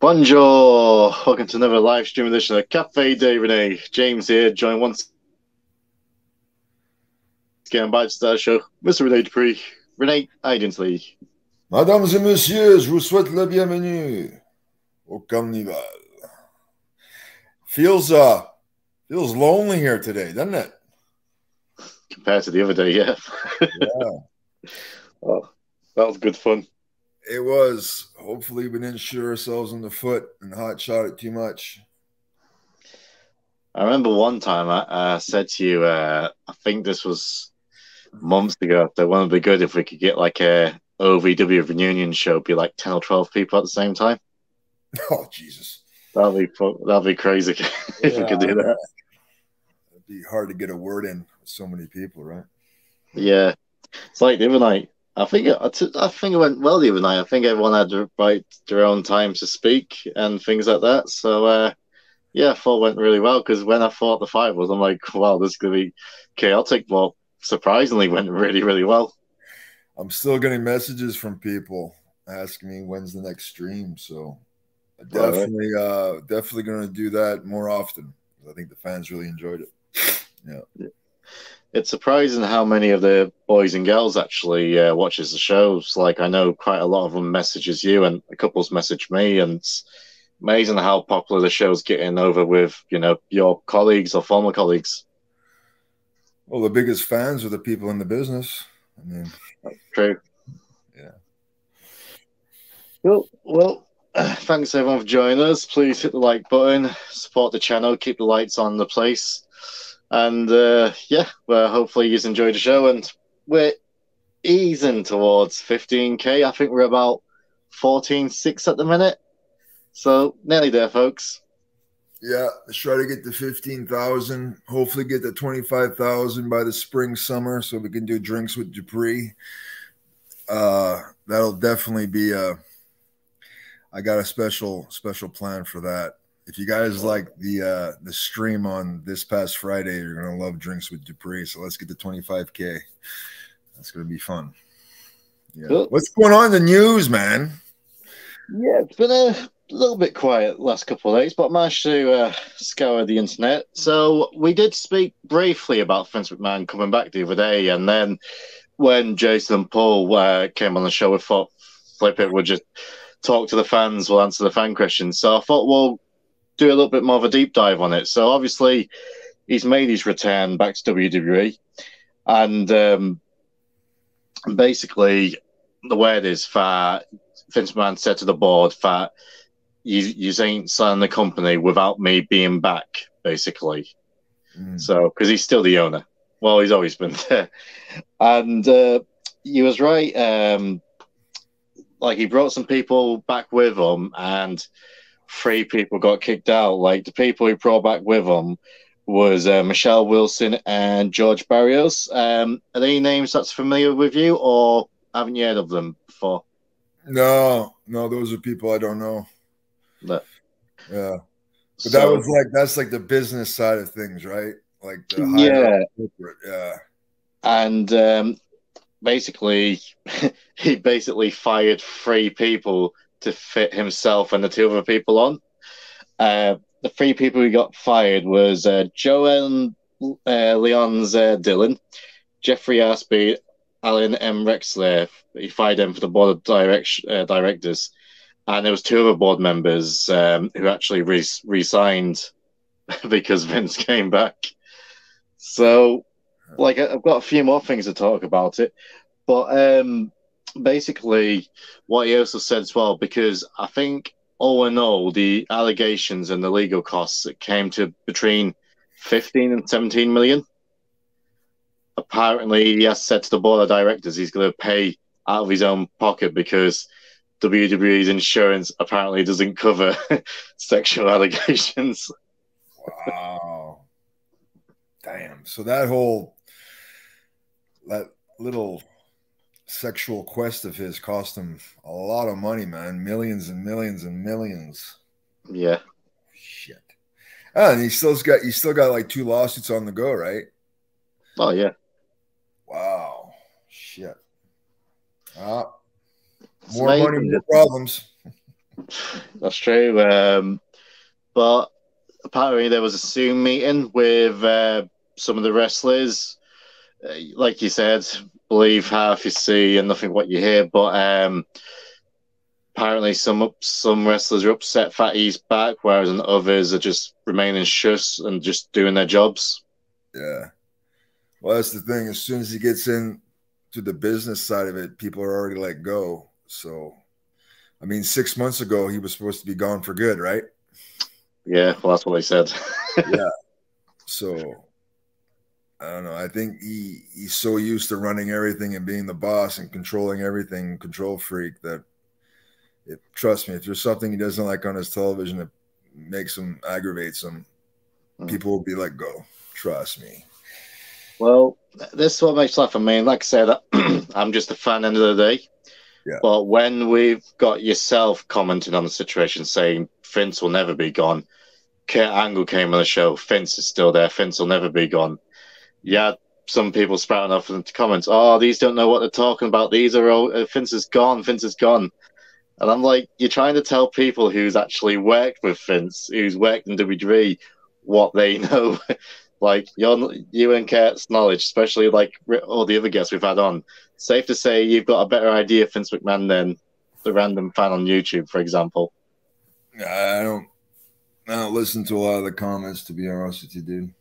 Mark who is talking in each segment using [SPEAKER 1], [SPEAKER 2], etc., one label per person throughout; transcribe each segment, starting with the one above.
[SPEAKER 1] Bonjour! Welcome to another live stream edition of Cafe de Rene. James here, joined once again by the Star Show, Mr. Rene Dupree. Rene, how you doing today?
[SPEAKER 2] Mesdames et messieurs, je vous souhaite la bienvenue au Carnival. Feels lonely here today, doesn't it?
[SPEAKER 1] Compared to the other day, yeah.
[SPEAKER 2] Yeah.
[SPEAKER 1] Oh, that was good fun.
[SPEAKER 2] It was. Hopefully we didn't shoot ourselves in the foot and hot shot it too much.
[SPEAKER 1] I remember one time I said to you, I think this was months ago, that one would be good if we could get like a OVW reunion show, be like 10 or 12 people at the same time.
[SPEAKER 2] Oh, Jesus.
[SPEAKER 1] That'd be crazy if we could do that.
[SPEAKER 2] It'd be hard to get a word in with so many people, right?
[SPEAKER 1] Yeah. It's like the other night. I think it went well the other night. I think everyone had their own time to speak and things like that. So yeah, I thought it went really well because when I thought the fight was, I'm like, wow, this is gonna be chaotic, but surprisingly went really, really well.
[SPEAKER 2] I'm still getting messages from people asking me when's the next stream. So definitely going to do that more often. I think the fans really enjoyed it. Yeah.
[SPEAKER 1] It's surprising how many of the boys and girls actually watches the shows. Like I know quite a lot of them messages you, and a couple's messaged me, and it's amazing how popular the show's getting over with your colleagues or former colleagues.
[SPEAKER 2] Well, the biggest fans are the people in the business. I mean,
[SPEAKER 1] that's true.
[SPEAKER 2] Yeah.
[SPEAKER 1] Cool. Well, thanks everyone for joining us. Please hit the like button, support the channel, keep the lights on the place. And well, hopefully you enjoyed the show. And we're easing towards 15K. I think we're about 14.6 at the minute. So nearly there, folks.
[SPEAKER 2] Yeah, let's try to get to 15,000. Hopefully get to 25,000 by the spring, summer, so we can do drinks with Dupree. That'll definitely be I got a special plan for that. If you guys like the stream on this past Friday, you're gonna love drinks with Dupree. So let's get to 25K. That's gonna be fun. Yeah. Cool. What's going on in the news, man?
[SPEAKER 1] Yeah, it's been a little bit quiet last couple of days, but I managed to scour the internet. So we did speak briefly about Vince McMahon coming back the other day, and then when Jason and Paul came on the show, we thought flip it, we'll just talk to the fans, we'll answer the fan questions. So I thought we'll do a little bit more of a deep dive on it. So obviously he's made his return back to WWE, and basically the word is that Vince McMahon said to the board that you ain't selling the company without me being back, basically. So because he's still the owner. Well, he's always been there. And he was right. Like he brought some people back with him, and 3 people got kicked out. Like the people he brought back with him was Michelle Wilson and George Barrios. Are they names that's familiar with you, or haven't you heard of them before?
[SPEAKER 2] No, those are people I don't know.
[SPEAKER 1] But,
[SPEAKER 2] yeah, but that's like the business side of things, right? Like the higher corporate, yeah.
[SPEAKER 1] And basically, he basically fired 3 people to fit himself and the 2 other people on. The 3 people who got fired was Joel Leon's Dillon, Jeffrey Arsby, Alan M. Rexler. He fired them for the board of directors. And there was 2 other board members who actually resigned because Vince came back. So, like, I've got a few more things to talk about it. But basically, what he also said as well, because I think all in all, the allegations and the legal costs, it came to between 15 and 17 million. Apparently, he has said to the board of directors he's going to pay out of his own pocket because WWE's insurance apparently doesn't cover sexual allegations.
[SPEAKER 2] Wow. Damn. So that little sexual quest of his cost him a lot of money, man. Millions and millions and millions.
[SPEAKER 1] Yeah.
[SPEAKER 2] Shit. Oh, and he still got like 2 lawsuits on the go, right?
[SPEAKER 1] Oh yeah.
[SPEAKER 2] Wow. Shit. More money, more problems.
[SPEAKER 1] That's true. But apparently there was a Zoom meeting with some of the wrestlers. Like you said, believe half you see and nothing what you hear. But apparently some wrestlers are upset that he's back, whereas others are just remaining shush and just doing their jobs.
[SPEAKER 2] Yeah. Well, that's the thing. As soon as he gets in to the business side of it, people are already let go. So, I mean, 6 months ago, he was supposed to be gone for good, right?
[SPEAKER 1] Yeah, well, that's what they said.
[SPEAKER 2] Yeah. So, I don't know. I think he's so used to running everything and being the boss and controlling everything, control freak, that trust me, if there's something he doesn't like on his television that makes him, aggravates him, people will be let go. Trust me.
[SPEAKER 1] Well, this is what makes life. I mean, like I said, I'm just a fan end of the day.
[SPEAKER 2] Yeah.
[SPEAKER 1] But when we've got yourself commenting on the situation, saying Vince will never be gone, Kurt Angle came on the show, Vince is still there, Vince will never be gone. Yeah, some people sprouting off in the comments, oh, these don't know what they're talking about. These are all, Vince is gone, Vince is gone. And I'm like, you're trying to tell people who's actually worked with Vince, who's worked in WWE, what they know. Like you and Kurt's knowledge, especially like all the other guests we've had on, safe to say you've got a better idea of Vince McMahon than the random fan on YouTube, for example.
[SPEAKER 2] I don't listen to a lot of the comments, to be honest with you, dude.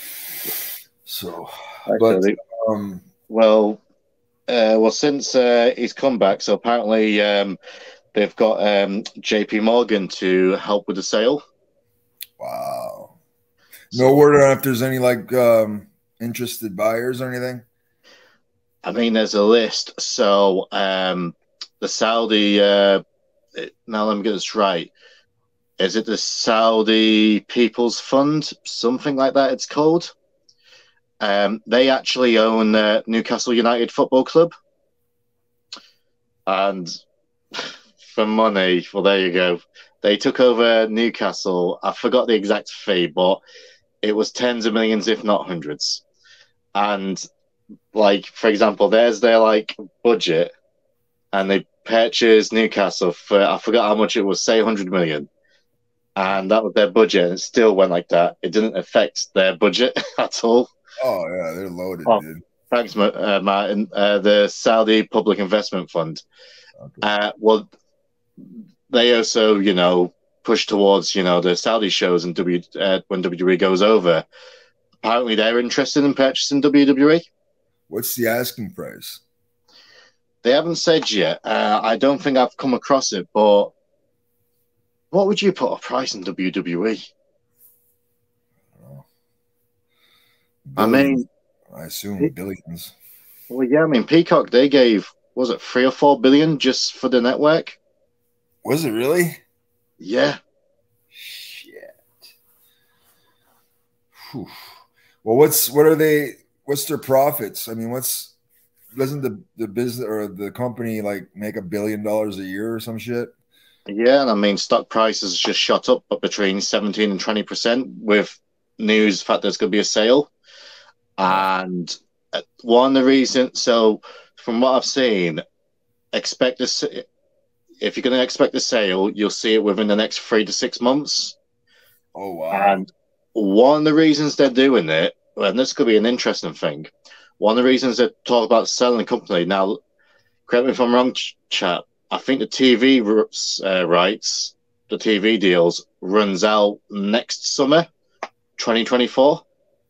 [SPEAKER 2] So, but
[SPEAKER 1] well, since he's come back, so apparently they've got JP Morgan to help with the sale.
[SPEAKER 2] Wow. No word on if there's any like interested buyers or anything.
[SPEAKER 1] I mean, there's a list. So the Saudi, now let me get this right. Is it the Saudi People's Fund? Something like that it's called. They actually own Newcastle United Football Club. And for money, well, there you go. They took over Newcastle. I forgot the exact fee, but it was tens of millions, if not hundreds. And like, for example, there's their like budget, and they purchased Newcastle for, I forgot how much it was, say 100 million. And that was their budget, and it still went like that. It didn't affect their budget at all.
[SPEAKER 2] Oh, yeah, they're loaded, dude.
[SPEAKER 1] Thanks, Martin. The Saudi Public Investment Fund. Okay. Well, they also, push towards, the Saudi shows and when WWE goes over. Apparently, they're interested in purchasing WWE.
[SPEAKER 2] What's the asking price?
[SPEAKER 1] They haven't said yet. I don't think I've come across it, but what would you put a price in WWE?
[SPEAKER 2] I assume billions.
[SPEAKER 1] Well, yeah, Peacock, they gave, was it 3 or 4 billion just for the network?
[SPEAKER 2] Was it really?
[SPEAKER 1] Yeah.
[SPEAKER 2] Shit. Whew. Well, what's their profits? I mean, doesn't the business or the company like make $1 billion a year or some shit?
[SPEAKER 1] Yeah, and stock prices just shot up between 17 and 20% with news fact there's going to be a sale. And one of the reasons, so from what I've seen, if you're going to expect a sale, you'll see it within the next 3 to 6 months.
[SPEAKER 2] Oh, wow.
[SPEAKER 1] And one of the reasons they're doing it, and this could be an interesting thing, one of the reasons they talk about selling the company, now, correct me if I'm wrong, chat, I think the TV rights, the TV deals, runs out next summer, 2024.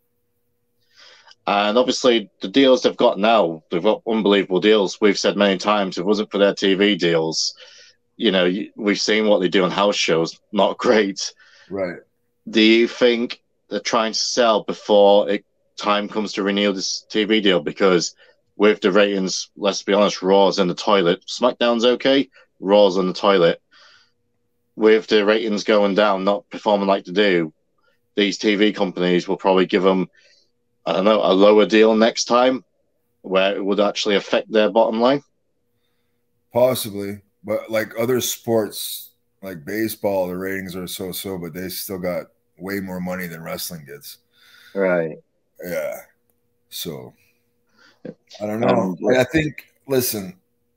[SPEAKER 1] And obviously, the deals they've got now, they've got unbelievable deals. We've said many times, if it wasn't for their TV deals, we've seen what they do on house shows. Not great.
[SPEAKER 2] Right.
[SPEAKER 1] Do you think they're trying to sell before time comes to renew this TV deal? Because with the ratings, let's be honest, Raw's in the toilet. SmackDown's okay, Raw's in the toilet. With the ratings going down, not performing like they do, these TV companies will probably give them, I don't know, a lower deal next time where it would actually affect their bottom line.
[SPEAKER 2] Possibly. But like other sports, like baseball, the ratings are so, but they still got way more money than wrestling gets.
[SPEAKER 1] Right.
[SPEAKER 2] Yeah. So I don't know. I think, listen,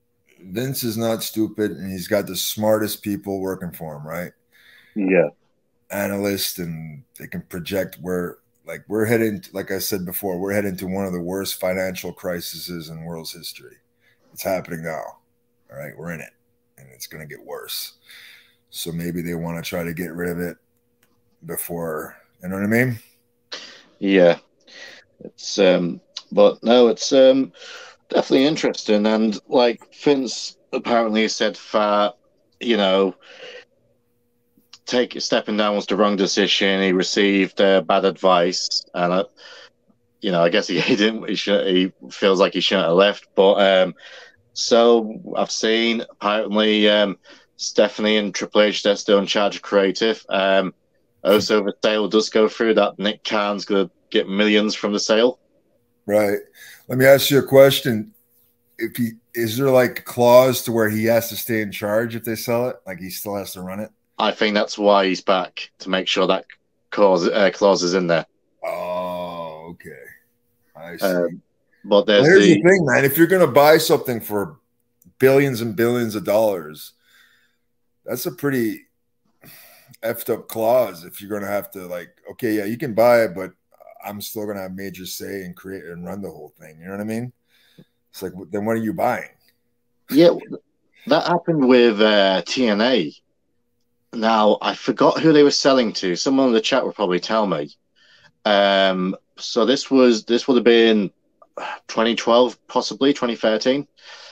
[SPEAKER 2] Vince is not stupid, and he's got the smartest people working for him, right?
[SPEAKER 1] Yeah.
[SPEAKER 2] Analysts, and they can project where, like, we're heading, like I said before, we're heading to one of the worst financial crises in world's history. It's happening now. All right, we're in it, and it's going to get worse. So maybe they want to try to get rid of it before, you know what I mean?
[SPEAKER 1] Yeah. It's but no, it's definitely interesting. And like Vince apparently said that, you know, stepping down was the wrong decision. He received bad advice, and you know, I guess he didn't. He feels like he shouldn't have left. But so I've seen apparently Stephanie and Triple H, they're still in charge of creative. Also, the sale does go through that. Nick Khan's going to get millions from the sale.
[SPEAKER 2] Right. Let me ask you a question. If he is there like a clause to where he has to stay in charge if they sell it? Like he still has to run it?
[SPEAKER 1] I think that's why he's back, to make sure that clause is in there.
[SPEAKER 2] Oh, okay. I see.
[SPEAKER 1] But there's
[SPEAKER 2] here's the thing, man. If you're going to buy something for billions and billions of dollars, that's a pretty effed up clause. If you're going to have to, like, okay, yeah, you can buy it, but I'm still going to have major say and create and run the whole thing. You know what I mean? It's like, then what are you buying?
[SPEAKER 1] Yeah, that happened with TNA. Now, I forgot who they were selling to. Someone in the chat will probably tell me. So this would have been 2012, possibly 2013.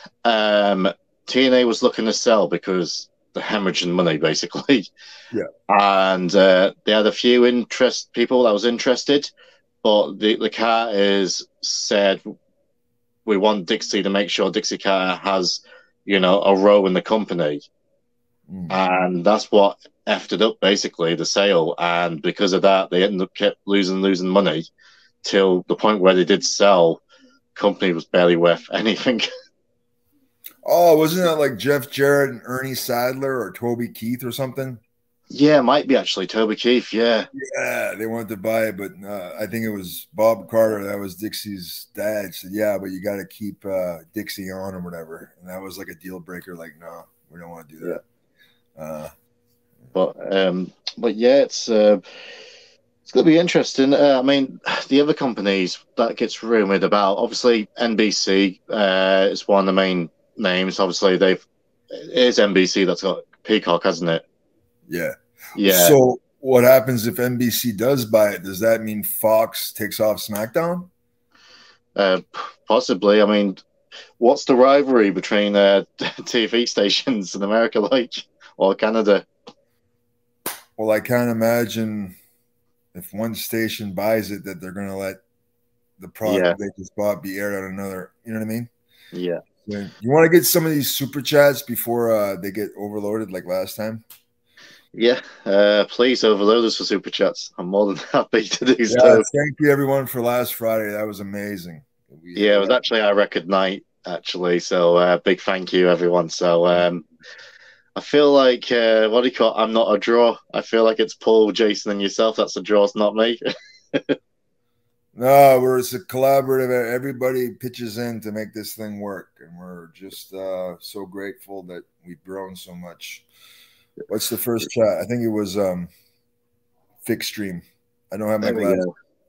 [SPEAKER 1] TNA was looking to sell because the hemorrhaging money, basically.
[SPEAKER 2] Yeah.
[SPEAKER 1] And they had a few people that was interested, but the Carters said, we want Dixie to make sure Dixie Carter has, you know, a role in the company. And that's what effed it up, basically, the sale. And because of that, they ended up kept losing money till the point where they did sell. Company was barely worth anything.
[SPEAKER 2] Oh, wasn't that like Jeff Jarrett and Ernie Sadler or Toby Keith or something?
[SPEAKER 1] Yeah, it might be actually Toby Keith. Yeah.
[SPEAKER 2] Yeah, they wanted to buy it, but I think it was Bob Carter. That was Dixie's dad. Said, yeah, but you got to keep Dixie on or whatever. And that was like a deal breaker. Like, no, we don't want to do that.
[SPEAKER 1] But yeah, it's going to be interesting. I mean, the other companies that gets rumored about, obviously NBC is one of the main names. Obviously, it is NBC that's got Peacock, hasn't it?
[SPEAKER 2] Yeah.
[SPEAKER 1] Yeah.
[SPEAKER 2] So what happens if NBC does buy it? Does that mean Fox takes off SmackDown?
[SPEAKER 1] Possibly. I mean, what's the rivalry between TV stations in America like, or Canada?
[SPEAKER 2] Well, I can't imagine if one station buys it that they're going to let the product they just bought be aired on another. You know what I mean?
[SPEAKER 1] Yeah.
[SPEAKER 2] So you want to get some of these super chats before they get overloaded like last time?
[SPEAKER 1] Yeah. Please overload us for super chats. I'm more than happy to do so.
[SPEAKER 2] Thank you, everyone, for last Friday. That was amazing.
[SPEAKER 1] It was actually our record night, actually. So big thank you, everyone. So I feel like, what do you call it? I'm not a draw. I feel like it's Paul, Jason, and yourself. That's a draw. It's not me.
[SPEAKER 2] No, it's a collaborative. Everybody pitches in to make this thing work. And we're just so grateful that we've grown so much. What's the first chat? I think it was Fixed Stream. I don't have my glasses.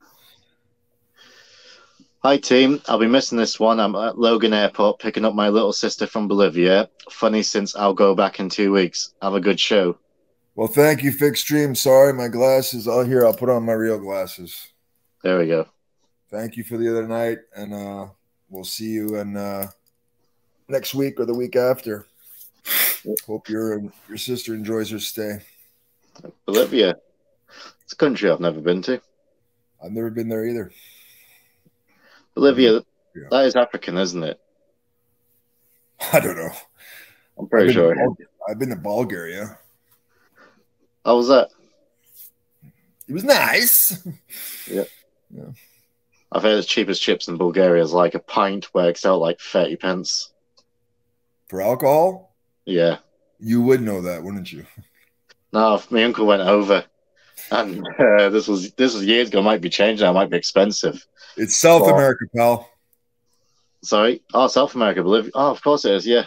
[SPEAKER 1] Hi, team. I'll be missing this one. I'm at Logan Airport picking up my little sister from Bolivia. Funny since I'll go back in 2 weeks. Have a good show.
[SPEAKER 2] Well, thank you, Fixed Stream. Sorry, my glasses. I'll put on my real glasses.
[SPEAKER 1] There we go.
[SPEAKER 2] Thank you for the other night, and we'll see you in next week or the week after. Hope your sister enjoys her stay.
[SPEAKER 1] Bolivia. It's a country I've never been to.
[SPEAKER 2] I've never been there either.
[SPEAKER 1] Bolivia, that is African, isn't it?
[SPEAKER 2] I don't know.
[SPEAKER 1] I'm pretty sure.
[SPEAKER 2] I've been to Bulgaria.
[SPEAKER 1] How was that?
[SPEAKER 2] It was nice.
[SPEAKER 1] Yeah. I've heard the cheapest chips in Bulgaria is like a pint works out like 30 pence.
[SPEAKER 2] For alcohol?
[SPEAKER 1] Yeah.
[SPEAKER 2] You would know that, wouldn't you?
[SPEAKER 1] No, my uncle went over. And this was years ago. It might be changing. It might be expensive.
[SPEAKER 2] It's South America, pal.
[SPEAKER 1] Sorry? Oh, South America, Bolivia. Oh, of course it is, yeah.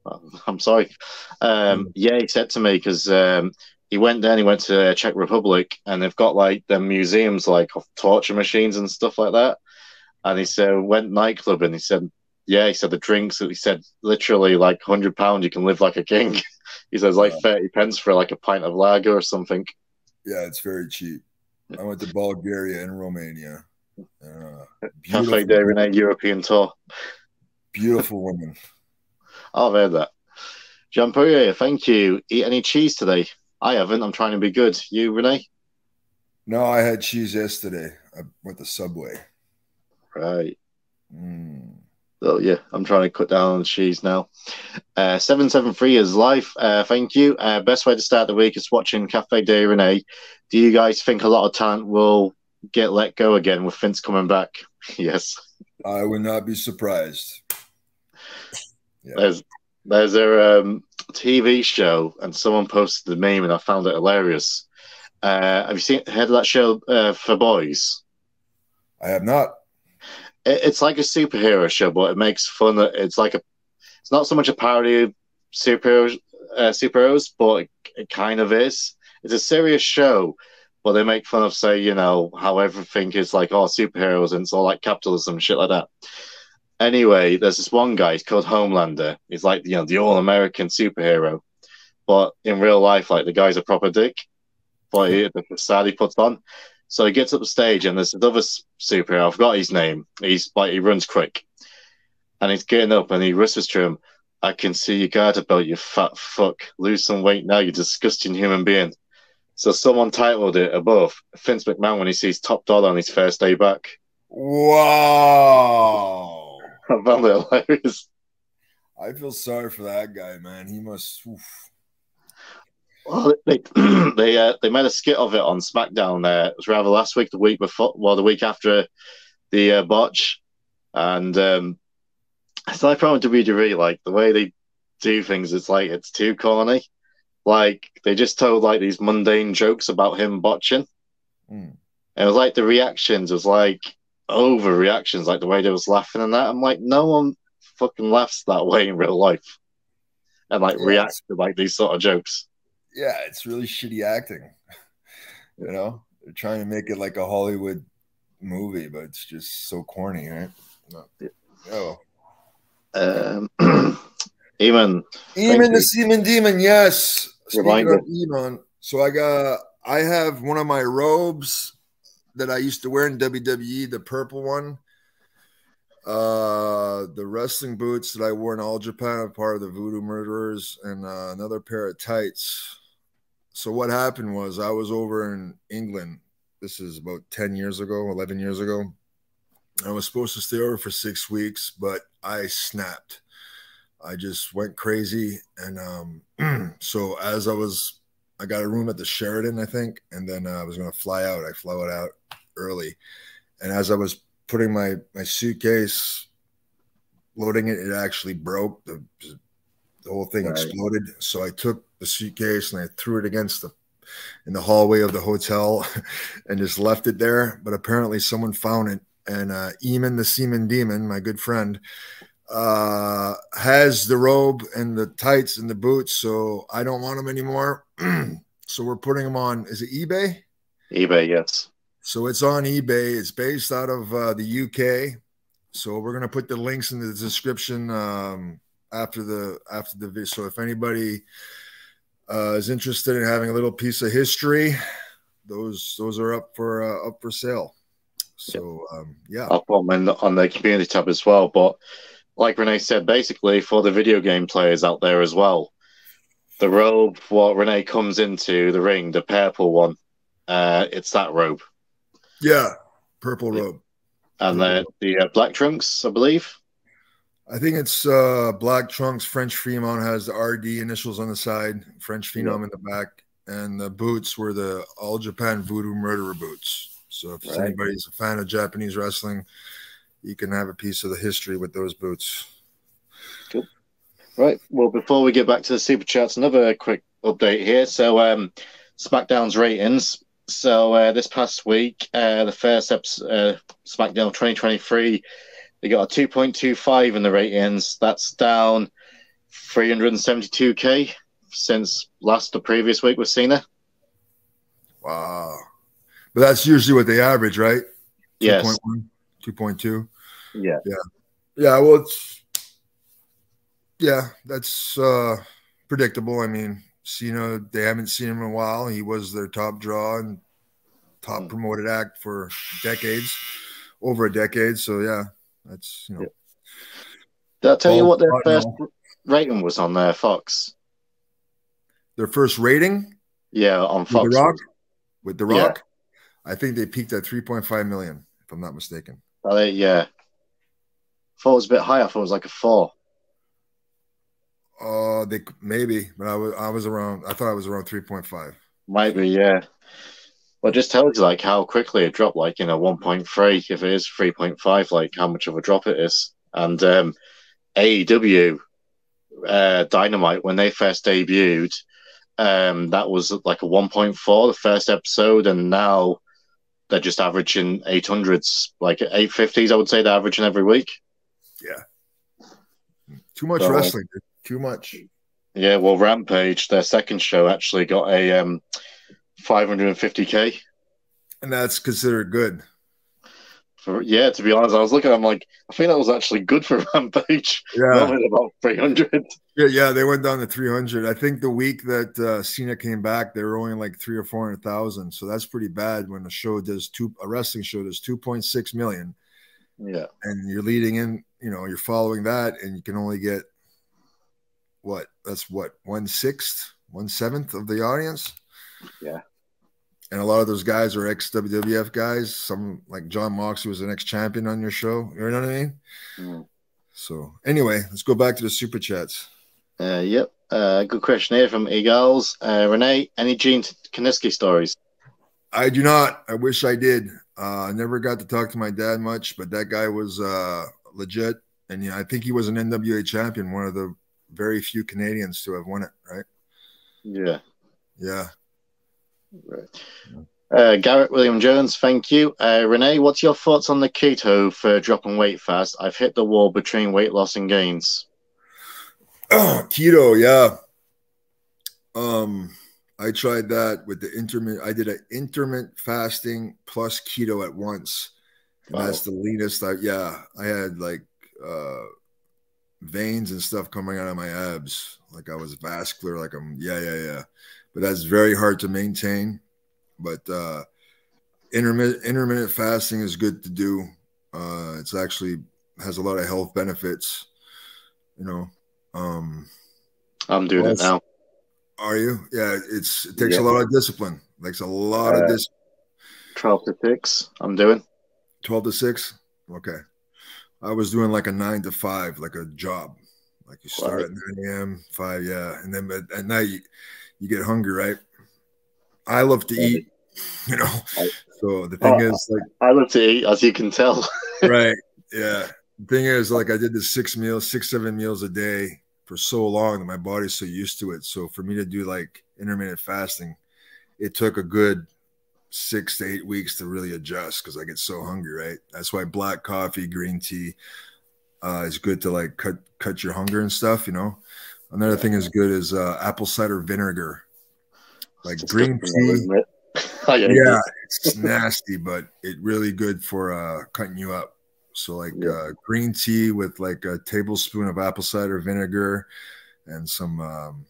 [SPEAKER 1] I'm sorry. Yeah, he said to me because he went there and he went to Czech Republic and they've got like the museums like of torture machines and stuff like that. And he said went nightclub and he said, yeah, he said the drinks. He said literally like £100 you can live like a king. He says like 30 pence for like a pint of lager or something.
[SPEAKER 2] Yeah, it's very cheap. I went to Bulgaria and Romania.
[SPEAKER 1] Cafe de Rene European tour.
[SPEAKER 2] Beautiful woman.
[SPEAKER 1] I've heard that. Jean Poirier, thank you. Eat any cheese today? I haven't. I'm trying to be good. You, Renee?
[SPEAKER 2] No, I had cheese yesterday. I went to Subway.
[SPEAKER 1] Right. So, yeah, I'm trying to cut down on cheese now. 773 is live. Thank you. Best way to start the week is watching Cafe de Rene. Do you guys think a lot of talent will get let go again with Vince coming back? Yes.
[SPEAKER 2] I would not be surprised. Yeah.
[SPEAKER 1] There's a TV show, and someone posted the meme, and I found it hilarious. Have you heard of that show for boys?
[SPEAKER 2] I have not.
[SPEAKER 1] It's like a superhero show, but it makes fun. It's not so much a parody of superheroes, but it kind of is. It's a serious show, but they make fun of, say, how everything is like all superheroes and it's all like capitalism and shit like that. Anyway, there's this one guy, he's called Homelander. He's like, the all-American superhero. But in real life, like, the guy's a proper dick. But the facade he puts on. So he gets up the stage and there's another superhero, I forgot his name. He runs quick. And he's getting up and he whispers to him, I can see you garter belt, you fat fuck. Lose some weight now, you disgusting human being. So someone titled it above, Vince McMahon when he sees top dollar on his first day back.
[SPEAKER 2] Wow.
[SPEAKER 1] I found it hilarious.
[SPEAKER 2] I feel sorry for that guy, man. He must... Oof.
[SPEAKER 1] Well, they made a skit of it on SmackDown. It was rather last week, the week before, the week after the botch, and it's like from WWE, like the way they do things, it's too corny. Like they just told like these mundane jokes about him botching. And it was like the reactions was like overreactions, like the way they was laughing and that. I'm like, no one fucking laughs that way in real life, and like reacts to like these sort of jokes.
[SPEAKER 2] Yeah, it's really shitty acting. They're trying to make it like a Hollywood movie, but it's just so corny, right? No.
[SPEAKER 1] Eamon
[SPEAKER 2] the Seaman Demon, yes.
[SPEAKER 1] Speaking of
[SPEAKER 2] Eamon, so I have one of my robes that I used to wear in WWE, the purple one. The wrestling boots that I wore in All Japan are part of the Voodoo Murderers, and another pair of tights. So what happened was I was over in England. This is about 10 years ago, 11 years ago. I was supposed to stay over for 6 weeks, but I snapped. I just went crazy. And so as I got a room at the Sheraton, I think, and then I was going to fly out. I flew it out early. And as I was putting my suitcase, loading it, it actually broke. The whole thing exploded. So I took the suitcase and I threw it in the hallway of the hotel and just left it there. But apparently someone found it. And Eamon the Seaman Demon, my good friend, has the robe and the tights and the boots. So I don't want them anymore. So we're putting them on, is it eBay?
[SPEAKER 1] eBay, yes.
[SPEAKER 2] So it's on eBay. It's based out of the UK. So we're going to put the links in the description after the video. So if anybody is interested in having a little piece of history, those are up for sale. So yeah,
[SPEAKER 1] I'll put them on the community tab as well. But like Renee said, basically for the video game players out there as well, the robe what Renee comes into the ring, the purple one, it's that robe.
[SPEAKER 2] Yeah, purple robe.
[SPEAKER 1] And the black trunks, I believe.
[SPEAKER 2] I think it's black trunks. French Phenom has the RD initials on the side, French Phenom in the back, and the boots were the All Japan Voodoo Murderer boots. So if anybody's a fan of Japanese wrestling, you can have a piece of the history with those boots.
[SPEAKER 1] Cool. Right. Well, before we get back to the Super Chats, another quick update here. So SmackDown's ratings. So this past week, the first episode, SmackDown 2023, they got a 2.25 in the ratings. That's down 372K since the previous week with Cena.
[SPEAKER 2] Wow. But that's usually what they average, right?
[SPEAKER 1] Yes.
[SPEAKER 2] 2.1, 2.2.
[SPEAKER 1] Yeah.
[SPEAKER 2] Yeah. Yeah. Well, that's predictable. I mean, Cena, they haven't seen him in a while. He was their top draw and top promoted act for decades, over a decade. So, yeah, that's,
[SPEAKER 1] Yeah. Did I tell you what their first rating was on Fox?
[SPEAKER 2] Their first rating?
[SPEAKER 1] Yeah, on Fox.
[SPEAKER 2] With The Rock? Yeah. I think they peaked at 3.5 million, if I'm not mistaken.
[SPEAKER 1] Yeah. I thought it was a bit higher. I thought it was like a 4.
[SPEAKER 2] They maybe, but I was around. I thought I was around 3.5.
[SPEAKER 1] Might be, yeah. Well, it just tells you like how quickly it dropped. Like 1.3. If it is 3.5, like how much of a drop it is. And AEW Dynamite, when they first debuted, that was like a 1.4 the first episode, and now they're just averaging 800s, like 850s. I would say they're averaging every week.
[SPEAKER 2] Yeah, too much wrestling. Too much.
[SPEAKER 1] Yeah, well, Rampage, their second show, actually got a 550K,
[SPEAKER 2] and that's considered good.
[SPEAKER 1] Yeah, to be honest, I was looking. I'm like, I think that was actually good for Rampage.
[SPEAKER 2] Yeah,
[SPEAKER 1] about 300.
[SPEAKER 2] Yeah, they went down to 300. I think the week that Cena came back, they were only like 300,000 or 400,000. So that's pretty bad when a wrestling show does 2.6 million.
[SPEAKER 1] Yeah,
[SPEAKER 2] and you're leading in. You're following that, and you can only get that's 1/6, 1/7 of the audience.
[SPEAKER 1] Yeah.
[SPEAKER 2] And a lot of those guys are ex-WWF guys. Some like John Moxley was an ex-champion on your show. You know what I mean?
[SPEAKER 1] Mm.
[SPEAKER 2] So anyway, let's go back to the super chats.
[SPEAKER 1] Yep. Good question here from Eagles. Renee, any Gene Kiniski stories?
[SPEAKER 2] I do not. I wish I did. I never got to talk to my dad much, but that guy was legit. And I think he was an NWA champion, one of the very few Canadians to have won it, right?
[SPEAKER 1] Yeah.
[SPEAKER 2] Yeah.
[SPEAKER 1] Right. Garrett William Jones, thank you. Renee, what's your thoughts on the keto for dropping weight fast? I've hit the wall between weight loss and gains.
[SPEAKER 2] Keto, yeah. I tried that with the intermittent. I did an intermittent fasting plus keto at once. And that's the leanest. I had like veins and stuff coming out of my abs. Like I was vascular, like yeah. But that's very hard to maintain. But intermittent fasting is good to do. It's actually has a lot of health benefits.
[SPEAKER 1] I'm doing it now.
[SPEAKER 2] Are you? Yeah, it takes a lot of discipline. Takes a lot of discipline.
[SPEAKER 1] 12 to 6. I'm doing
[SPEAKER 2] 12 to 6. Okay. I was doing like a 9 to 5, like a job. Like you start at 9 a.m., 5, and then at night you get hungry, right? I love to eat, So the thing is, like,
[SPEAKER 1] I love to eat, as you can tell.
[SPEAKER 2] Right. Yeah. The thing is, like, I did the 7 meals a day for so long that my body's so used to it. So for me to do like intermittent fasting, it took a good 6 to 8 weeks to really adjust because I get so hungry, right? That's why black coffee, green tea is good to like cut your hunger and stuff, Another thing is good is apple cider vinegar. Like green tea. Yeah, it's nasty, but it's really good for cutting you up. So like green tea with like a tablespoon of apple cider vinegar and some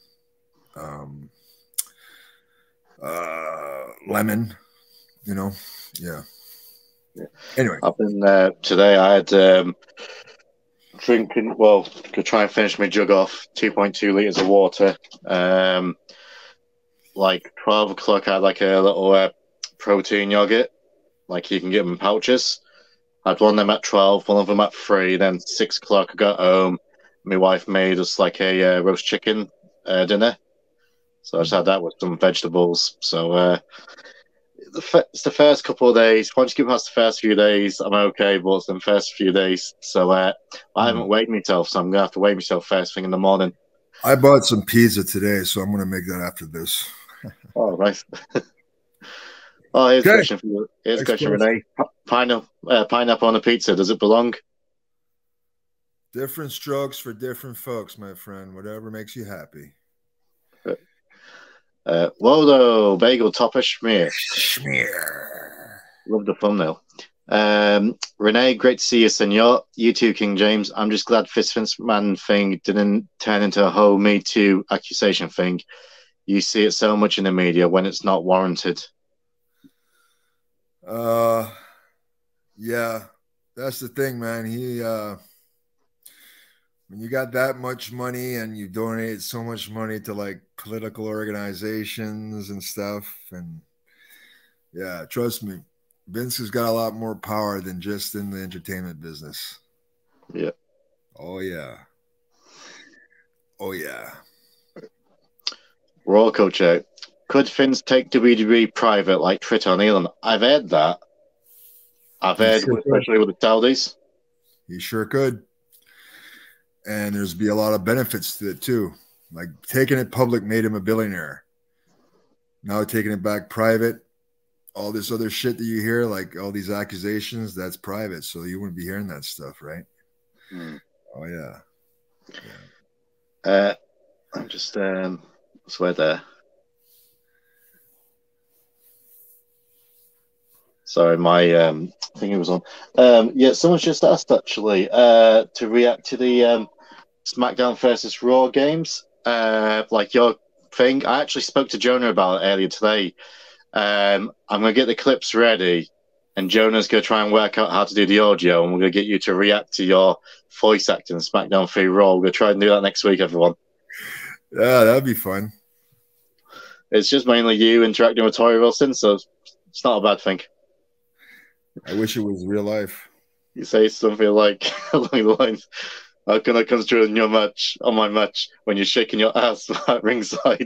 [SPEAKER 2] lemon, Yeah. Anyway.
[SPEAKER 1] I've been today I had drinking, to try and finish my jug off, 2.2 liters of water. Like 12 o'clock I had like a little protein yogurt. Like you can get them in pouches. I had one of them at 12, one of them at 3. Then 6 o'clock I got home. My wife made us like a roast chicken dinner. So I just had that with some vegetables. So it's the first couple of days. Once you get past the first few days, I'm okay. But it's the first few days. So I haven't weighed myself. So I'm going to have to weigh myself first thing in the morning.
[SPEAKER 2] I bought some pizza today. So I'm going to make that after this.
[SPEAKER 1] Oh, nice. Here's a question for you. Here's a question, Renee. Pineapple on a pizza, does it belong?
[SPEAKER 2] Different strokes for different folks, my friend. Whatever makes you happy.
[SPEAKER 1] Waldo, Bagel, Topper, Schmear.
[SPEAKER 2] Schmear.
[SPEAKER 1] Love the thumbnail. Renee, great to see you, senor. You too, King James. I'm just glad Vince Man thing didn't turn into a whole Me Too accusation thing. You see it so much in the media when it's not warranted.
[SPEAKER 2] Yeah, that's the thing, man. When you got that much money and you donate so much money to like political organizations and stuff, and yeah, trust me, Vince has got a lot more power than just in the entertainment business.
[SPEAKER 1] Yeah.
[SPEAKER 2] Oh yeah. Oh yeah.
[SPEAKER 1] Royal Coach out. Could Vince take WWE private like Twitter on Elon? I've heard that. I've heard, especially with the Saudis.
[SPEAKER 2] He sure could. And there's be a lot of benefits to it too. Like taking it public made him a billionaire. Now taking it back private, all this other shit that you hear, like all these accusations, that's private. So you wouldn't be hearing that stuff, right? Oh yeah.
[SPEAKER 1] I'm just swear there. Sorry, my thing was on. Yeah, someone's just asked actually to react to the SmackDown versus Raw games, like your thing. I actually spoke to Jonah about it earlier today. I'm going to get the clips ready, and Jonah's going to try and work out how to do the audio, and we're going to get you to react to your voice acting in SmackDown 3 Raw. We're going to try and do that next week, everyone.
[SPEAKER 2] Yeah, that'd be fun.
[SPEAKER 1] It's just mainly you interacting with Tori Wilson, so it's not a bad thing.
[SPEAKER 2] I wish it was real life.
[SPEAKER 1] You say something like along the lines, how can I concentrate on your match, on my match, when you're shaking your ass at ringside?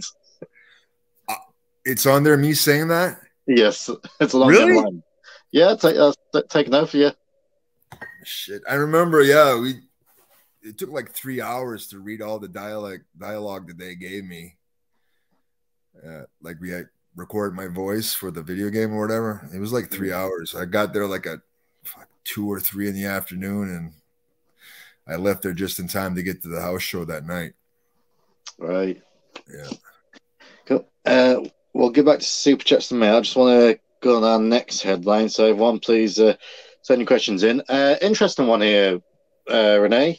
[SPEAKER 2] It's on there, me saying that?
[SPEAKER 1] Yes, it's along
[SPEAKER 2] really?
[SPEAKER 1] that line. Yeah, take note for you.
[SPEAKER 2] Shit, I remember. Yeah, it took like 3 hours to read all the dialogue that they gave me. Like we had recorded my voice for the video game or whatever. It was like 3 hours. I got there like at 2 or 3 in the afternoon, and I left there just in time to get to the house show that night.
[SPEAKER 1] Right.
[SPEAKER 2] Yeah.
[SPEAKER 1] Cool. We'll get back to Super Chats and Mail. I just want to go on our next headline. So, everyone, please send your questions in. Interesting one here, Renee.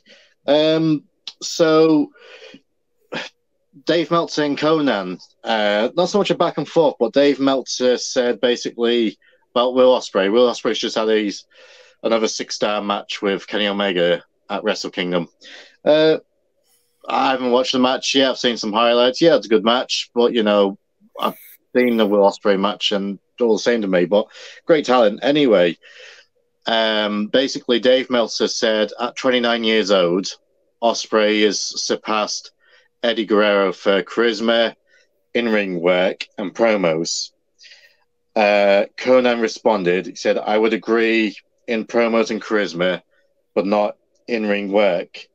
[SPEAKER 1] So, Dave Meltzer and Conan, not so much a back and forth, but Dave Meltzer said basically about Will Ospreay. Will Ospreay's just had another 6-star match with Kenny Omega at Wrestle Kingdom. I haven't watched the match yet. I've seen some highlights. Yeah, it's a good match, but I've seen the Will Ospreay match and all the same to me. But great talent anyway. Basically, Dave Meltzer said at 29 years old, Ospreay has surpassed Eddie Guerrero for charisma, in-ring work, and promos. Conan responded. He said, "I would agree in promos and charisma, but not in-ring work."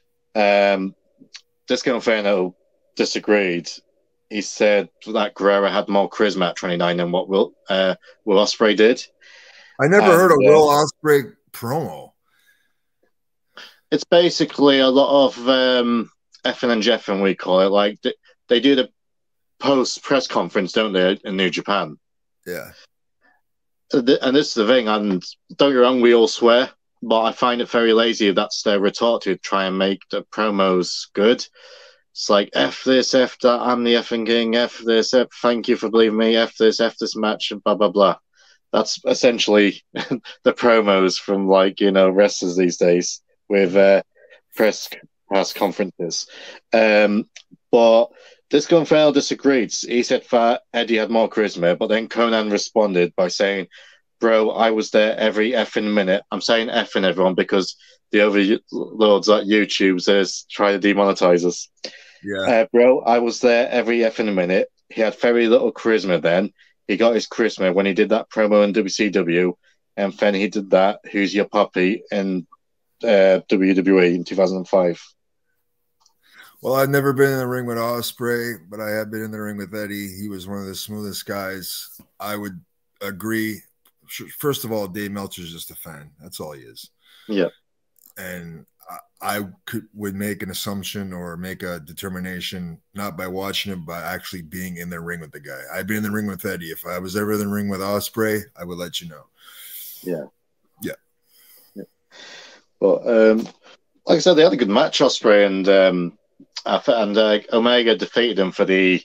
[SPEAKER 1] Disco Inferno disagreed. He said that Guerrero had more charisma at 29 than what Will Ospreay did.
[SPEAKER 2] I never heard a Will Ospreay promo.
[SPEAKER 1] It's basically a lot of effing and jeffing, we call it. Like they do the post press conference, don't they, in New Japan?
[SPEAKER 2] Yeah.
[SPEAKER 1] And this is the thing, and don't get me wrong, we all swear, but I find it very lazy if that's their retort to try and make the promos good. It's like, F this, F that, I'm the effing king, F this, F, thank you for believing me, F this match, and blah, blah, blah. That's essentially the promos from, wrestlers these days with press conferences. But Disco Inferno disagreed. He said that Eddie had more charisma, but then Conan responded by saying, "Bro, I was there every effing minute." I'm saying effing, everyone, because the overlords at YouTube says try to demonetize us.
[SPEAKER 2] Yeah.
[SPEAKER 1] Bro, I was there every effing minute. He had very little charisma then. He got his charisma when he did that promo in WCW, and then he did that Who's Your Puppy in WWE in 2005.
[SPEAKER 2] Well, I've never been in the ring with Ospreay, but I have been in the ring with Eddie. He was one of the smoothest guys. I would agree. First of all, Dave Meltzer's just a fan. That's all he is.
[SPEAKER 1] Yeah.
[SPEAKER 2] And would make an assumption or make a determination not by watching it, but actually being in the ring with the guy. I've been in the ring with Eddie. If I was ever in the ring with Ospreay, I would let you know.
[SPEAKER 1] Yeah.
[SPEAKER 2] Yeah.
[SPEAKER 1] But like I said, they had a good match, Ospreay and Omega defeated him for the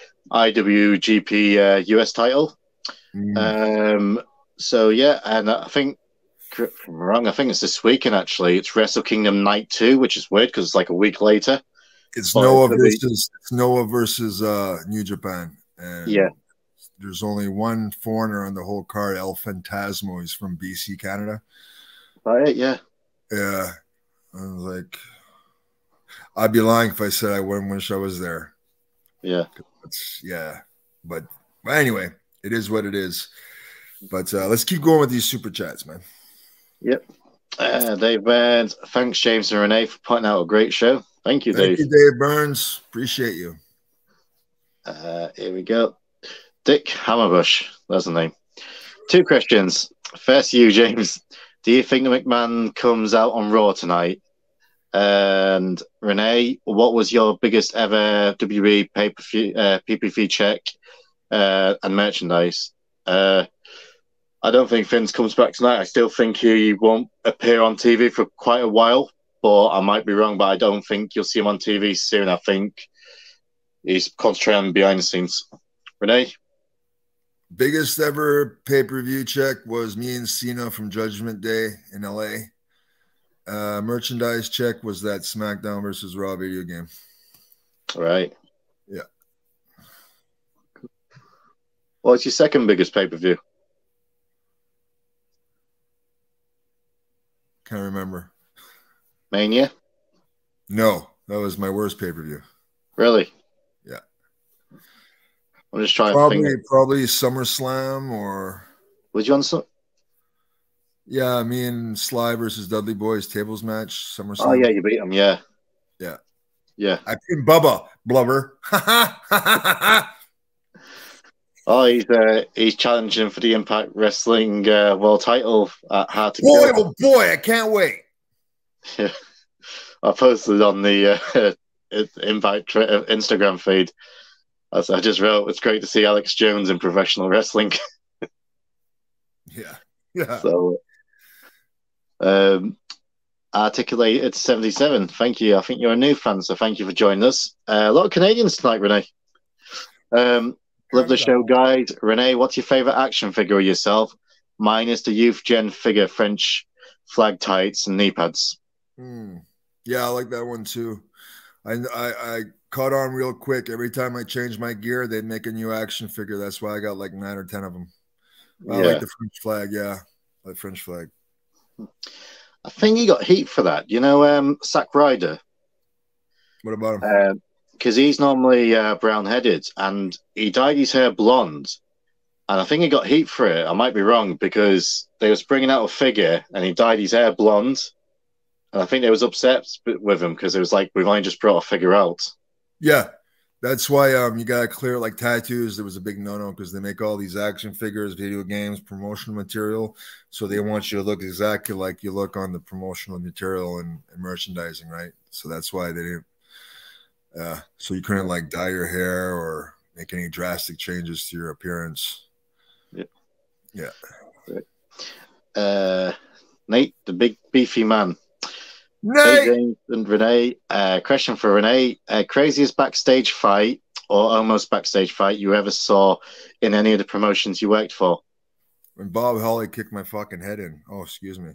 [SPEAKER 1] IWGP US title. So yeah, and I think, if I'm wrong, I think it's this weekend actually. It's Wrestle Kingdom Night 2, which is weird because it's like a week later.
[SPEAKER 2] It's Noah versus New Japan. And
[SPEAKER 1] yeah.
[SPEAKER 2] There's only one foreigner on the whole card, El Phantasmo. He's from BC, Canada.
[SPEAKER 1] Right, yeah.
[SPEAKER 2] Yeah. I was like, I'd be lying if I said I wouldn't wish I was there.
[SPEAKER 1] Yeah.
[SPEAKER 2] But anyway, it is what it is. But let's keep going with these super chats, man.
[SPEAKER 1] Yep. Dave Burns, thanks James and Renee for putting out a great show. Thank you, Dave.
[SPEAKER 2] Thank you, Dave Burns. Appreciate you.
[SPEAKER 1] Here we go. Dick Hammerbush, that's the name. 2 questions. First, you, James. Do you think the McMahon comes out on Raw tonight? And Renee, what was your biggest ever WWE PPV check and merchandise? I don't think Vince comes back tonight. I still think he won't appear on TV for quite a while, but I might be wrong, but I don't think you'll see him on TV soon. I think he's concentrating behind the scenes. Renee?
[SPEAKER 2] Biggest ever pay-per-view check was me and Cena from Judgment Day in LA. Merchandise check was that SmackDown versus Raw video game.
[SPEAKER 1] All right.
[SPEAKER 2] Yeah.
[SPEAKER 1] What's your second biggest pay-per-view?
[SPEAKER 2] Can't remember.
[SPEAKER 1] Mania?
[SPEAKER 2] No, that was my worst pay-per-view.
[SPEAKER 1] Really?
[SPEAKER 2] Yeah.
[SPEAKER 1] I'm just trying to think.
[SPEAKER 2] Probably SummerSlam or...
[SPEAKER 1] Was you on some?
[SPEAKER 2] Yeah, me and Sly versus Dudley Boy's tables match, SummerSlam.
[SPEAKER 1] Oh, yeah, you beat him, yeah.
[SPEAKER 2] Yeah.
[SPEAKER 1] Yeah.
[SPEAKER 2] I beat Bubba, blubber.
[SPEAKER 1] Oh, he's challenging for the Impact Wrestling World Title at Hard to
[SPEAKER 2] Kill. Oh boy, I can't wait.
[SPEAKER 1] Yeah, I posted on the Impact Instagram feed. As I just wrote, it's great to see Alex Jones in professional wrestling.
[SPEAKER 2] Yeah.
[SPEAKER 1] So, Articulated 77. Thank you. I think you're a new fan, so thank you for joining us. A lot of Canadians tonight, Renee. Love the show, guys. Renee, what's your favorite action figure of yourself? Mine is the Youth Gen figure, French flag tights and knee pads.
[SPEAKER 2] Yeah, I like that one too. I caught on real quick. Every time I change my gear, they'd make a new action figure. That's why I got like 9 or 10 of them. I like the French flag. Yeah, I like French flag.
[SPEAKER 1] I think he got heat for that. You know, Zack Ryder.
[SPEAKER 2] What about him?
[SPEAKER 1] Because he's normally brown-headed, and he dyed his hair blonde. And I think he got heat for it. I might be wrong, because they was bringing out a figure, and he dyed his hair blonde. And I think they was upset with him, because it was like, we've only just brought a figure out.
[SPEAKER 2] Yeah, that's why you got to clear like tattoos. There was a big no-no, because they make all these action figures, video games, promotional material. So they want you to look exactly like you look on the promotional material and merchandising, right? So that's why they didn't. So you couldn't like dye your hair or make any drastic changes to your appearance. Yeah.
[SPEAKER 1] Nate, the big beefy man.
[SPEAKER 2] Nate!
[SPEAKER 1] Hey, James and Renee. Question for Renee. Craziest backstage fight or almost backstage fight you ever saw in any of the promotions you worked for?
[SPEAKER 2] When Bob Holly kicked my fucking head in. Oh, excuse me.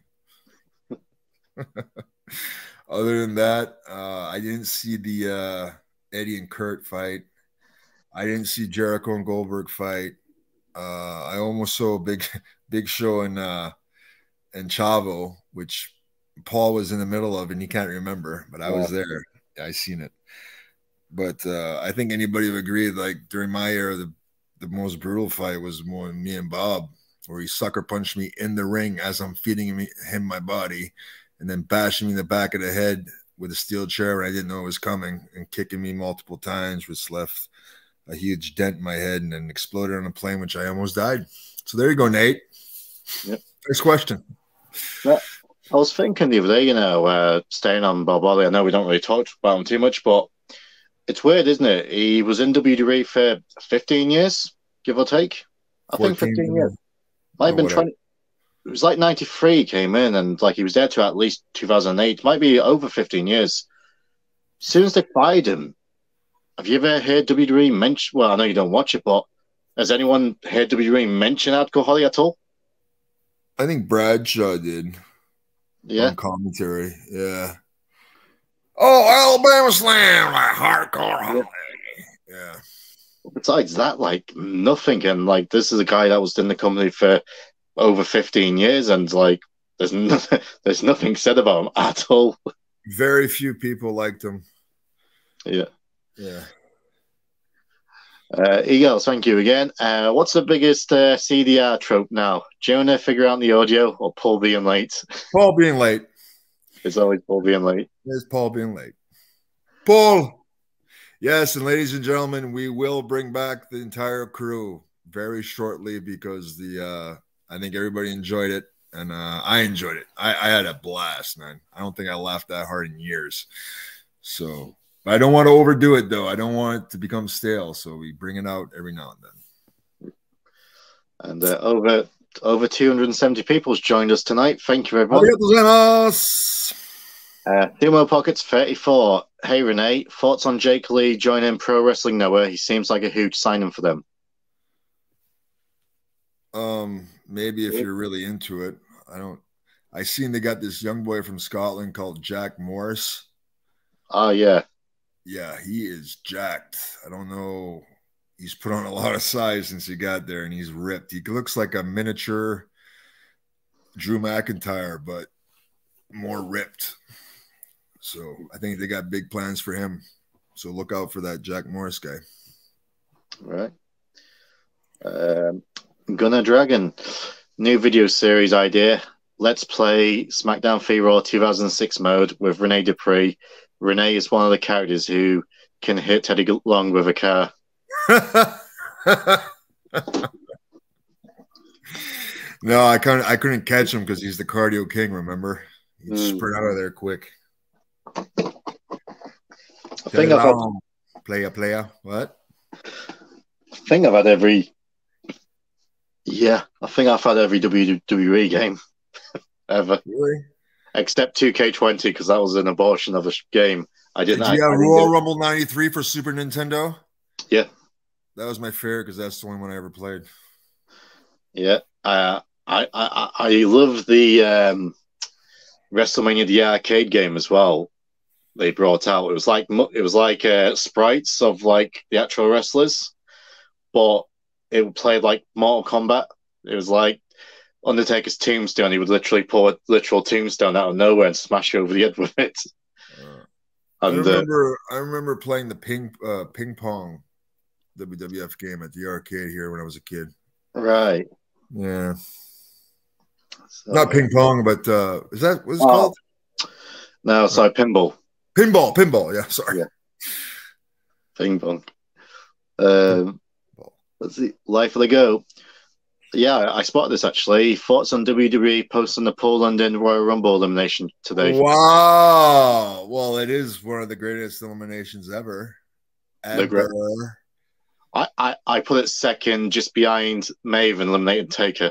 [SPEAKER 2] Other than that, I didn't see the Eddie and Kurt fight. I didn't see Jericho and Goldberg fight. I almost saw Big Show and Chavo, which Paul was in the middle of, and he can't remember, but I was there. Yeah, I seen it. But I think anybody would agree, like during my era, the most brutal fight was more me and Bob, where he sucker punched me in the ring as I'm feeding him my body, and then bashing me in the back of the head with a steel chair when I didn't know it was coming, and kicking me multiple times, which left a huge dent in my head and then exploded on a plane, which I almost died. So there you go, Nate.
[SPEAKER 1] Yep.
[SPEAKER 2] Next question.
[SPEAKER 1] Yeah. I was thinking the other day, staying on Bob Ollie. I know we don't really talk about him too much, but it's weird, isn't it? He was in WWE for 15 years, give or take. I think 15 years. Might have been 20. It was like 93 he came in, and like he was there to at least 2008. Might be over 15 years. As soon as they fired him, have you ever heard WWE mention? Well, I know you don't watch it, but has anyone heard WWE mention Adko Holly at all?
[SPEAKER 2] I think Bradshaw did.
[SPEAKER 1] Yeah.
[SPEAKER 2] On commentary. Yeah. Oh, Alabama Slam, like hardcore Holly. Yeah.
[SPEAKER 1] Besides that, like nothing. And like this is a guy that was in the company for over 15 years, and like there's nothing said about him at all.
[SPEAKER 2] Very few people liked him.
[SPEAKER 1] Yeah.
[SPEAKER 2] Yeah.
[SPEAKER 1] Eagles, thank you again. What's the biggest CDR trope now? Jonah figure out the audio or Paul being late?
[SPEAKER 2] Paul being late.
[SPEAKER 1] It's always Paul being late.
[SPEAKER 2] It's Paul being late. Paul. Yes, and ladies and gentlemen, we will bring back the entire crew very shortly because I think everybody enjoyed it, and I enjoyed it. I had a blast, man. I don't think I laughed that hard in years. So, but I don't want to overdo it, though. I don't want it to become stale, so we bring it out every now and
[SPEAKER 1] And
[SPEAKER 2] then.
[SPEAKER 1] over 270 people's joined us tonight. Thank you, everyone. Sumo Pockets 34. Hey, Renee. Thoughts on Jake Lee joining Pro Wrestling Noah? He seems like a huge signing for them.
[SPEAKER 2] Maybe if you're really into it. I seen they got this young boy from Scotland called Jack Morris.
[SPEAKER 1] Oh, yeah.
[SPEAKER 2] Yeah, he is jacked. I don't know. He's put on a lot of size since he got there, and he's ripped. He looks like a miniature Drew McIntyre, but more ripped. So I think they got big plans for him. So look out for that Jack Morris guy.
[SPEAKER 1] Right. Gunner Dragon, new video series idea. Let's play SmackDown Free Raw 2006 mode with Renee Dupree. Renee is one of the characters who can hit Teddy Long with a car.
[SPEAKER 2] No, I couldn't catch him because he's the cardio king. Remember, he'd sprint out of there quick.
[SPEAKER 1] I think I've had
[SPEAKER 2] player. What?
[SPEAKER 1] I think I've had every. Yeah, I think I've had every WWE game ever.
[SPEAKER 2] Really?
[SPEAKER 1] Except 2K20 because that was an abortion of a game.
[SPEAKER 2] Did you have Royal Rumble 93 for Super Nintendo?
[SPEAKER 1] Yeah.
[SPEAKER 2] That was my favorite because that's the only one I ever played.
[SPEAKER 1] Yeah. I love the WrestleMania the arcade game as well. They brought out. It was like sprites of like the actual wrestlers, but it played like Mortal Kombat. It was like Undertaker's tombstone. He would literally pull a literal tombstone out of nowhere and smash you over the head with it.
[SPEAKER 2] I remember playing the ping pong WWF game at the arcade here when I was a kid.
[SPEAKER 1] Right.
[SPEAKER 2] Yeah. So, not ping pong, but is that what's it called?
[SPEAKER 1] No, sorry, pinball.
[SPEAKER 2] Pinball. Yeah, sorry.
[SPEAKER 1] Yeah. Ping pong. Let's see. Life of the Go. Yeah, I spotted this actually. Thoughts on WWE posting the Paul London Royal Rumble elimination today?
[SPEAKER 2] Wow. Well, it is one of the greatest eliminations ever.
[SPEAKER 1] I put it second just behind Maven eliminating Taker.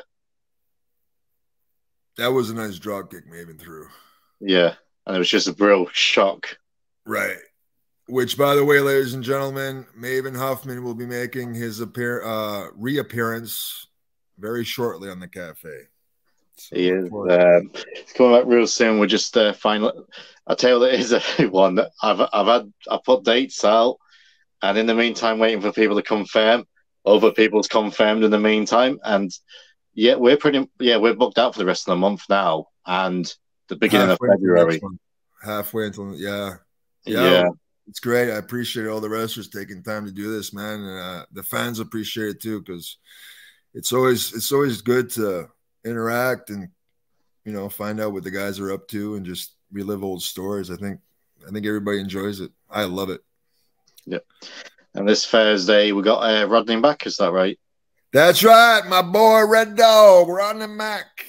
[SPEAKER 2] That was a nice drop kick Maven threw.
[SPEAKER 1] Yeah, and it was just a real shock.
[SPEAKER 2] Right. Which, by the way, ladies and gentlemen, Maven Huffman will be making his reappearance very shortly on the cafe. So
[SPEAKER 1] he is. It's coming back real soon. We're just finally. I'll tell you what it is, everyone. I put dates out, and in the meantime, waiting for people to confirm. Other people's confirmed in the meantime, and we're booked out for the rest of the month now, and the beginning of February.
[SPEAKER 2] Halfway until
[SPEAKER 1] yeah.
[SPEAKER 2] It's great. I appreciate all the wrestlers taking time to do this, man. And the fans appreciate it too, because it's always good to interact and find out what the guys are up to and just relive old stories. I think everybody enjoys it. I love it.
[SPEAKER 1] Yeah. And this Thursday we got Rodney back. Is that right?
[SPEAKER 2] That's right, my boy Red Dog Rodney Mack.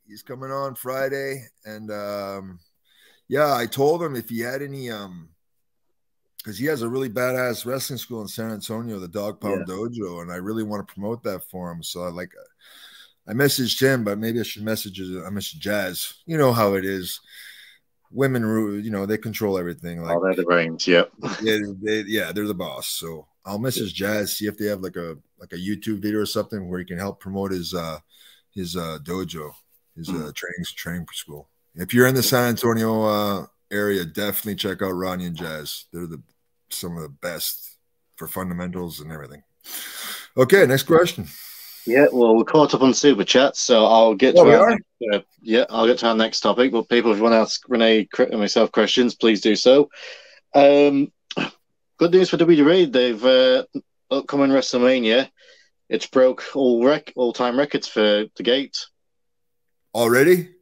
[SPEAKER 2] He's coming on Friday, and yeah, I told him if he had any because he has a really badass wrestling school in San Antonio, the Dog Pound Dojo, and I really want to promote that for him. So I messaged him, but maybe I should message Jazz. You know how it is. Women, you know, they control everything. Like,
[SPEAKER 1] they're the reins. Yep.
[SPEAKER 2] Yeah, they're the boss. So I'll message Jazz, see if they have like a YouTube video or something where he can help promote his dojo, his training school. If you're in the San Antonio area, definitely check out Ronnie and Jazz. They're some of the best for fundamentals and everything. Okay, next question.
[SPEAKER 1] Yeah, well, we're caught up on super chat, so I'll get to I'll get to our next topic. But people, if you want to ask Renee and myself questions, please do so. Good news for WWE. They've upcoming WrestleMania. It's broke all-time records for the gate.
[SPEAKER 2] Already.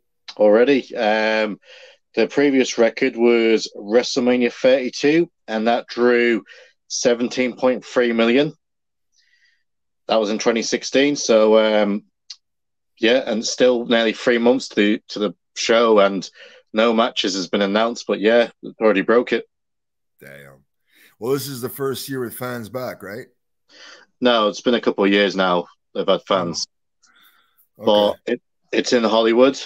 [SPEAKER 1] The previous record was WrestleMania 32, and that drew 17.3 million. That was in 2016. So, and still nearly 3 months to the show, and no matches has been announced. But yeah, it already broke it.
[SPEAKER 2] Damn. Well, this is the first year with fans back, right?
[SPEAKER 1] No, it's been a couple of years now. They've had fans, but it's in Hollywood.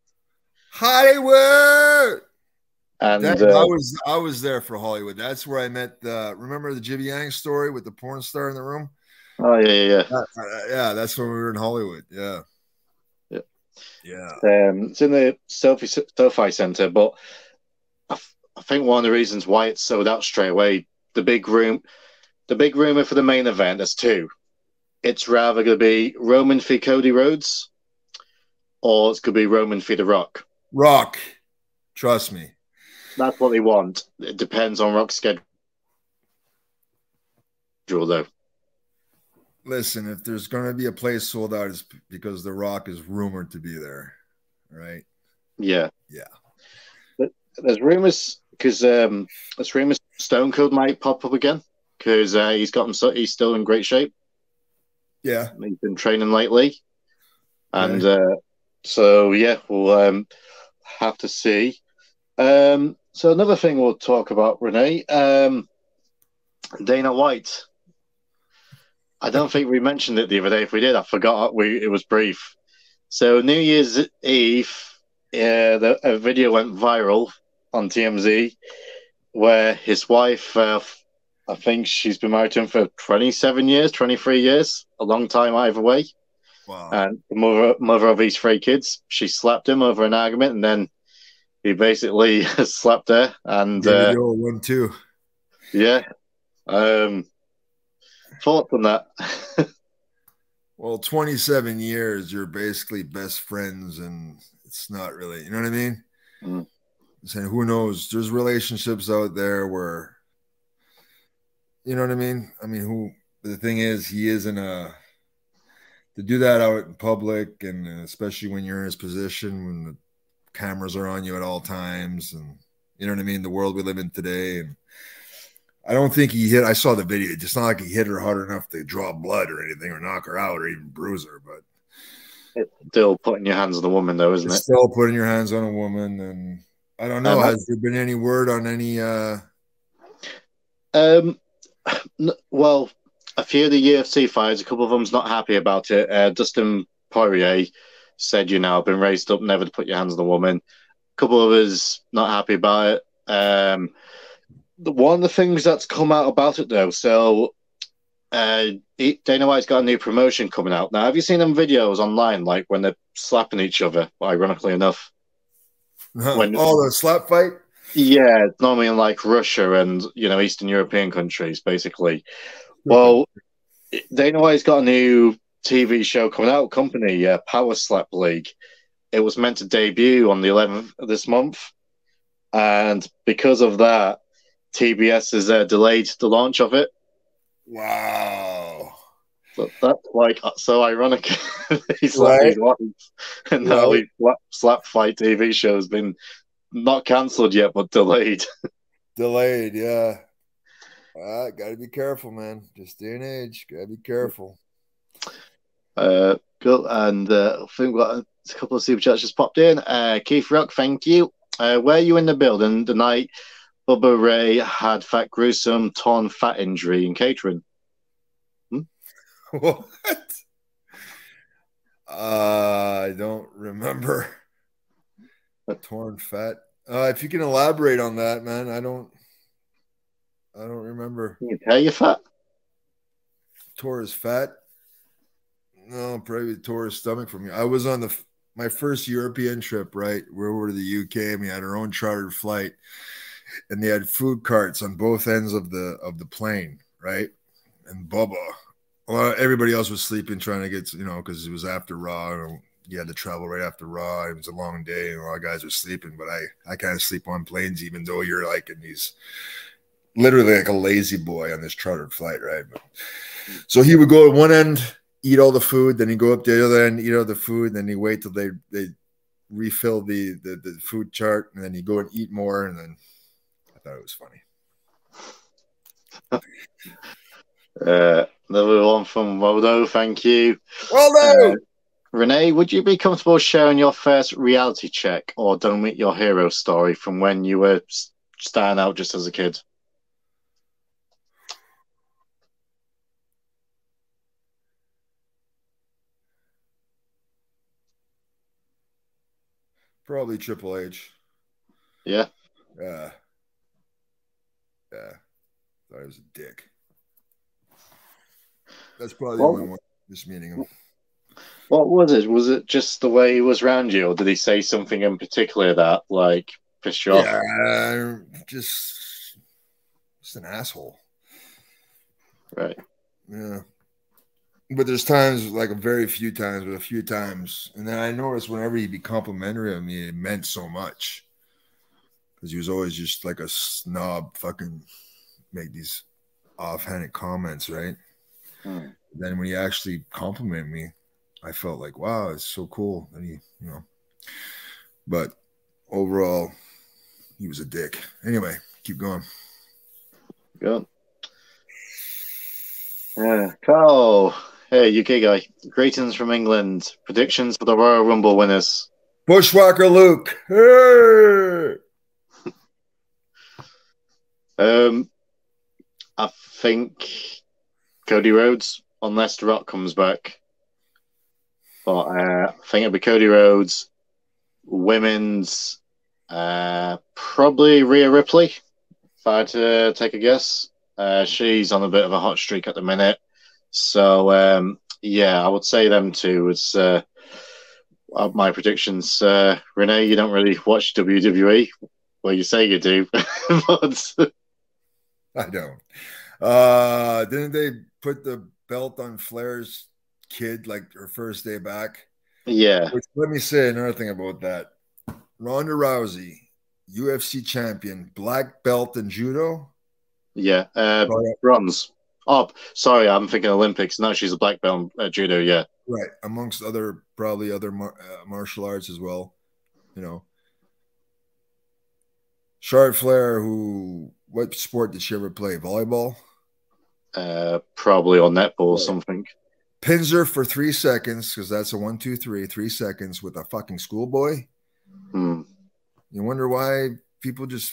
[SPEAKER 1] And
[SPEAKER 2] I was there for Hollywood. That's where I met remember the Jibby Yang story with the porn star in the room?
[SPEAKER 1] Oh yeah.
[SPEAKER 2] Yeah, that's when we were in Hollywood. Yeah.
[SPEAKER 1] It's in the SoFi Center, but I think one of the reasons why it's sold out straight away, the big rumor for the main event, there's two. It's rather going to be Roman v. Cody Rhodes, or it's going to be Roman v. The Rock.
[SPEAKER 2] Rock, trust me.
[SPEAKER 1] That's what they want. It depends on Rock's schedule, though.
[SPEAKER 2] Listen, if there's going to be a place sold out, it's because The Rock is rumored to be there, right?
[SPEAKER 1] Yeah. There's rumors because Stone Cold might pop up again because he's still in great shape.
[SPEAKER 2] Yeah,
[SPEAKER 1] he's been training lately, and so yeah, we'll have to see. So another thing we'll talk about, Renee, Dana White. I don't think we mentioned it the other day. If we did, I forgot. It was brief. So New Year's Eve, a video went viral on TMZ where his wife, I think she's been married to him for 27 years, 23 years, a long time either way.
[SPEAKER 2] Wow.
[SPEAKER 1] And the mother of his 3 kids, she slapped him over an argument, and then he basically slapped her. And
[SPEAKER 2] the old 1-2.
[SPEAKER 1] Yeah. Thoughts on that?
[SPEAKER 2] Well, 27 years, you're basically best friends, and it's not really, you know what I mean?
[SPEAKER 1] Mm.
[SPEAKER 2] Saying, who knows? There's relationships out there where, you know what I mean? I mean, the thing is, he isn't to do that out in public, and especially when you're in his position, when the cameras are on you at all times, and you know what I mean? The world we live in today, and I don't think he hit. I saw the video. It's not like he hit her hard enough to draw blood or anything, or knock her out, or even bruise her. But
[SPEAKER 1] it's still putting your hands on the woman, though, isn't it?
[SPEAKER 2] Still putting your hands on a woman, and I don't know. Has there been any word on any?
[SPEAKER 1] Well, a few of the UFC fighters, a couple of them's not happy about it. Dustin Poirier said, I've been raised up never to put your hands on a woman. A couple of us not happy about it. One of the things that's come out about it, though, so Dana White's got a new promotion coming out. Now, have you seen them videos online, like when they're slapping each other, ironically enough?
[SPEAKER 2] The slap fight?
[SPEAKER 1] Yeah, normally in like Russia and, Eastern European countries, basically. Well, Dana White's got a new TV show coming out, company, Power Slap League. It was meant to debut on the 11th of this month. And because of that, TBS has delayed the launch of it.
[SPEAKER 2] Wow.
[SPEAKER 1] So that's so ironic. He's slapped his wife, and now his slap fight TV show has been not cancelled yet, but delayed.
[SPEAKER 2] Delayed, yeah. Gotta be careful, man. This day and age, gotta be careful.
[SPEAKER 1] Cool. And I think we've got a couple of super chats just popped in. Keith Rock, thank you. Were you in the building the night Bubba Ray had that gruesome torn fat injury in catering?
[SPEAKER 2] What? I don't remember. Torn fat. If you can elaborate on that, man, I don't remember.
[SPEAKER 1] Can you tear your fat?
[SPEAKER 2] Tore his fat? No, probably tore his stomach from me. I was on my first European trip, right? We were to the UK and we had our own chartered flight, and they had food carts on both ends of the plane, right? And Bubba, well, everybody else was sleeping, trying to get, because it was after Raw. And you had to travel right after Raw. It was a long day, and a lot of guys were sleeping. But I can't sleep on planes, even though you're like in these, literally like a lazy boy on this chartered flight, right? So he would go at one end, eat all the food, then he'd go up to the other end, eat all the food, then he'd wait till they refill the food chart, and then he'd go and eat more, and then I thought it was funny.
[SPEAKER 1] Another one from Waldo, thank you.
[SPEAKER 2] Waldo!
[SPEAKER 1] Renee, would you be comfortable sharing your first reality check or Don't Meet Your Hero story from when you were starting out just as a kid?
[SPEAKER 2] Probably Triple H.
[SPEAKER 1] Yeah.
[SPEAKER 2] Yeah. Thought he was a dick. That's probably the only one just meeting him.
[SPEAKER 1] What was it? Was it just the way he was around you, or did he say something in particular that like pissed you off?
[SPEAKER 2] Yeah, just an asshole.
[SPEAKER 1] Right.
[SPEAKER 2] Yeah. But there's times, like a very few times, but a few times. And then I noticed whenever he'd be complimentary of me, it meant so much. Because he was always just like a snob, fucking make these offhanded comments, right? Then when he actually complimented me, I felt like, wow, it's so cool. And but overall, he was a dick. Anyway, keep going.
[SPEAKER 1] Good. Carl, hey, UK guy. Greetings from England. Predictions for the Royal Rumble winners.
[SPEAKER 2] Bushwhacker Luke.
[SPEAKER 1] Hey! I think Cody Rhodes, unless The Rock comes back. But I think it'll be Cody Rhodes. Women's, probably Rhea Ripley, if I had to take a guess. She's on a bit of a hot streak at the minute. So, yeah, I would say them two as my predictions. Renee, you don't really watch WWE. Well, you say you do. But
[SPEAKER 2] I don't. Didn't they put the belt on Flair's kid like her first day back?
[SPEAKER 1] Yeah.
[SPEAKER 2] Which, let me say another thing about that. Ronda Rousey, UFC champion, black belt in judo.
[SPEAKER 1] Yeah. Bronze. Oh, sorry, I'm thinking Olympics. No, she's a black belt judo. Yeah.
[SPEAKER 2] Right. Amongst probably other martial arts as well. Charlotte Flair, what sport did she ever play? Volleyball?
[SPEAKER 1] Probably on netball or something.
[SPEAKER 2] Pins her for 3 seconds, because that's a 1, 2, 3, 3 seconds with a fucking schoolboy. You wonder why people just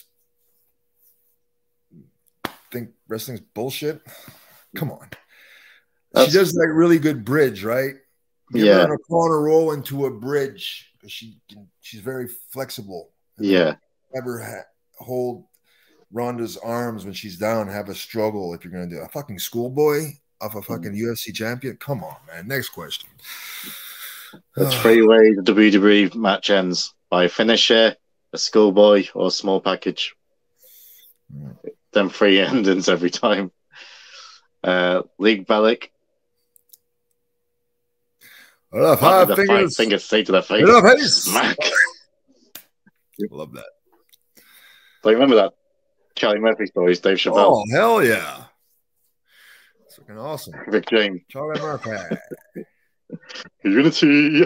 [SPEAKER 2] think wrestling's bullshit. Come on. She does like really good bridge, right? Give her a corner roll into a bridge, because she's very flexible.
[SPEAKER 1] Yeah.
[SPEAKER 2] Never hold Ronda's arms when she's down, have a struggle. If you're going to do a fucking schoolboy off a fucking UFC champion, come on, man. Next question.
[SPEAKER 1] The three-way the WWE match ends by finisher, a schoolboy, or a small package. Them 3 endings every time. League Bellic. Fingers straight to their face. Smack.
[SPEAKER 2] Love that.
[SPEAKER 1] So you remember that Charlie Murphy stories, Dave Chappelle?
[SPEAKER 2] Oh, hell yeah. It's fucking awesome.
[SPEAKER 1] Rick James.
[SPEAKER 2] Charlie Murphy.
[SPEAKER 1] Unity.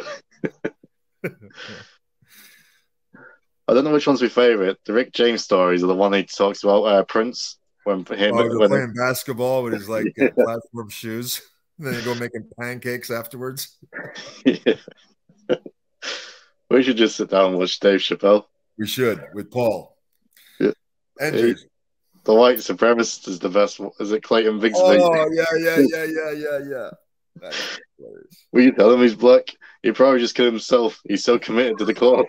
[SPEAKER 1] I don't know which one's my favorite. The Rick James stories are the one he talks about Prince when
[SPEAKER 2] playing basketball with his platform shoes. And then they go making pancakes afterwards.
[SPEAKER 1] Yeah. We should just sit down and watch Dave Chappelle.
[SPEAKER 2] We should with Paul
[SPEAKER 1] Yeah.
[SPEAKER 2] and Jason.
[SPEAKER 1] The white supremacist is the best one. Is it Clayton Bigsby?
[SPEAKER 2] Oh yeah. That's hilarious.
[SPEAKER 1] Will you tell him he's black? He probably just killed himself. He's so committed to the cause.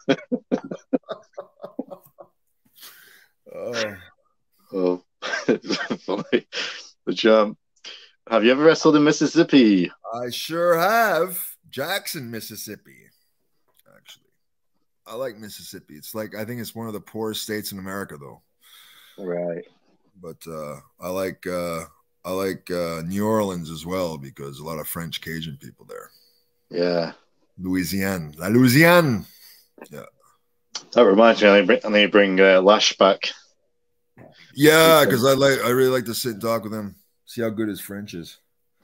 [SPEAKER 1] Oh, it's funny. The Champ. Have you ever wrestled in Mississippi?
[SPEAKER 2] I sure have. Jackson, Mississippi. Actually, I like Mississippi. It's like, I think it's one of the poorest states in America, though.
[SPEAKER 1] Right.
[SPEAKER 2] But I like New Orleans as well, because a lot of French Cajun people there.
[SPEAKER 1] Yeah.
[SPEAKER 2] Louisiane. La Louisiane. Yeah.
[SPEAKER 1] That reminds me, I need to bring Lash back.
[SPEAKER 2] Yeah, because I really like to sit and talk with him, see how good his French is.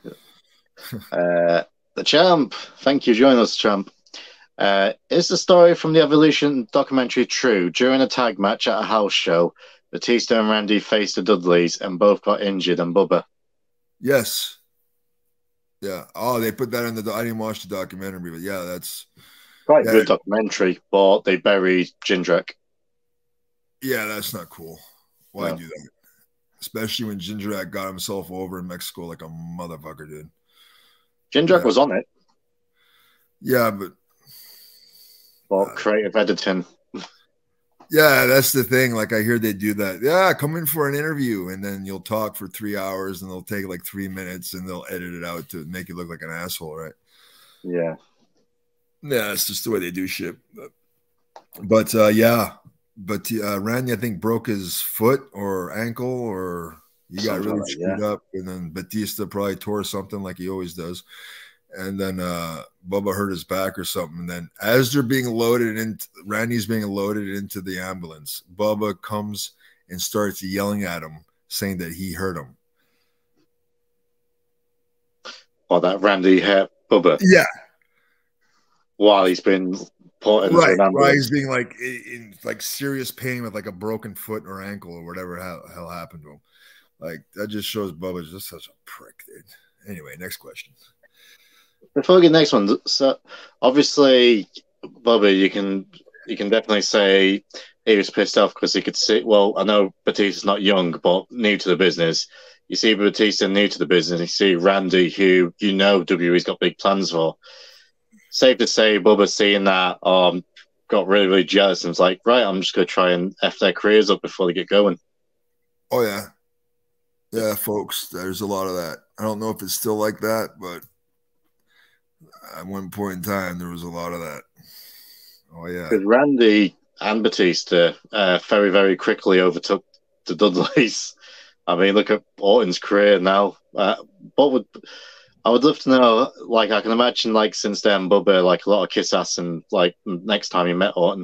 [SPEAKER 1] The Champ. Thank you for joining us, Champ. Is the story from the Evolution documentary true? During a tag match at a house show, Batista and Randy faced the Dudleys and both got injured and Bubba.
[SPEAKER 2] Yes. Yeah. Oh, they put that in the. I didn't watch the documentary, but yeah, that's
[SPEAKER 1] quite a good documentary. But they buried Jindrak.
[SPEAKER 2] Yeah, that's not cool. Why do that? Especially when Jindrak got himself over in Mexico like a motherfucker did.
[SPEAKER 1] Jindrak was on it.
[SPEAKER 2] Yeah, but
[SPEAKER 1] creative editing.
[SPEAKER 2] Yeah, that's the thing. Like, I hear they do that. Yeah, come in for an interview, and then you'll talk for 3 hours, and they'll take like 3 minutes, and they'll edit it out to make you look like an asshole, right?
[SPEAKER 1] Yeah.
[SPEAKER 2] Yeah, it's just the way they do shit. But yeah. But Randy, I think, broke his foot or ankle, or he got really screwed up. And then Batista probably tore something like he always does. And then Bubba hurt his back or something. And then as they're being loaded in, Randy's being loaded into the ambulance, Bubba comes and starts yelling at him, saying that he hurt him.
[SPEAKER 1] Oh, that Randy hit Bubba?
[SPEAKER 2] Yeah.
[SPEAKER 1] While he's been put into an ambulance.
[SPEAKER 2] While he's being like in like serious pain with like a broken foot or ankle or whatever hell happened to him. Like, that just shows Bubba's just such a prick, dude. Anyway, next question.
[SPEAKER 1] Before we get next one, so obviously, Bubba, you can definitely say he was pissed off because he could see. Well, I know Batista's not young, but new to the business. You see Batista new to the business. You see Randy, who WWE's got big plans for. Safe to say, Bubba seeing that got really, really jealous and was like, right, I'm just going to try and F their careers up before they get going.
[SPEAKER 2] Oh, yeah. Yeah, folks, there's a lot of that. I don't know if it's still like that, but at one point in time, there was a lot of that. Oh, yeah.
[SPEAKER 1] Because Randy and Batista very, very quickly overtook the Dudleys. I mean, look at Orton's career now. I would love to know, like, I can imagine, like, since then, Bubba, like, a lot of kiss ass and, like, next time you met Orton.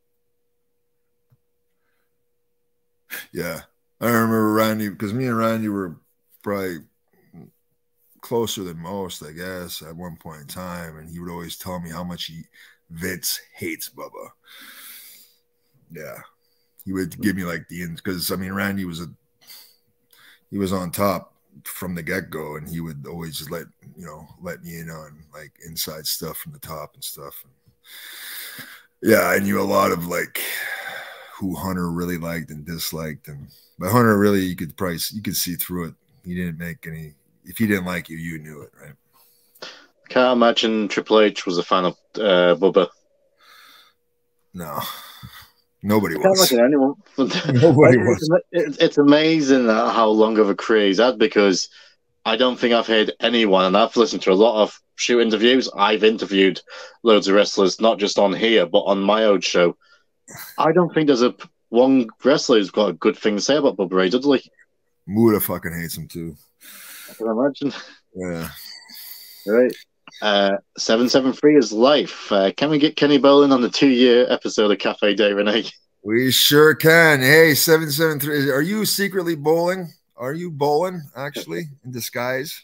[SPEAKER 2] Yeah. I remember Randy, because me and Randy were probably closer than most, I guess, at one point in time, and he would always tell me how much Vince hates Bubba. Yeah. He would give me, like, because, I mean, Randy was on top from the get-go, and he would always let me in on like inside stuff from the top and stuff. Yeah, I knew a lot of like who Hunter really liked and disliked, but Hunter really, you could see through it. He didn't make any. If he didn't like you, you knew it, right?
[SPEAKER 1] Can't imagine Triple H was a fan of Bubba.
[SPEAKER 2] No. Nobody was.
[SPEAKER 1] I can't imagine anyone.
[SPEAKER 2] Nobody was.
[SPEAKER 1] It's amazing how long of a career he's had, because I don't think I've heard anyone, and I've listened to a lot of shoot interviews. I've interviewed loads of wrestlers, not just on here, but on my own show. I don't think there's one wrestler who's got a good thing to say about Bubba Ray Dudley.
[SPEAKER 2] Muda fucking hates him too.
[SPEAKER 1] I can imagine.
[SPEAKER 2] Yeah.
[SPEAKER 1] Right. 773 is life. Can we get Kenny Bolin on the 2-year episode of Cafe Day, Renee?
[SPEAKER 2] We sure can. Hey, 773. Are you secretly bowling? Are you bowling, actually, in disguise?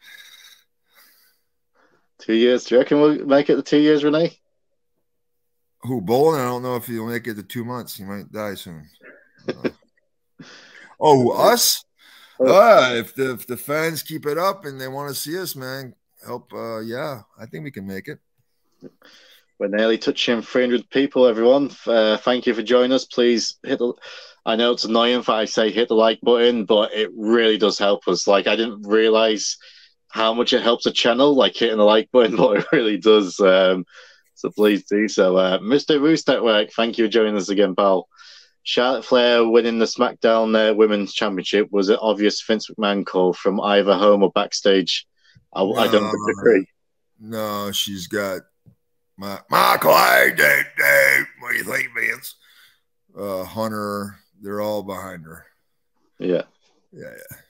[SPEAKER 1] 2 years. Do you reckon we'll make it the 2 years, Renee?
[SPEAKER 2] Who, bowling? I don't know if he'll make it to 2 months. He might die soon. Oh, us? If the fans keep it up and they want to see us, man, help. Yeah, I think we can make it.
[SPEAKER 1] We're nearly touching 300 people, everyone. Thank you for joining us. Please hit the. I know it's annoying if I say hit the like button, but it really does help us. Like, I didn't realize how much it helps a channel, like hitting the like button, but it really does. So please do so. Mr. Roos Network, thank you for joining us again, pal. Charlotte Flair winning the SmackDown Women's Championship was an obvious Vince McMahon call from either home or backstage. I don't disagree.
[SPEAKER 2] No, she's got Michael, Dave. What do you think, Vince? Hunter, they're all behind her.
[SPEAKER 1] Yeah.
[SPEAKER 2] Yeah.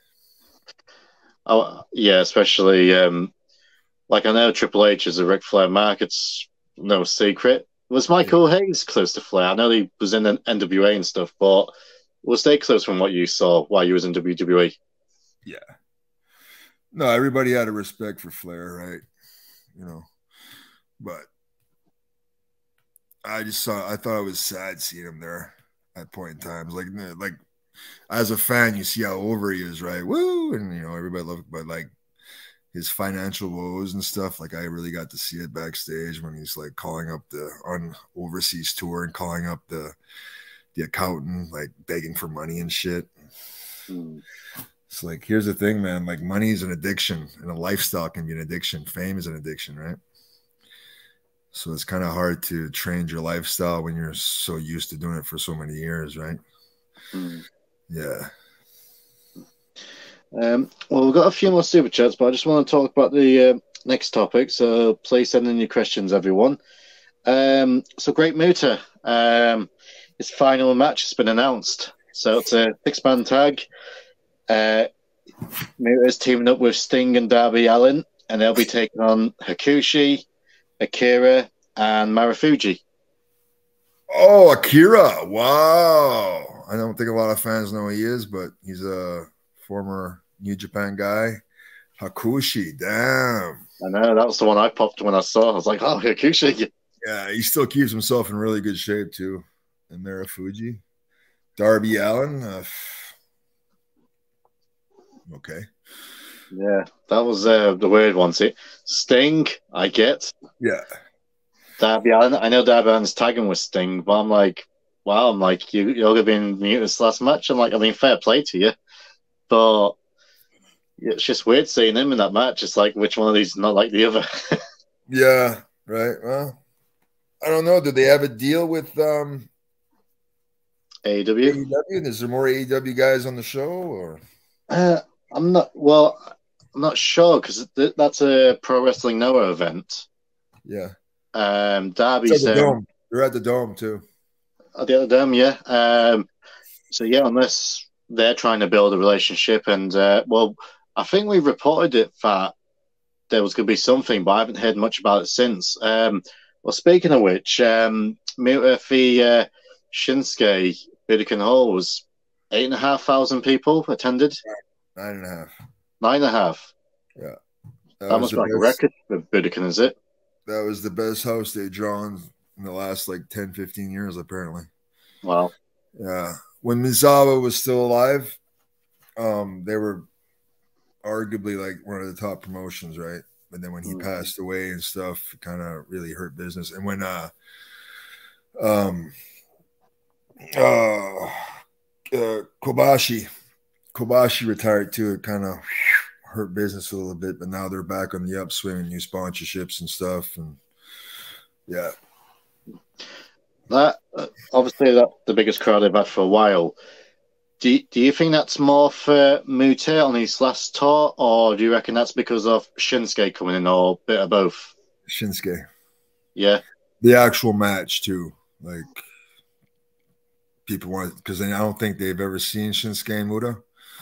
[SPEAKER 1] Oh, yeah, especially like I know Triple H is a Ric Flair mark. It's no secret. Was Michael Hayes close to Flair? I know he was in the NWA and stuff, but was they close from what you saw while you was in WWE?
[SPEAKER 2] Yeah. No, everybody had a respect for Flair, right? You know, but I thought it was sad seeing him there at point in times. Like as a fan, you see how over he is, right? Woo! And, you know, everybody loved it, but like his financial woes and stuff, like I really got to see it backstage when he's like calling up on overseas tour and calling up the accountant, like begging for money and shit. It's like, here's the thing, man, like money is an addiction and a lifestyle can be an addiction. Fame is an addiction, right? So it's kind of hard to change your lifestyle when you're so used to doing it for so many years, right? Yeah.
[SPEAKER 1] Well, we've got a few more super chats, but I just want to talk about the next topic. So please send in your questions, everyone. So Great Muta, his final match has been announced. So it's a 6-man tag. Muta's teaming up with Sting and Darby Allin, and they'll be taking on Hakushi, Akira, and Marufuji.
[SPEAKER 2] Oh, Akira! Wow, I don't think a lot of fans know who he is, but he's a former New Japan guy. Hakushi, damn.
[SPEAKER 1] I know, that was the one I popped when I saw. I was like, oh, Hakushi.
[SPEAKER 2] Yeah, he still keeps himself in really good shape too. And Marufuji, Darby Allin. Okay.
[SPEAKER 1] Yeah, that was the weird one. See, Sting, I get.
[SPEAKER 2] Yeah.
[SPEAKER 1] Darby Allin, I know Darby Allin's tagging with Sting, but I'm like, wow, I'm like, you're going to be in Muta's last match. I'm like, I mean, fair play to you. But it's just weird seeing him in that match. It's like, which one of these is not like the other?
[SPEAKER 2] Yeah, right. Well, I don't know. Did they have a deal with
[SPEAKER 1] AEW?
[SPEAKER 2] Is there more AEW guys on the show? Or
[SPEAKER 1] I'm not sure because that's a Pro Wrestling Noah event.
[SPEAKER 2] Yeah.
[SPEAKER 1] Darby said
[SPEAKER 2] they're at the Dome too.
[SPEAKER 1] At the other Dome, yeah. So yeah, unless they're trying to build a relationship, and well, I think we reported it that there was going to be something, but I haven't heard much about it since. Well, speaking of which, Muta v Shinsuke Budokan Hall was 8,500 people attended.
[SPEAKER 2] 9.5.
[SPEAKER 1] 9.5.
[SPEAKER 2] Yeah.
[SPEAKER 1] That must be like a record for Budokan, is it?
[SPEAKER 2] That was the best house they've drawn in the last like 10, 15 years, apparently.
[SPEAKER 1] Wow.
[SPEAKER 2] Yeah. When Misawa was still alive, they were arguably like one of the top promotions, right? But then when he passed away and stuff, it kind of really hurt business. And when Kobashi retired too, it kind of hurt business a little bit, but now they're back on the upswing, new sponsorships and stuff. And yeah,
[SPEAKER 1] that obviously that's the biggest crowd they've had for a while. Do you think that's more for Muta on his last tour, or do you reckon that's because of Shinsuke coming in, or a bit of both?
[SPEAKER 2] Shinsuke.
[SPEAKER 1] Yeah.
[SPEAKER 2] The actual match too, like people want, because I don't think they've ever seen Shinsuke and Muta.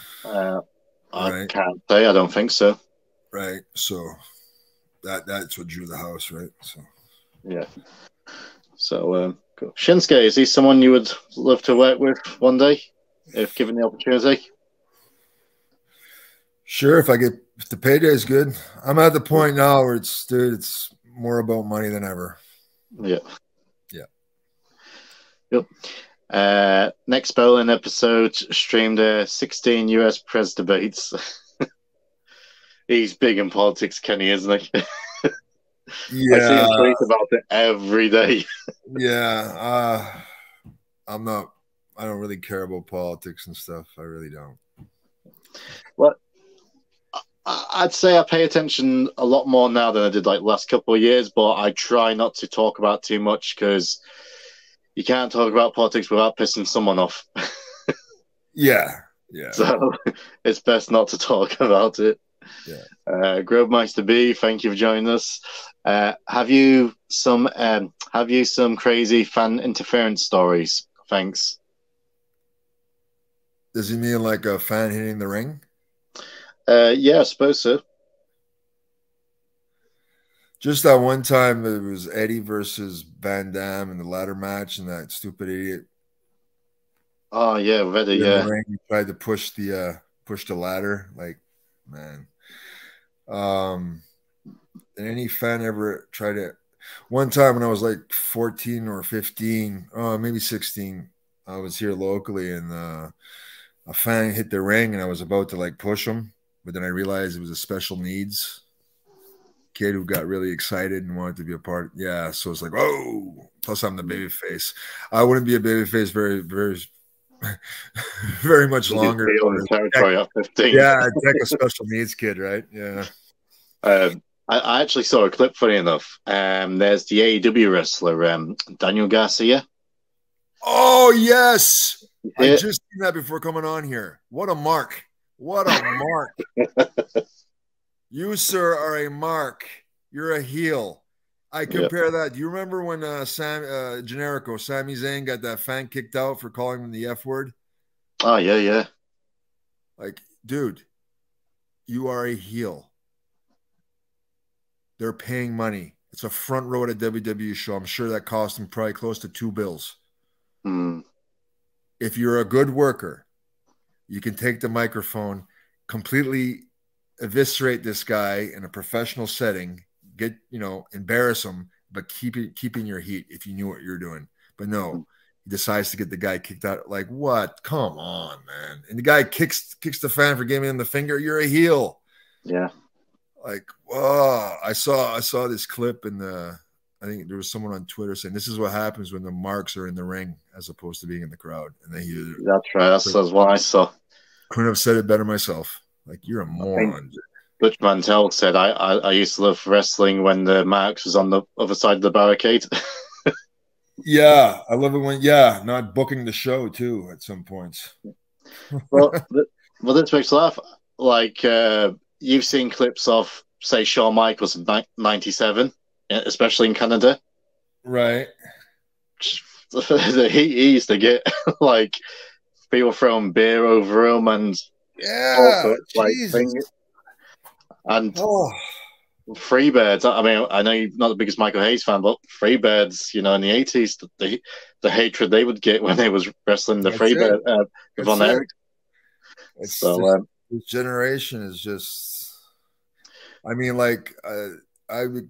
[SPEAKER 1] I can't say. I don't think so.
[SPEAKER 2] Right. So that's what drew the house, right? So
[SPEAKER 1] yeah. So cool. Shinsuke, is he someone you would love to work with one day, if given the opportunity?
[SPEAKER 2] Sure, if the payday is good. I'm at the point now where it's more about money than ever.
[SPEAKER 1] Yeah.
[SPEAKER 2] Yeah.
[SPEAKER 1] Yep. Next Berlin episode streamed 16 US press debates. He's big in politics, Kenny, isn't he?
[SPEAKER 2] Yeah,
[SPEAKER 1] I see him tweet about it every day.
[SPEAKER 2] Yeah, I'm not. I don't really care about politics and stuff. I really don't.
[SPEAKER 1] Well, I'd say I pay attention a lot more now than I did like the last couple of years, but I try not to talk about too much because you can't talk about politics without pissing someone off.
[SPEAKER 2] Yeah.
[SPEAKER 1] So it's best not to talk about it.
[SPEAKER 2] Yeah.
[SPEAKER 1] Grobemeister B, thank you for joining us. Have you some crazy fan interference stories? Thanks.
[SPEAKER 2] Does he mean like a fan hitting the ring?
[SPEAKER 1] Yeah, I suppose so.
[SPEAKER 2] Just that one time it was Eddie versus Van Damme in the ladder match, and that stupid idiot.
[SPEAKER 1] Oh yeah, Eddie. Yeah,
[SPEAKER 2] he tried to push the ladder. Like, man. Did any fan ever try to? One time when I was like 14 or 15, maybe 16, I was here locally, and a fan hit the ring, and I was about to like push him, but then I realized it was a special needs kid who got really excited and wanted to be a part. Yeah, so it's like, oh, plus I'm the baby face. I wouldn't be a baby face very, very, very much longer.
[SPEAKER 1] Territory at 15.
[SPEAKER 2] Yeah, Deck a special needs kid, right? Yeah.
[SPEAKER 1] I actually saw a clip, funny enough. There's the AEW wrestler, Daniel Garcia.
[SPEAKER 2] Oh, yes. I just seen that before coming on here. What a mark. What a mark. You, sir, are a mark. You're a heel. I compare that. Do you remember when Sami Zayn got that fan kicked out for calling him the F word?
[SPEAKER 1] Oh, yeah.
[SPEAKER 2] Like, dude, you are a heel. They're paying money. It's a front row at a WWE show. I'm sure that cost them probably close to $2 bills. If you're a good worker, you can take the microphone, completely eviscerate this guy in a professional setting, embarrass him, but keeping your heat if you knew what you're doing. But no, he decides to get the guy kicked out. Like, what? Come on, man. And the guy kicks the fan for giving him the finger. You're a heel.
[SPEAKER 1] Yeah.
[SPEAKER 2] Like, oh, I saw this clip in I think there was someone on Twitter saying this is what happens when the marks are in the ring as opposed to being in the crowd. And
[SPEAKER 1] that's right. That's what I saw.
[SPEAKER 2] Couldn't have said it better myself. Like, you're a moron.
[SPEAKER 1] Butch Mantel said, I used to love wrestling when the marks was on the other side of the barricade.
[SPEAKER 2] Yeah, I love it when, not booking the show too at some points.
[SPEAKER 1] well, this makes me laugh. Like, you've seen clips of, say, Shawn Michaels in 97, especially in Canada.
[SPEAKER 2] Right.
[SPEAKER 1] He used to get, like, people throwing beer over him and things. And Freebirds, I mean, I know you're not the biggest Michael Hayes fan, but Freebirds, in the 80s, the hatred they would get when they was wrestling the Freebird, Von Erich.
[SPEAKER 2] So this generation is just, I mean, like, the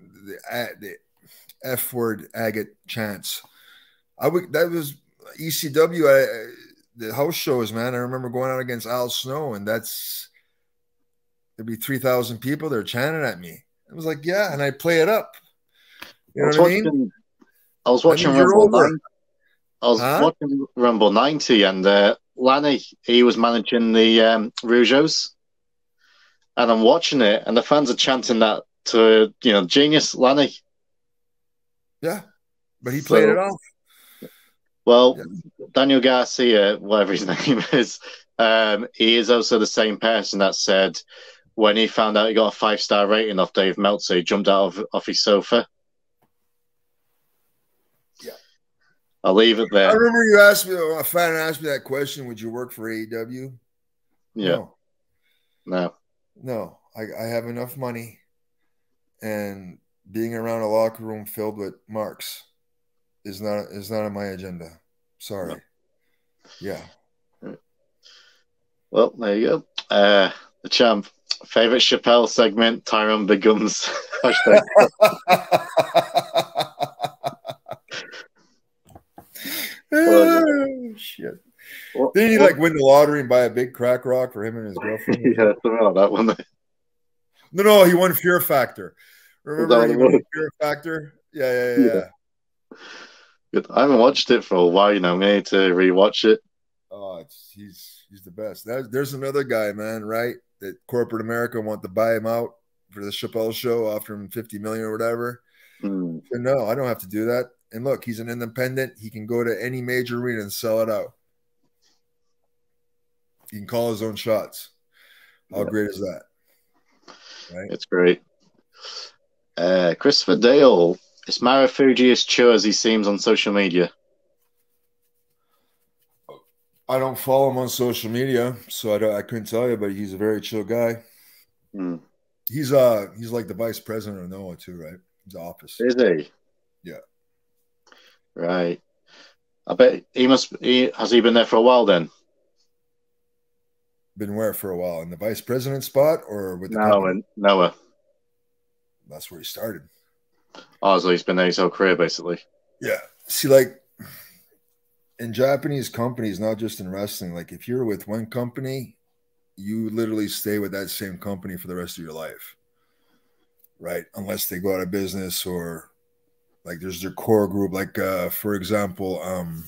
[SPEAKER 2] F word agate chants. That was ECW, the house shows, man. I remember going out against Al Snow, and there'd be 3,000 people there chanting at me. I was like, yeah, and I play it up. You know what I mean?
[SPEAKER 1] I was watching Rumble 90. I was watching Rumble 90, and Lanny, he was managing the Rougeos, and I'm watching it, and the fans are chanting that to genius Lanny.
[SPEAKER 2] Yeah, but he played it off.
[SPEAKER 1] Well, Daniel Garcia, whatever his name is, he is also the same person that said when he found out he got a 5-star rating off Dave Meltzer, he jumped out of his sofa.
[SPEAKER 2] Yeah.
[SPEAKER 1] I'll leave it there.
[SPEAKER 2] I remember a fan asked me that question, would you work for AEW?
[SPEAKER 1] Yeah.
[SPEAKER 2] No. I have enough money, and being around a locker room filled with marks is not on my agenda. Sorry. No. Yeah.
[SPEAKER 1] Well, there you go. The champ. Favorite Chappelle segment, Tyrone Begums.
[SPEAKER 2] Didn't he like win the lottery and buy a big crack rock for him and his girlfriend?
[SPEAKER 1] Yeah, something like that one.
[SPEAKER 2] No, he won Fear Factor. Remember he won Fear Factor? Yeah.
[SPEAKER 1] Good. I haven't watched it for a while, you know. I need to rewatch it.
[SPEAKER 2] Oh, he's the best. There's another guy, man, right? That corporate America want to buy him out for the Chappelle show, offer him 50 million or whatever.
[SPEAKER 1] Mm.
[SPEAKER 2] No, I don't have to do that. And look, he's an independent. He can go to any major arena and sell it out. He can call his own shots. How great is that? Right?
[SPEAKER 1] It's great. Christopher Dale. Is Marufuji as chill as he seems on social media?
[SPEAKER 2] I don't follow him on social media, so I couldn't tell you, but he's a very chill guy.
[SPEAKER 1] Mm.
[SPEAKER 2] He's like the vice president of NOAH too, right? His office.
[SPEAKER 1] Is he?
[SPEAKER 2] Yeah.
[SPEAKER 1] Right. I bet has he been there for a while then?
[SPEAKER 2] Been where for a while? In the vice president spot or with the company?
[SPEAKER 1] NOAH.
[SPEAKER 2] That's where he started.
[SPEAKER 1] Oh, so he's been there his whole career, basically.
[SPEAKER 2] Yeah. See, like in Japanese companies, not just in wrestling, like if you're with one company, you literally stay with that same company for the rest of your life. Right? Unless they go out of business or like there's their core group. Like for example,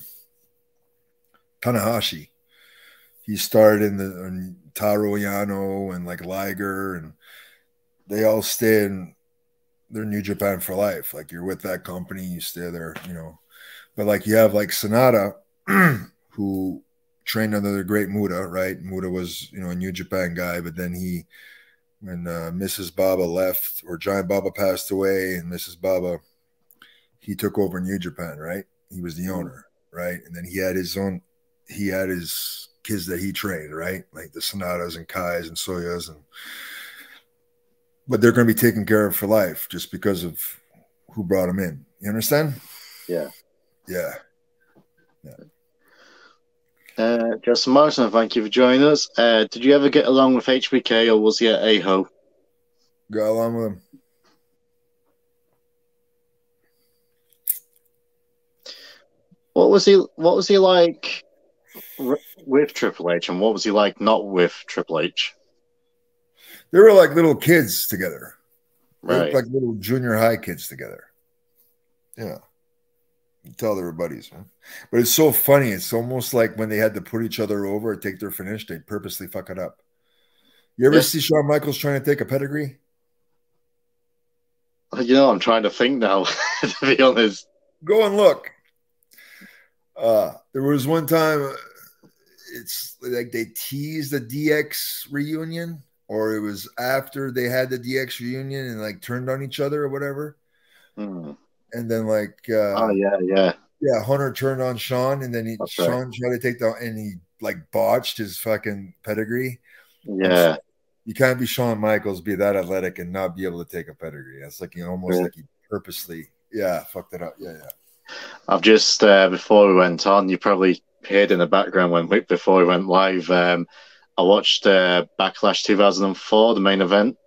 [SPEAKER 2] Tanahashi. He started in Taro Yano and like Liger, and they all stay in their New Japan for life. Like you're with that company, you stay there, you know. But like you have like Sonata, who trained under the great Muda, right? Muda was, you know, a New Japan guy, but then when Mrs. Baba left or Giant Baba passed away and Mrs. Baba, he took over New Japan, right? He was the owner, right? And then he had his kids that he trained, right? Like the Sonatas and Kais and Soyas, but they're going to be taken care of for life just because of who brought them in. You understand?
[SPEAKER 1] Yeah. Justin Morrison, thank you for joining us. Did you ever get along with HBK or was he at AHO?
[SPEAKER 2] Got along with him.
[SPEAKER 1] What was he like with Triple H, and what was he like not with Triple H?
[SPEAKER 2] They were like little kids together.
[SPEAKER 1] Right.
[SPEAKER 2] Like little junior high kids together. Yeah. You tell they were buddies, man. But it's so funny. It's almost like when they had to put each other over or take their finish, they purposely fuck it up. You ever see Shawn Michaels trying to take a pedigree?
[SPEAKER 1] You know, I'm trying to think now, to be honest.
[SPEAKER 2] Go and look. There was one time, it's like they teased the DX reunion, or it was after they had the DX reunion and like turned on each other or whatever.
[SPEAKER 1] Hmm.
[SPEAKER 2] And then like, Hunter turned on Shawn, and then Shawn tried to take and he like botched his fucking pedigree.
[SPEAKER 1] Yeah.
[SPEAKER 2] You can't be Shawn Michaels, be that athletic, and not be able to take a pedigree. That's like almost like he purposely, fucked it up. Yeah.
[SPEAKER 1] I've just before we went on, you probably heard in the background before we went live. I watched Backlash 2004, the main event.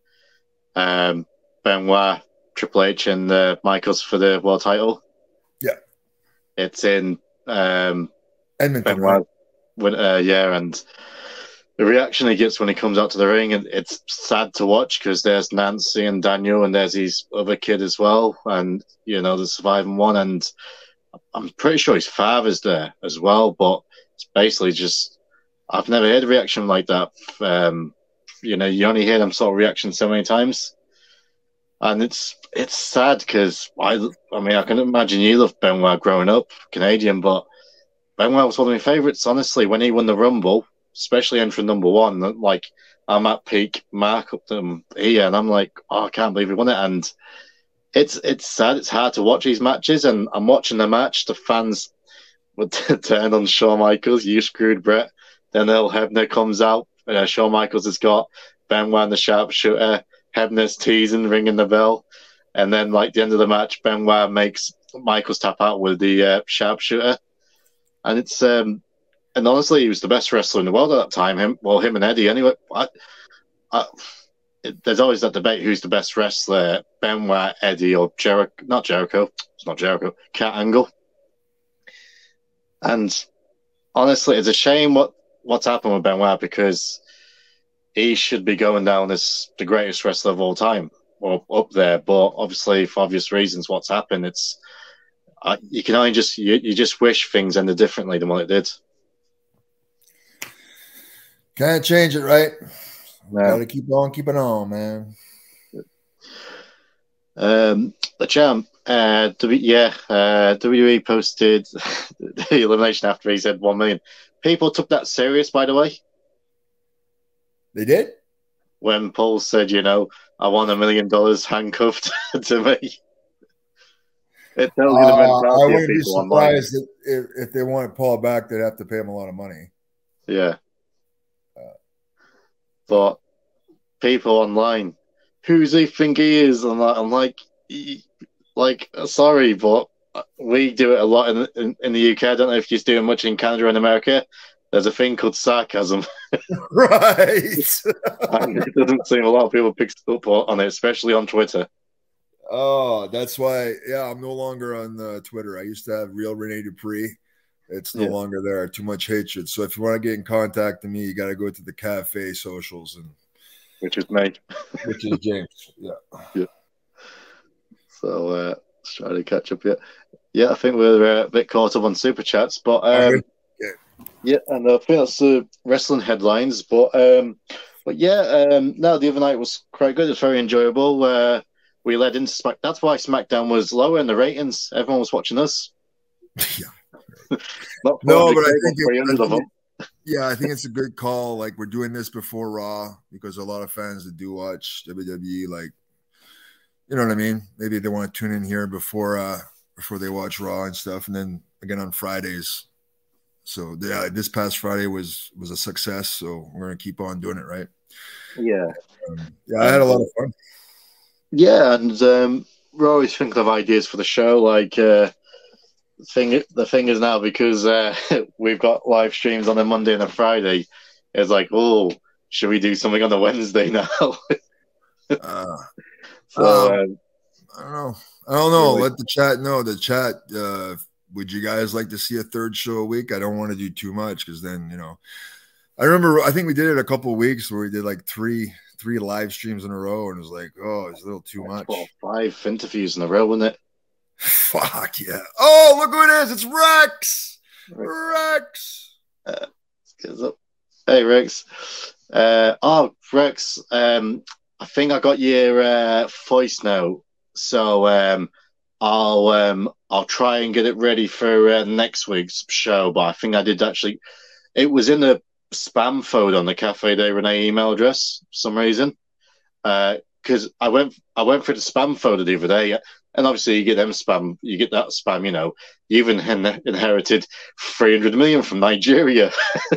[SPEAKER 1] Benoit, Triple H, and Michaels for the world title.
[SPEAKER 2] Yeah,
[SPEAKER 1] it's in
[SPEAKER 2] Edmonton,
[SPEAKER 1] Benoit, and the reaction he gets when he comes out to the ring, and it's sad to watch because there's Nancy and Daniel, and there's his other kid as well, and you know the surviving one, and I'm pretty sure his father's there as well. But it's basically just I've never heard a reaction like that. You know, you only hear them sort of reactions so many times, and it's sad because I mean I can imagine you loved Benoit growing up, Canadian, but Benoit was one of my favourites. Honestly, when he won the Rumble, especially entering number one, like I'm at peak mark up them here, and I'm like, oh, I can't believe he won it. And it's sad. It's hard to watch these matches, and I'm watching the match. The fans would turn on Shawn Michaels. You screwed Brett. Then Earl Hebner comes out. Shawn Michaels has got Benoit and the sharpshooter. Hebner's teasing, ringing the bell, and then like the end of the match, Benoit makes Michaels tap out with the sharpshooter, and it's and honestly, he was the best wrestler in the world at that time. Him and Eddie. Anyway, there's always that debate: who's the best wrestler, Benoit, Eddie, or Jericho? Not Jericho. It's not Jericho. Kurt Angle. And honestly, it's a shame what's happened with Benoit because he should be going down as the greatest wrestler of all time, or up there. But obviously, for obvious reasons, what's happened, you can only you just wish things ended differently than what it did.
[SPEAKER 2] Can't change it, right?
[SPEAKER 1] No.
[SPEAKER 2] Got to keep on keeping on, man.
[SPEAKER 1] The champ, WWE posted the elimination after he said 1 million. People took that serious, by the way.
[SPEAKER 2] They did?
[SPEAKER 1] When Paul said, I want $1 million handcuffed to me. It tells you the mentality
[SPEAKER 2] I wouldn't
[SPEAKER 1] of
[SPEAKER 2] be
[SPEAKER 1] people online.
[SPEAKER 2] surprised if they wanted Paul back, they'd have to pay him a lot of money.
[SPEAKER 1] Yeah. But people online, who's he think he is? I'm like, sorry, but we do it a lot in the UK. I don't know if you're doing much in Canada and America. There's a thing called sarcasm.
[SPEAKER 2] Right.
[SPEAKER 1] And it doesn't seem a lot of people pick up on it, especially on Twitter.
[SPEAKER 2] Oh, that's why. Yeah, I'm no longer on Twitter. I used to have Real Rene Dupree. It's no longer there. Too much hatred. So if you want to get in contact with me, you got to go to the cafe socials,
[SPEAKER 1] which is me,
[SPEAKER 2] which is James. Yeah.
[SPEAKER 1] So let's try to catch up here. Yeah, I think we're a bit caught up on super chats, but yeah, and I think that's the wrestling headlines. But yeah, no, the other night was quite good. It's very enjoyable. We led into SmackDown. That's why SmackDown was lower in the ratings. Everyone was watching us.
[SPEAKER 2] Yeah.
[SPEAKER 1] No,
[SPEAKER 2] but I think it's a good call. Like, we're doing this before Raw because a lot of fans that do watch WWE, like, you know what I mean? Maybe they want to tune in here before they watch Raw and stuff, and then again on Fridays. So yeah, this past Friday was a success. So we're gonna keep on doing it, right?
[SPEAKER 1] Yeah.
[SPEAKER 2] I had a lot of fun.
[SPEAKER 1] Yeah, and we're always thinking of ideas for the show. Like the thing is now, because we've got live streams on a Monday and a Friday. It's like, oh, should we do something on a Wednesday now?
[SPEAKER 2] I don't know. Let the chat know. The chat. Would you guys like to see a third show a week? I don't want to do too much because then, I remember, I think we did it a couple of weeks where we did like three live streams in a row, and it was like, oh, it's a little too much.
[SPEAKER 1] 5 interviews in a row, wasn't it?
[SPEAKER 2] Fuck yeah. Oh, look who it is. It's Rex. Rex.
[SPEAKER 1] Hey, Rex. Rex, I think I got your voice note, so I'll try and get it ready for next week's show. But I think I did actually. It was in the spam folder on the Cafe de Rene email address for some reason. Because I went through the spam folder the other day, and obviously you get that spam. You even inherited 300 million from Nigeria.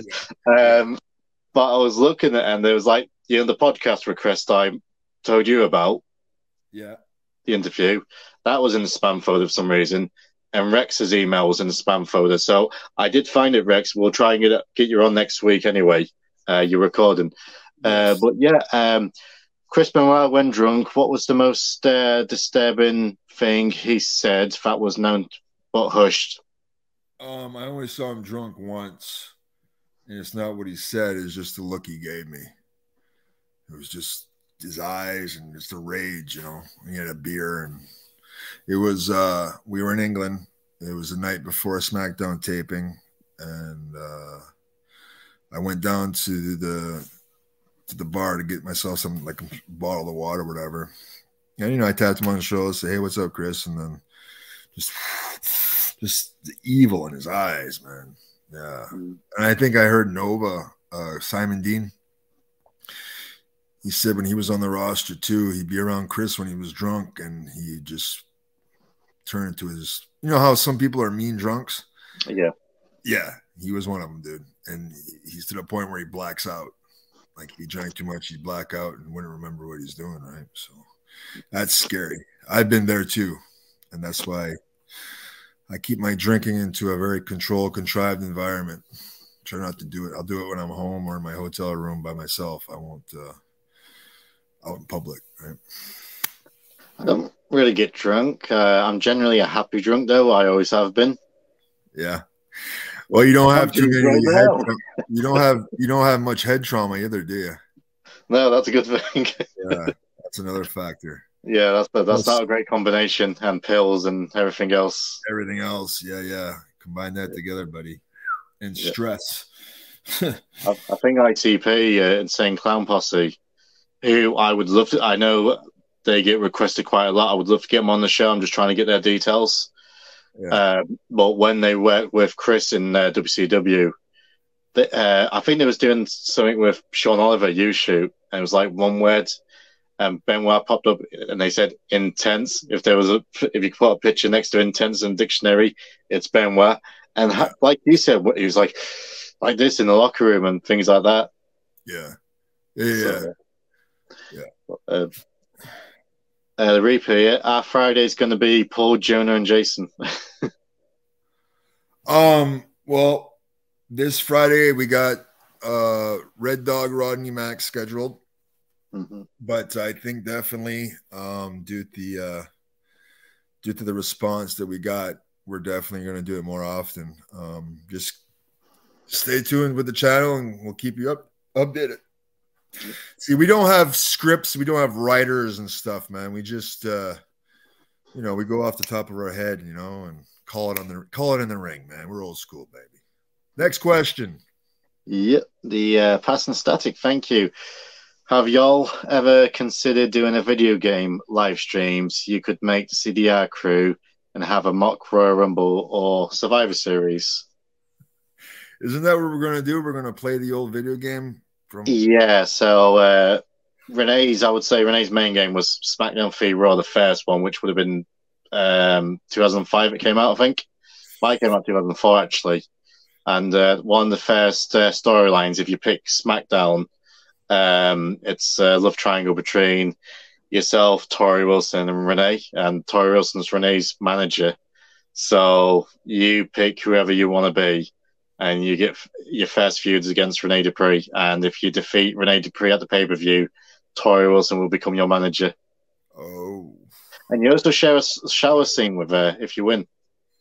[SPEAKER 1] But I was looking at it, and there was like, the podcast request I told you about.
[SPEAKER 2] Yeah.
[SPEAKER 1] The interview. That was in the spam folder for some reason. And Rex's email was in the spam folder. So I did find it, Rex. We'll try and get you on next week anyway. You're recording. Yes. But yeah, Chris Benoit, when drunk, what was the most disturbing thing he said that was known but hushed?
[SPEAKER 2] I only saw him drunk once. And it's not what he said, it's just the look he gave me. It was just his eyes and just the rage, He had a beer, and it was we were in England. It was the night before a SmackDown taping, and I went down to the bar to get myself some, like, a bottle of water or whatever. And I tapped him on the shoulder, say, "Hey, what's up, Chris?" And then just the evil in his eyes, man. Yeah. And I think I heard Nova, Simon Dean. He said when he was on the roster too, he'd be around Chris when he was drunk, and he just turned into his. You know how some people are mean drunks?
[SPEAKER 1] Yeah.
[SPEAKER 2] Yeah, he was one of them, dude. And he's to the point where he blacks out. Like, if he drank too much, he'd black out and wouldn't remember what he's doing, right? So that's scary. I've been there too, and that's why I keep my drinking into a very controlled, contrived environment. Try not to do it. I'll do it when I'm home or in my hotel room by myself. I won't out in public, right?
[SPEAKER 1] I don't really get drunk. I'm generally a happy drunk, though. I always have been.
[SPEAKER 2] Yeah. Well, you don't have too
[SPEAKER 1] Countries
[SPEAKER 2] many
[SPEAKER 1] right
[SPEAKER 2] head.
[SPEAKER 1] now.
[SPEAKER 2] You don't have much head trauma either, do you?
[SPEAKER 1] No, that's a good thing.
[SPEAKER 2] Yeah, that's another factor.
[SPEAKER 1] Yeah, that's
[SPEAKER 2] Plus
[SPEAKER 1] not a great combination, and pills and everything else.
[SPEAKER 2] everything else. Yeah, yeah. Combine that together, buddy. And
[SPEAKER 1] Yeah.
[SPEAKER 2] stress.
[SPEAKER 1] I think ITP, Insane Clown Posse, who I would love to. I know they get requested quite a lot. I would love to get them on the show. I'm just trying to get their details.
[SPEAKER 2] Yeah.
[SPEAKER 1] But when they worked with Chris in WCW, I think they was doing something with Sean Oliver, You Shoot, and it was like one word. And Benoit popped up, and they said intense. If you put a picture next to intense in the dictionary, it's Benoit. And
[SPEAKER 2] Yeah.
[SPEAKER 1] like you said, he was like this in the locker room and things like that.
[SPEAKER 2] Yeah. Yeah.
[SPEAKER 1] So, the repeat, our Friday is going to be Paul, Jonah, and Jason.
[SPEAKER 2] Well, this Friday we got Red Dog Rodney Mack scheduled.
[SPEAKER 1] Mm-hmm.
[SPEAKER 2] But I think definitely due to the response that we got, we're definitely going to do it more often. Just stay tuned with the channel and we'll keep you updated. See, we don't have scripts, we don't have writers and stuff, man. We just we go off the top of our head, and call it in the ring, man. We're old school, baby. Next question.
[SPEAKER 1] Yep, the Passing Static, thank you. Have y'all ever considered doing a video game live streams? You could make the CDR crew and have a mock Royal Rumble or Survivor Series.
[SPEAKER 2] Isn't that what we're going to do? We're going to play the old video game from.
[SPEAKER 1] Yeah, so I would say Renee's main game was SmackDown v Raw, the first one, which would have been 2005 it came out, I think. Mine came out 2004, actually. And one of the first storylines, if you pick SmackDown, it's a love triangle between yourself, Tori Wilson, and Renee. And Tori Wilson's Renee's manager. So you pick whoever you want to be, and you get your first feuds against Renee Dupree. And if you defeat Renee Dupree at the pay-per-view, Tori Wilson will become your manager.
[SPEAKER 2] Oh.
[SPEAKER 1] And you also share a shower scene with her if you win.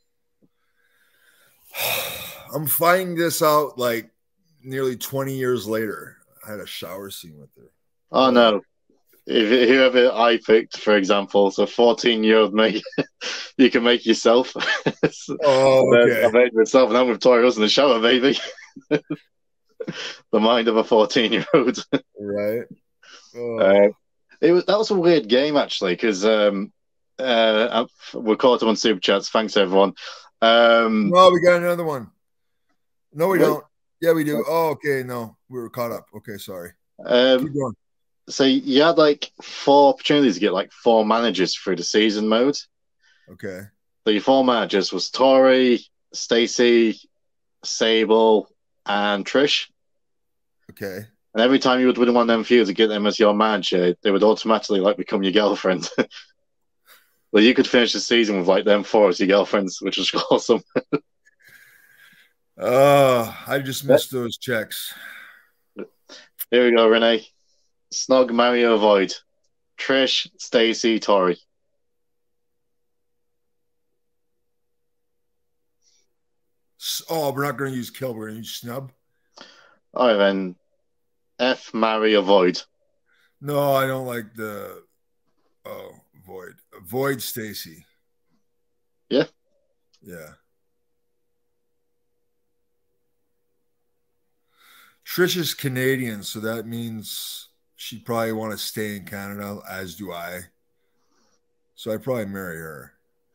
[SPEAKER 2] I'm finding this out like nearly 20 years later. I had a shower scene with her.
[SPEAKER 1] Oh, no. If whoever I picked, for example, so 14-year-old me, you can make yourself.
[SPEAKER 2] Oh, okay.
[SPEAKER 1] I made myself, and I'm with Tori Wilson in the shower, baby. The mind of a 14-year-old.
[SPEAKER 2] Right. Oh.
[SPEAKER 1] That was a weird game, actually, because we're caught up on Super Chats. Thanks, everyone.
[SPEAKER 2] No, we got another one. No, we don't. Yeah, we do. Oh, okay. No, we were caught up. Okay, sorry. Keep going.
[SPEAKER 1] So you had like 4 opportunities to get like 4 managers through the season mode.
[SPEAKER 2] Okay.
[SPEAKER 1] So your 4 managers was Tori, Stacy, Sable, and Trish.
[SPEAKER 2] Okay.
[SPEAKER 1] And every time you would win one of them feuds to get them as your manager, they would automatically like become your girlfriend. Well, you could finish the season with like them 4 as your girlfriends, which was awesome.
[SPEAKER 2] I just missed those checks.
[SPEAKER 1] Here we go, Renee. Snog, marry, or avoid. Trish, Stacy, Tori.
[SPEAKER 2] Oh, we're not going to use kill. We're going to use snub.
[SPEAKER 1] All right, then. F, marry, avoid.
[SPEAKER 2] No, I don't like the. Oh, avoid. Avoid Stacy.
[SPEAKER 1] Yeah?
[SPEAKER 2] Yeah. Trish is Canadian, so that means she'd probably want to stay in Canada, as do I. So I'd probably marry her.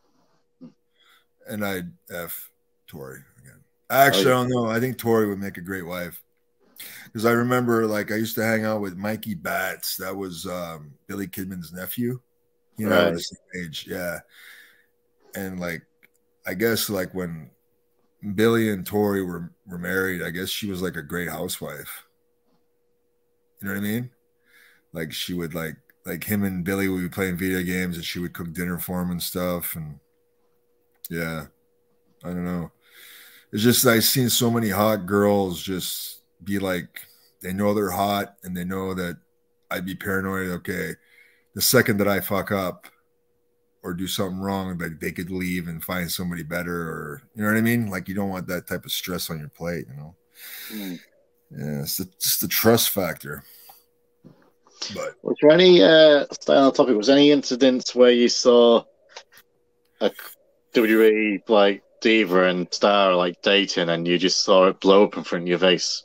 [SPEAKER 2] And I'd F Tori again. Actually, I don't know. I think Tori would make a great wife. Because I remember, like, I used to hang out with Mikey Batts. That was Billy Kidman's nephew. Right. The same age. Yeah. And, like, I guess, like, when Billy and Tori were married, I guess she was like a great housewife. You know what I mean? Like she would like him and Billy would be playing video games and she would cook dinner for him and stuff. And yeah, I don't know. It's just I've seen so many hot girls just be like, they know they're hot and they know that I'd be paranoid. Okay, the second that I fuck up, or do something wrong, that they could leave and find somebody better, or you know what I mean? Like you don't want that type of stress on your plate, you know. Yeah, it's just the trust factor. But
[SPEAKER 1] was there any staying on the topic? Was there any incidents where you saw a WWE like diva and star like dating, and you just saw it blow up in front of your face?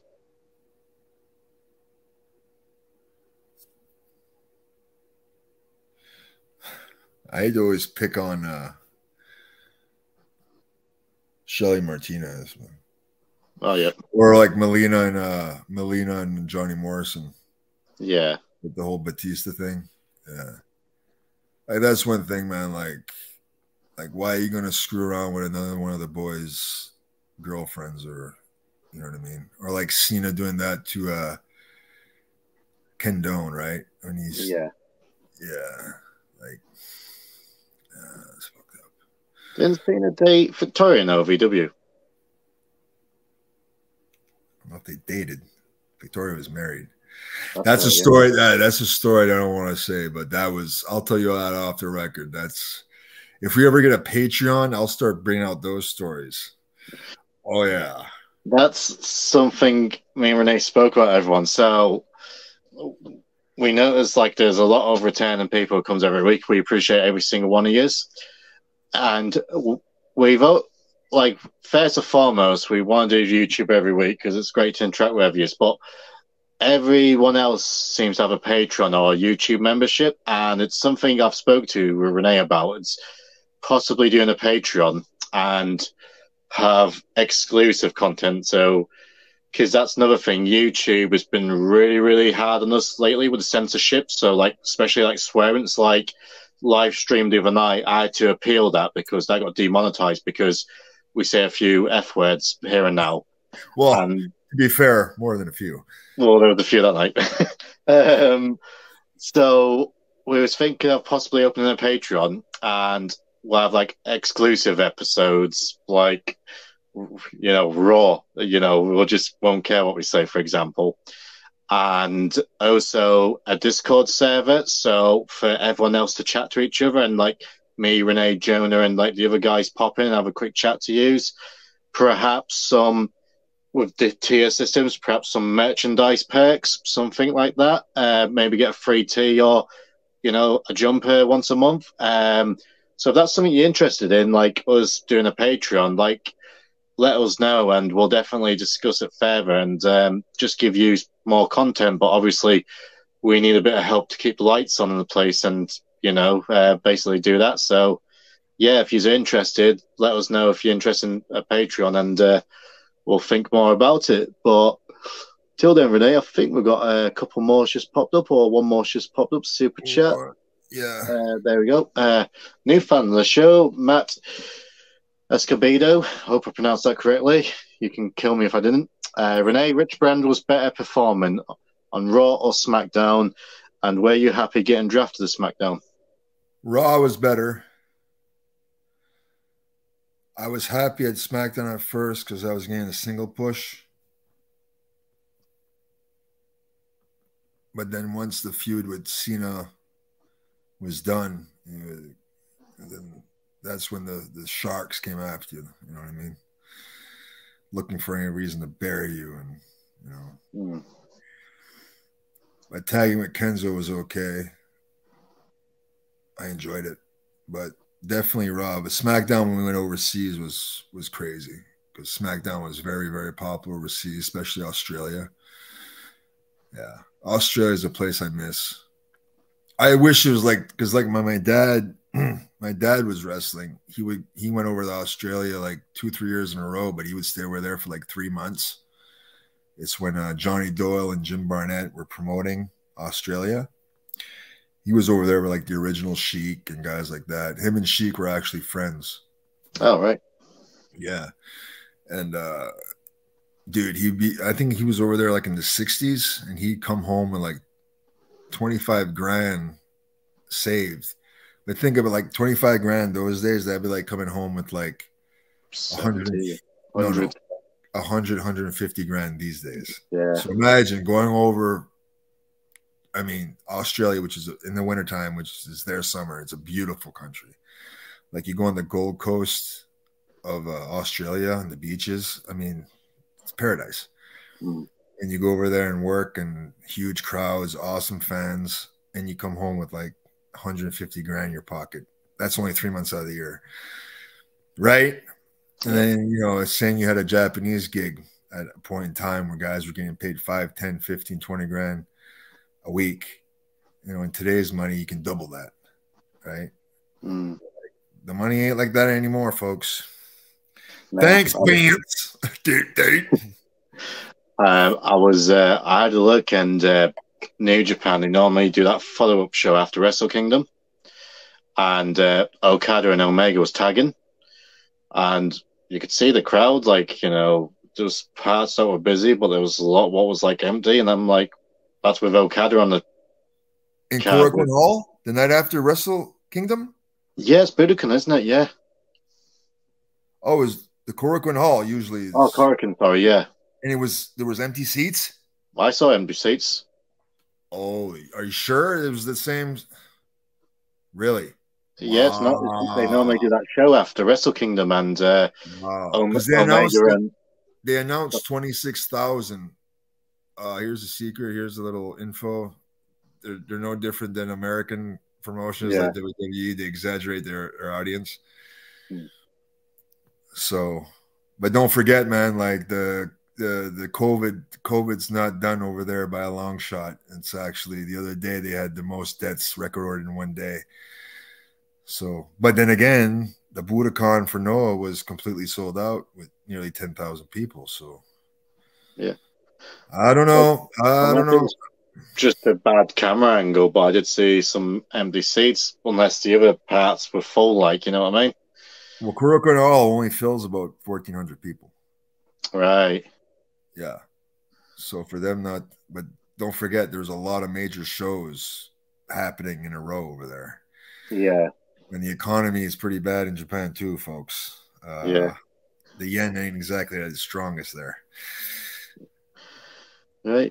[SPEAKER 2] I'd always pick on Shelly Martinez,
[SPEAKER 1] Oh yeah,
[SPEAKER 2] or like Melina and Johnny Morrison
[SPEAKER 1] yeah,
[SPEAKER 2] with the whole Batista thing. Yeah, like that's one thing, man. Like why are you gonna screw around with another one of the boys' girlfriends, or you know what I mean? Or like Cena doing that to Kendone, right? When he's
[SPEAKER 1] yeah.
[SPEAKER 2] like it's fucked up.
[SPEAKER 1] Didn't Cena date Victoria in OVW?
[SPEAKER 2] I don't know if they dated. Victoria was married.
[SPEAKER 1] That's
[SPEAKER 2] A
[SPEAKER 1] right,
[SPEAKER 2] story. That's a story that I don't want to say, but that was. I'll tell you that off the record. That's if we ever get a Patreon, I'll start bringing out those stories. Oh yeah,
[SPEAKER 1] That's something me and Renee spoke about everyone. So we notice like there's a lot of returning people who comes every week. We appreciate every single one of you. And we've like first and foremost, we want to do YouTube every week because it's great to interact with you. But everyone else seems to have a Patreon or a YouTube membership, and it's something I've spoke to with Renee about. It's possibly doing a Patreon and have exclusive content. So, because that's another thing, YouTube has been really, really hard on us lately with the censorship. So, like, especially like swearing, it's like live streamed the other night. I had to appeal that because that got demonetized because we say a few F words here and now.
[SPEAKER 2] Well, to be fair, more than a few.
[SPEAKER 1] Well, there were a few that night. So we was thinking of possibly opening a Patreon, and we'll have like exclusive episodes, like raw. We'll just won't care what we say, for example, and also a Discord server, so for everyone else to chat to each other, and like me, Renee, Jonah, and like the other guys pop in and have a quick chat to use. Perhaps some with the tier systems, perhaps some merchandise perks, something like that. Maybe get a free tee or, a jumper once a month. So if that's something you're interested in, like us doing a Patreon, like let us know and we'll definitely discuss it further and just give you more content. But obviously, we need a bit of help to keep the lights on in the place and, basically do that. So, yeah, if you're interested, let us know if you're interested in a Patreon and we'll think more about it. But till then, Renee, I think we've got a couple more just popped up, or one more just popped up. Super chat.
[SPEAKER 2] Yeah.
[SPEAKER 1] There we go. New fan of the show, Matt Escobedo. Hope I pronounced that correctly. You can kill me if I didn't. Renee, which brand was better performing on Raw or SmackDown? And were you happy getting drafted to SmackDown?
[SPEAKER 2] Raw was better. I was happy at SmackDown at first because I was getting a single push. But then once the feud with Cena was done, then that's when the sharks came after you. You know what I mean? Looking for any reason to bury you. And, my tagging with Kenzo was okay. I enjoyed it. But definitely Raw. But SmackDown when we went overseas was crazy because SmackDown was very, very popular overseas, especially Australia. Yeah, Australia is a place I miss. I wish it was like because like my dad, my dad was wrestling. He went over to Australia like 2-3 years in a row, but he would stay over there for like 3 months. It's when Johnny Doyle and Jim Barnett were promoting Australia. He was over there with like the original Sheik and guys like that. Him and Sheik were actually friends.
[SPEAKER 1] Oh, right.
[SPEAKER 2] Yeah. And dude, I think he was over there like in the 60s and he'd come home with like 25 grand saved. But think of it like 25 grand those days, that'd be like coming home with like 100, 150 grand these days.
[SPEAKER 1] Yeah.
[SPEAKER 2] So imagine going over, Australia, which is in the wintertime, which is their summer. It's a beautiful country. Like you go on the Gold Coast of Australia and the beaches. I mean, it's paradise.
[SPEAKER 1] Mm.
[SPEAKER 2] And you go over there and work and huge crowds, awesome fans, and you come home with like 150 grand in your pocket. That's only 3 months out of the year. Right? And
[SPEAKER 1] Yeah.
[SPEAKER 2] then, it's saying you had a Japanese gig at a point in time where guys were getting paid 5, 10, 15, 20 grand a week. In today's money, you can double that. Right?
[SPEAKER 1] Mm.
[SPEAKER 2] The money ain't like that anymore, folks.
[SPEAKER 1] No,
[SPEAKER 2] Thanks, Vance.
[SPEAKER 1] I had a look, and New Japan, they normally do that follow-up show after Wrestle Kingdom, and Okada and Omega was tagging, and you could see the crowd, like, there was parts that were busy, but there was a lot what was like empty, and I'm like, that's with Okada on the
[SPEAKER 2] in
[SPEAKER 1] card.
[SPEAKER 2] Korakuen Hall the night after Wrestle Kingdom.
[SPEAKER 1] Yeah, it's Budokan, isn't it? Yeah.
[SPEAKER 2] Oh, it was the Korakuen Hall usually?
[SPEAKER 1] Oh, Korakuen, sorry, yeah.
[SPEAKER 2] And there was empty seats.
[SPEAKER 1] I saw empty seats.
[SPEAKER 2] Oh, are you sure it was the same? Really?
[SPEAKER 1] Yes, not. They normally do that show after Wrestle Kingdom, and
[SPEAKER 2] wow, because they announced 26,000. Here's a secret. Here's a little info. They're no different than American promotions like WWE. They exaggerate their audience.
[SPEAKER 1] Mm.
[SPEAKER 2] So, but don't forget, man. Like the COVID's not done over there by a long shot. It's actually the other day they had the most deaths recorded in one day. So, but then again, the Budokan for Noah was completely sold out with nearly 10,000 people. So,
[SPEAKER 1] yeah,
[SPEAKER 2] I don't know. I don't know.
[SPEAKER 1] Just a bad camera angle, but I did see some empty seats, unless the other parts were full. Like, you know what I mean?
[SPEAKER 2] Well, Korakuen Hall only fills about 1,400 people.
[SPEAKER 1] Right.
[SPEAKER 2] Yeah. So for them but don't forget, there's a lot of major shows happening in a row over there.
[SPEAKER 1] Yeah.
[SPEAKER 2] And the economy is pretty bad in Japan too, folks.
[SPEAKER 1] Yeah.
[SPEAKER 2] The yen ain't exactly at its strongest there.
[SPEAKER 1] Right.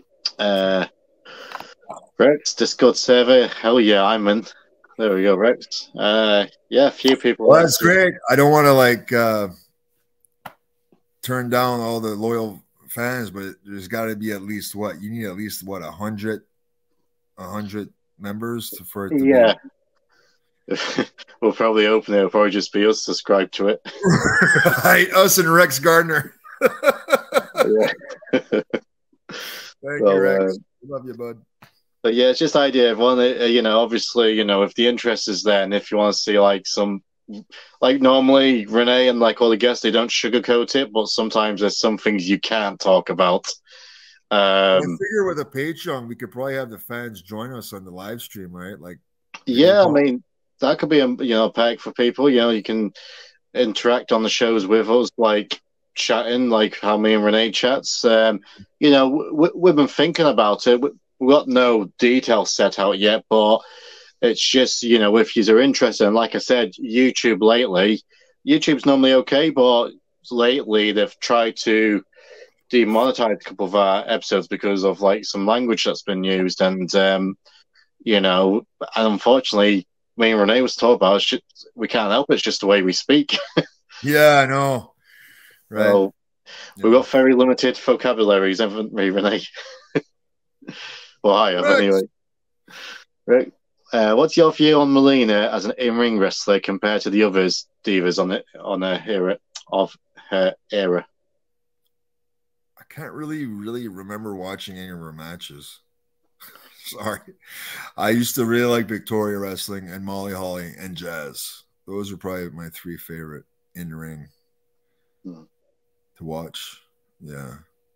[SPEAKER 1] Rex, Discord server. Hell yeah, I'm in. There we go, Rex. Yeah, a few people.
[SPEAKER 2] Well, that's great. I don't want to turn down all the loyal fans, but there's got to be at least you need at least 100 members for it to
[SPEAKER 1] be. We'll probably open it. It'll probably just be us subscribed to it.
[SPEAKER 2] Right, us and Rex Gardner.
[SPEAKER 1] Yeah.
[SPEAKER 2] Thank you, Rex. Love you, bud.
[SPEAKER 1] But yeah, it's just the idea of one. Obviously, if the interest is there, and if you want to see normally Renee and all the guests, they don't sugarcoat it, but sometimes there's some things you can't talk about.
[SPEAKER 2] I figure with a Patreon, we could probably have the fans join us on the live stream, right?
[SPEAKER 1] I mean, that could be a perk for people. You can interact on the shows with us, chatting, how me and Renee chats. We've been thinking about it. We've got no details set out yet, but it's just, if you're interested, and like I said, YouTube's normally okay, but lately they've tried to demonetize a couple of our episodes because of some language that's been used, and and unfortunately, me and Renee was told about it. We can't help it. It's just the way we speak.
[SPEAKER 2] Yeah, I know. Right.
[SPEAKER 1] So, we've got very limited vocabularies, haven't we, Renee? Well, I have anyway. Right. What's your view on Melina as an in-ring wrestler compared to the others divas on her era?
[SPEAKER 2] I can't really remember watching any of her matches. Sorry. I used to really like Victoria Wrestling and Molly Holly and Jazz. Those are probably my three favorite in-ring to watch. Yeah.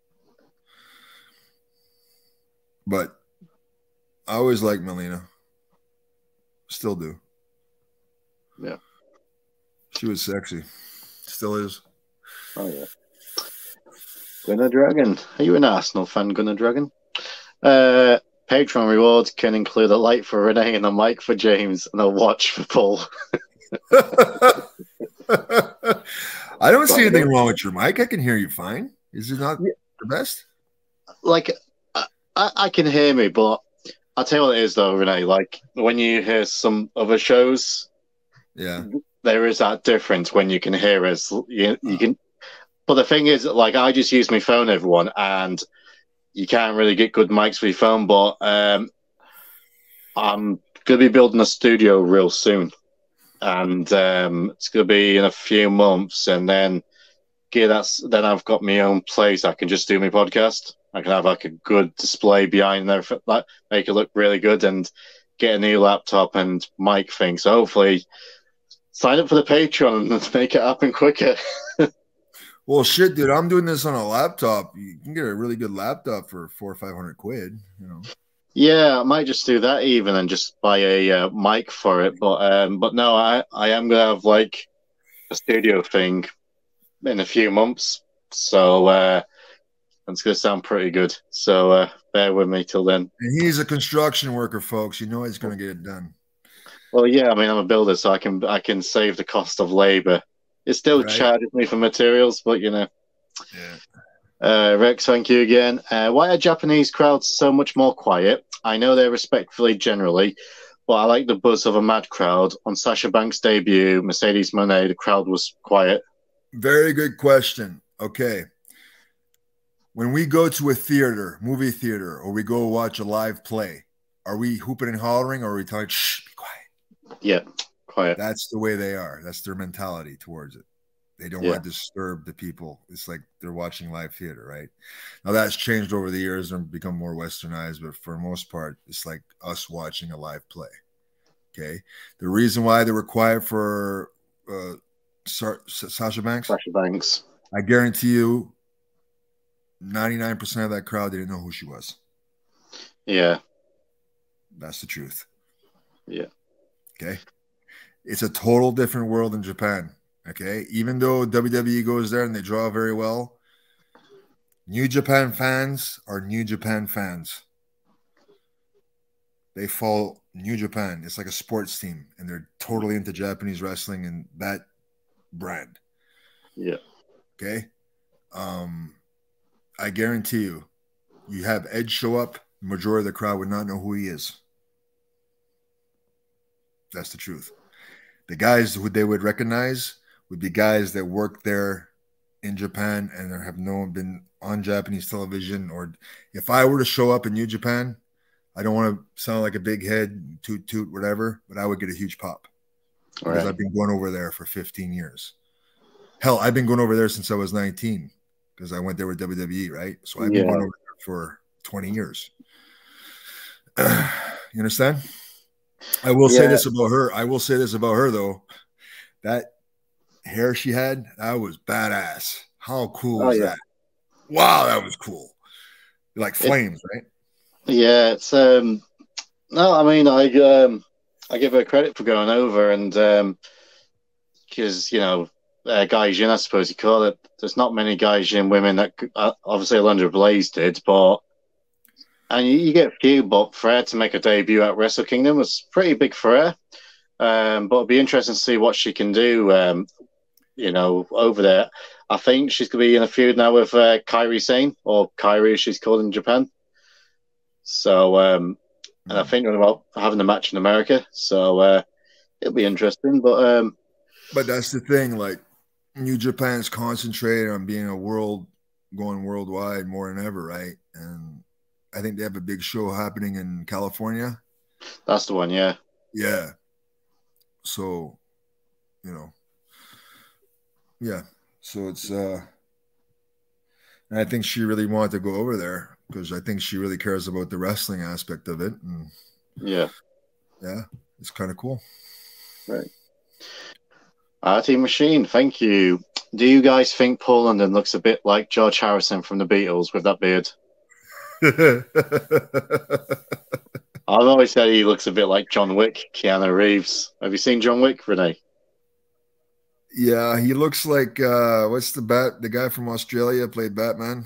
[SPEAKER 2] But I always liked Melina. Still do.
[SPEAKER 1] Yeah.
[SPEAKER 2] She was sexy. Still is.
[SPEAKER 1] Oh, yeah. Gunnar Dragon. Are you an Arsenal fan, Gunnar Dragon? Patreon rewards can include a light for Renee and a mic for James and a watch for Paul.
[SPEAKER 2] I don't see anything wrong with your mic. I can hear you fine. Is it not the best?
[SPEAKER 1] I can hear me, but I'll tell you what it is, though, Renee. When you hear some other shows,
[SPEAKER 2] yeah,
[SPEAKER 1] there is that difference when you can hear us. You can, but the thing is, like, I just use my phone, everyone, and you can't really get good mics for your phone. But I'm gonna be building a studio real soon, and it's gonna be in a few months, and then then I've got my own place. I can just do my podcast. I can have like a good display behind there, like make it look really good, and get a new laptop and mic thing. So hopefully, sign up for the Patreon and make it happen quicker.
[SPEAKER 2] Well, shit, dude, I'm doing this on a laptop. You can get a really good laptop for 400 or 500 quid, you know.
[SPEAKER 1] Yeah, I might just do that even and just buy a mic for it. But no, I am gonna have like a studio thing in a few months, so it's gonna sound pretty good. So bear with me till then.
[SPEAKER 2] And he's a construction worker, folks. You know he's gonna get it done.
[SPEAKER 1] Well, yeah, I mean I'm a builder, so I can save the cost of labor. It still charges me for materials, but you know.
[SPEAKER 2] Yeah.
[SPEAKER 1] Rex, thank you again. Why are Japanese crowds so much more quiet? I know they're respectfully generally, but I like the buzz of a mad crowd. On Sasha Banks' debut, Mercedes Moné, the crowd was quiet.
[SPEAKER 2] Very good question. Okay. When we go to a theater, movie theater, or we go watch a live play, are we hooping and hollering, or are we telling, shh, be quiet?
[SPEAKER 1] Yeah, quiet.
[SPEAKER 2] That's the way they are. That's their mentality towards it. They don't want to disturb the people. It's like they're watching live theater, right? Now that's changed over the years and become more westernized, but for the most part, it's like us watching a live play. Okay. The reason why they were quiet for Sasha Banks, I guarantee you 99% of that crowd didn't know who she was.
[SPEAKER 1] Yeah.
[SPEAKER 2] That's the truth.
[SPEAKER 1] Yeah.
[SPEAKER 2] Okay. It's a total different world in Japan. Okay. Even though WWE goes there and they draw very well, New Japan fans are New Japan fans. They follow New Japan. It's like a sports team, and they're totally into Japanese wrestling and that brand.
[SPEAKER 1] Yeah.
[SPEAKER 2] Okay. I guarantee you have Edge show up, the majority of the crowd would not know who he is. That's the truth. The guys who they would recognize would be guys that work there in Japan and have been on Japanese television. Or if I were to show up in New Japan, I don't want to sound like a big head, toot toot, whatever, but I would get a huge pop because I've been going over there for 15 years. Hell, I've been going over there since I was 19 because I went there with WWE, right? So I've been going over there for 20 years. You understand? I will say this about her. I will say this about her, though. That hair she had, that was badass. How cool was that? Wow, that was cool. Like flames, right?
[SPEAKER 1] Yeah, it's no, I mean, I give her credit for going over, and because you know, Gaijin, I suppose you call it. There's not many Gaijin women that obviously Alundra Blaze did, but and you get a few, but for her to make a debut at Wrestle Kingdom was pretty big for her. But it'll be interesting to see what she can do. You know, over there. I think she's going to be in a feud now with Kairi Sane, or Kairi, as she's called in Japan. So, and I think they're about having a match in America. So it'll be interesting. But
[SPEAKER 2] that's the thing. Like New Japan's concentrated on being going worldwide more than ever, right? And I think they have a big show happening in California.
[SPEAKER 1] That's the one, yeah.
[SPEAKER 2] Yeah. So, you know. Yeah. So it's and I think she really wanted to go over there because I think she really cares about the wrestling aspect of it. And
[SPEAKER 1] yeah,
[SPEAKER 2] it's kind of cool.
[SPEAKER 1] Right. Artie Machine, thank you. Do you guys think Paul London looks a bit like George Harrison from the Beatles with that beard? I've always said he looks a bit like John Wick, Keanu Reeves. Have you seen John Wick, Renee?
[SPEAKER 2] Yeah, he looks like what's the guy from Australia played Batman?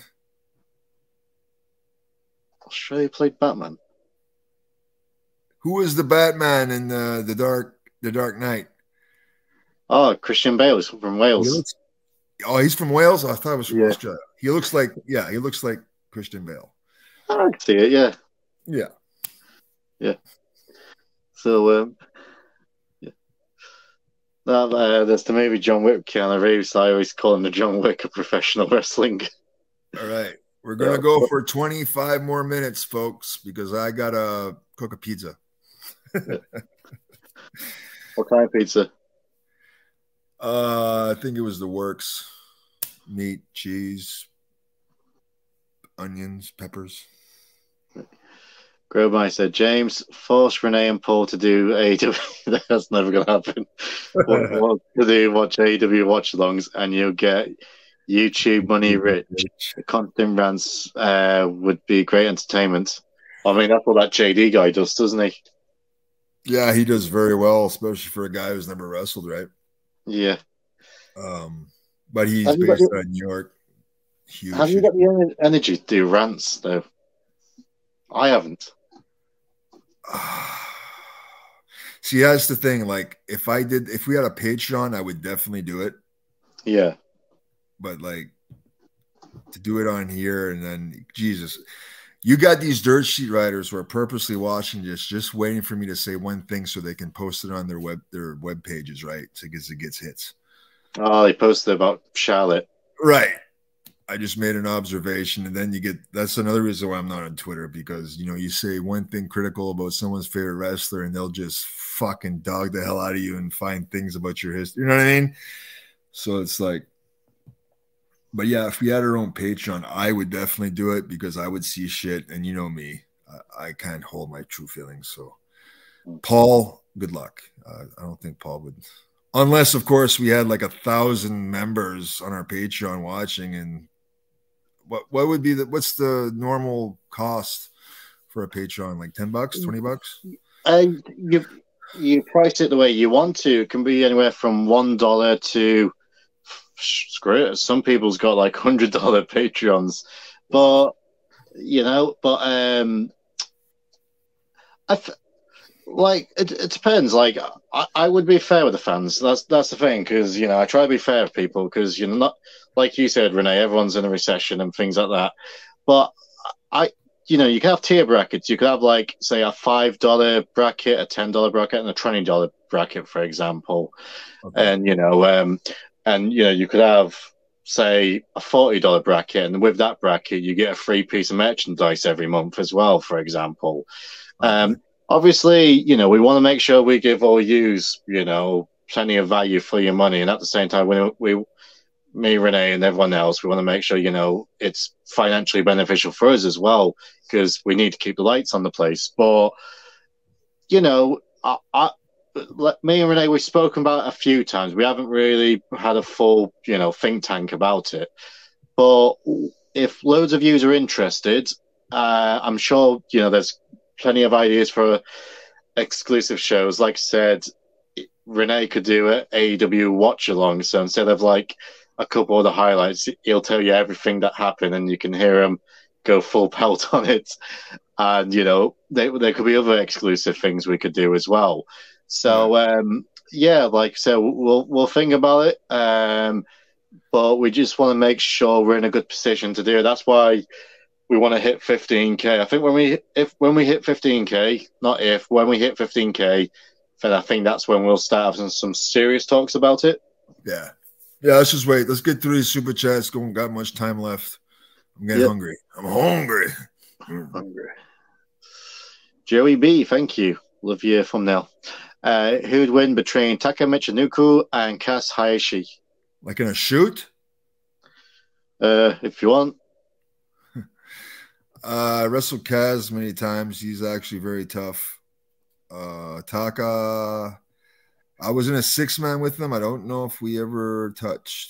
[SPEAKER 1] Australia played Batman.
[SPEAKER 2] Who was the Batman in the Dark Knight?
[SPEAKER 1] Oh, Christian Bale is from Wales.
[SPEAKER 2] He's from Wales? I thought it was from Australia. He looks like Christian Bale.
[SPEAKER 1] I can see it, yeah.
[SPEAKER 2] Yeah.
[SPEAKER 1] Yeah. So There's the movie John Wick with Keanu Reeves. I always call him the John Wick of professional wrestling.
[SPEAKER 2] All right. We're going to go for 25 more minutes, folks, because I got to cook a pizza.
[SPEAKER 1] What kind of pizza?
[SPEAKER 2] I think it was the works. Meat, cheese, onions, peppers.
[SPEAKER 1] Grobine said, James, force Renee and Paul to do AEW. That's never going to happen. What to do, watch AEW watch-alongs, and you'll get YouTube money rich. The constant rants would be great entertainment. I mean, that's what that JD guy does, doesn't he?
[SPEAKER 2] Yeah, he does very well, especially for a guy who's never wrestled, right?
[SPEAKER 1] Yeah.
[SPEAKER 2] But he's based out of New York. Huge.
[SPEAKER 1] Have you got the energy to do rants, though? I haven't.
[SPEAKER 2] See, that's the thing. Like, if we had a Patreon, I would definitely do it.
[SPEAKER 1] Yeah.
[SPEAKER 2] But like, to do it on here, and then Jesus, you got these dirt sheet writers who are purposely watching this, just waiting for me to say one thing so they can post it on their web pages, right? So it gets hits.
[SPEAKER 1] Oh, they posted about Charlotte.
[SPEAKER 2] Right. I just made an observation, and then that's another reason why I'm not on Twitter, because you say one thing critical about someone's favorite wrestler and they'll just fucking dog the hell out of you and find things about your history. You know what I mean? So it's like, but yeah, if we had our own Patreon, I would definitely do it, because I would see shit, and you know me, I can't hold my true feelings. So Paul, good luck. I don't think Paul would, unless of course we had like 1,000 members on our Patreon watching. And what would be what's the normal cost for a Patreon? Like $10, $20?
[SPEAKER 1] You price it the way you want to. It can be anywhere from $1 to screw it. Some people's got like $100 Patreons, but it depends. Like I would be fair with the fans. That's the thing, because I try to be fair with people, because not like you said, Renee. Everyone's in a recession and things like that. But you can have tier brackets. You could have like say a $5 bracket, a $10 bracket, and a $20 bracket, for example. Okay. And you could have say a $40 bracket, and with that bracket you get a free piece of merchandise every month as well, for example. Okay. Obviously, we want to make sure we give all yous, plenty of value for your money, and at the same time, me, Renee, and everyone else, we want to make sure, it's financially beneficial for us as well, because we need to keep the lights on the place. But, me and Renee, we've spoken about it a few times. We haven't really had a full, think tank about it. But if loads of yous are interested, I'm sure, there's plenty of ideas for exclusive shows. Like I said, Renee could do an AEW watch along. So instead of like a couple of the highlights, he'll tell you everything that happened, and you can hear him go full pelt on it. And there could be other exclusive things we could do as well. So like I said, we'll think about it. But we just want to make sure we're in a good position to do it. That's why we want to hit 15K. I think when we hit 15K, when we hit 15K, then I think that's when we'll start having some serious talks about it.
[SPEAKER 2] Yeah. Let's just wait. Let's get through these super chats. Don't got much time left. I'm getting hungry. I'm hungry.
[SPEAKER 1] Joey B, thank you. Love your thumbnail. Who'd win between Taka Michinoku and Kaz Hayashi?
[SPEAKER 2] Like in a shoot?
[SPEAKER 1] If you want.
[SPEAKER 2] I wrestled Kaz many times. He's actually very tough. Taka, I was in a 6-man with them. I don't know if we ever touched.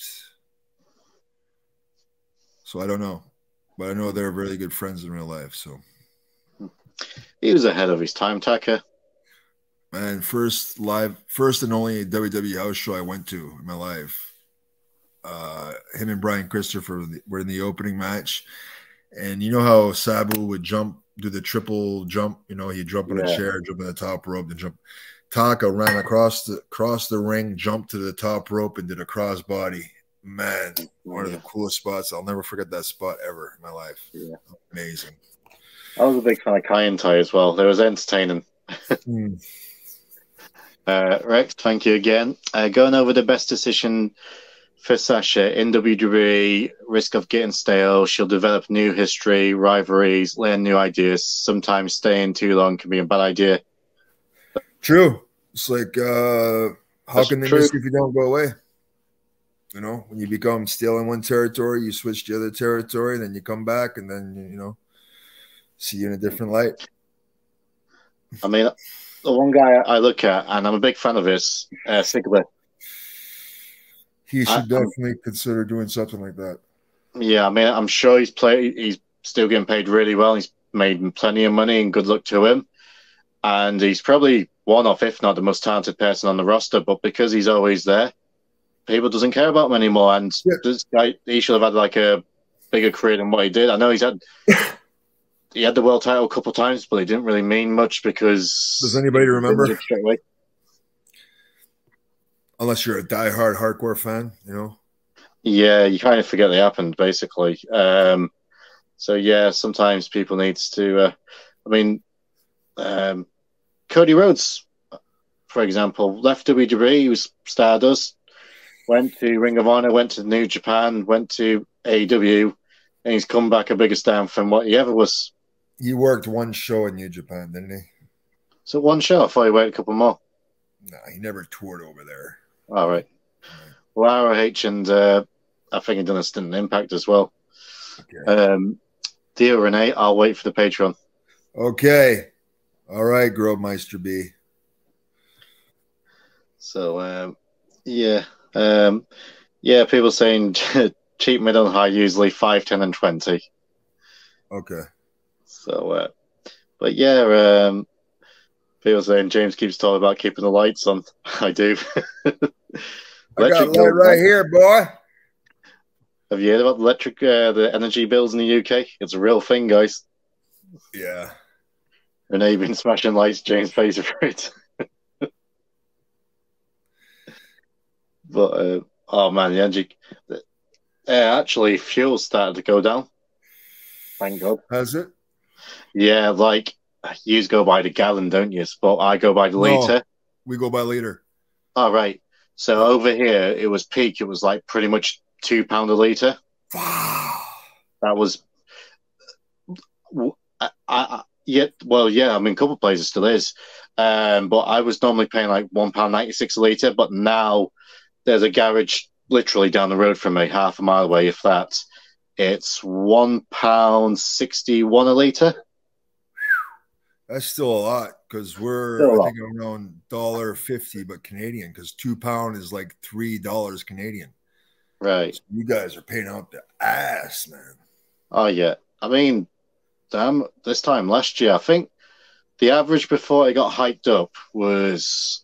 [SPEAKER 2] So I don't know. But I know they're really good friends in real life. So
[SPEAKER 1] he was ahead of his time, Taka.
[SPEAKER 2] Man, first and only WWE house show I went to in my life. Him and Brian Christopher were in the opening match. And you know how Sabu would do the triple jump? He'd jump on a chair, jump on the top rope, then jump. Taka ran across the ring, jumped to the top rope, and did a crossbody. Man, one of the coolest spots. I'll never forget that spot ever in my life. Yeah. Amazing.
[SPEAKER 1] I was a big fan of Kai En Tai as well. It was entertaining. Rex, thank you again. Going over the best decision for Sasha in WWE, risk of getting stale. She'll develop new history, rivalries, learn new ideas. Sometimes staying too long can be a bad idea.
[SPEAKER 2] True. It's like, how
[SPEAKER 1] That's
[SPEAKER 2] can they
[SPEAKER 1] true.
[SPEAKER 2] miss you if you don't go away? You know, when you become stale in one territory, you switch to the other territory, then you come back, and then, you know, see you in a different light.
[SPEAKER 1] I mean, the one guy I look at, and I'm a big fan of his, Ziggler.
[SPEAKER 2] He should definitely consider doing something like that.
[SPEAKER 1] Yeah, I mean, I'm sure he's still getting paid really well. He's made plenty of money, and good luck to him. And he's probably one of, if not the most talented person on the roster. But because he's always there, people doesn't care about him anymore. And this guy, he should have had like a bigger career than what he did. I know he had the world title a couple of times, but it didn't really mean much because.
[SPEAKER 2] Does anybody remember? Unless you're a diehard hardcore fan, you know.
[SPEAKER 1] Yeah, you kind of forget they happened, basically. So yeah, sometimes people need to. Cody Rhodes, for example, left WWE. He was Stardust, went to Ring of Honor, went to New Japan, went to AEW, and he's come back a bigger star from what he ever was.
[SPEAKER 2] He worked one show in New Japan, didn't he?
[SPEAKER 1] So one show. I thought he worked a couple more.
[SPEAKER 2] No, he never toured over there.
[SPEAKER 1] All right. Well, ROH and I think he done a stint in Impact as well. Okay. Dear Renee, I'll wait for the Patreon.
[SPEAKER 2] Okay. All right, Grobemeister B.
[SPEAKER 1] So, yeah. People saying cheap, middle, and high, usually 5, 10, and 20.
[SPEAKER 2] Okay.
[SPEAKER 1] So, but yeah, people saying James keeps talking about keeping the lights on. I do.
[SPEAKER 2] I got a light right here, boy.
[SPEAKER 1] Have you heard about the energy bills in the UK? It's a real thing, guys.
[SPEAKER 2] Yeah.
[SPEAKER 1] Renee, you've been smashing lights. James pays for it. But, oh man, the energy. Actually, fuel started to go down. Thank God.
[SPEAKER 2] Has it?
[SPEAKER 1] Yeah, like, you go by the gallon, don't you? But I go by the litre.
[SPEAKER 2] We go by litre.
[SPEAKER 1] Oh, right. So over here, it was peak. It was like pretty much £2 a litre.
[SPEAKER 2] Wow.
[SPEAKER 1] That was... I mean, a couple of places still is. But I was normally paying like £1.96 a litre, but now there's a garage literally down the road from me, half a mile away, if that. It's £1.61 a litre.
[SPEAKER 2] That's still a lot because we're, I think, around $1.50, but Canadian, because £2 is like $3 Canadian.
[SPEAKER 1] Right.
[SPEAKER 2] So you guys are paying out the ass, man.
[SPEAKER 1] Oh, yeah. I mean, this time last year, I think the average before it got hiked up was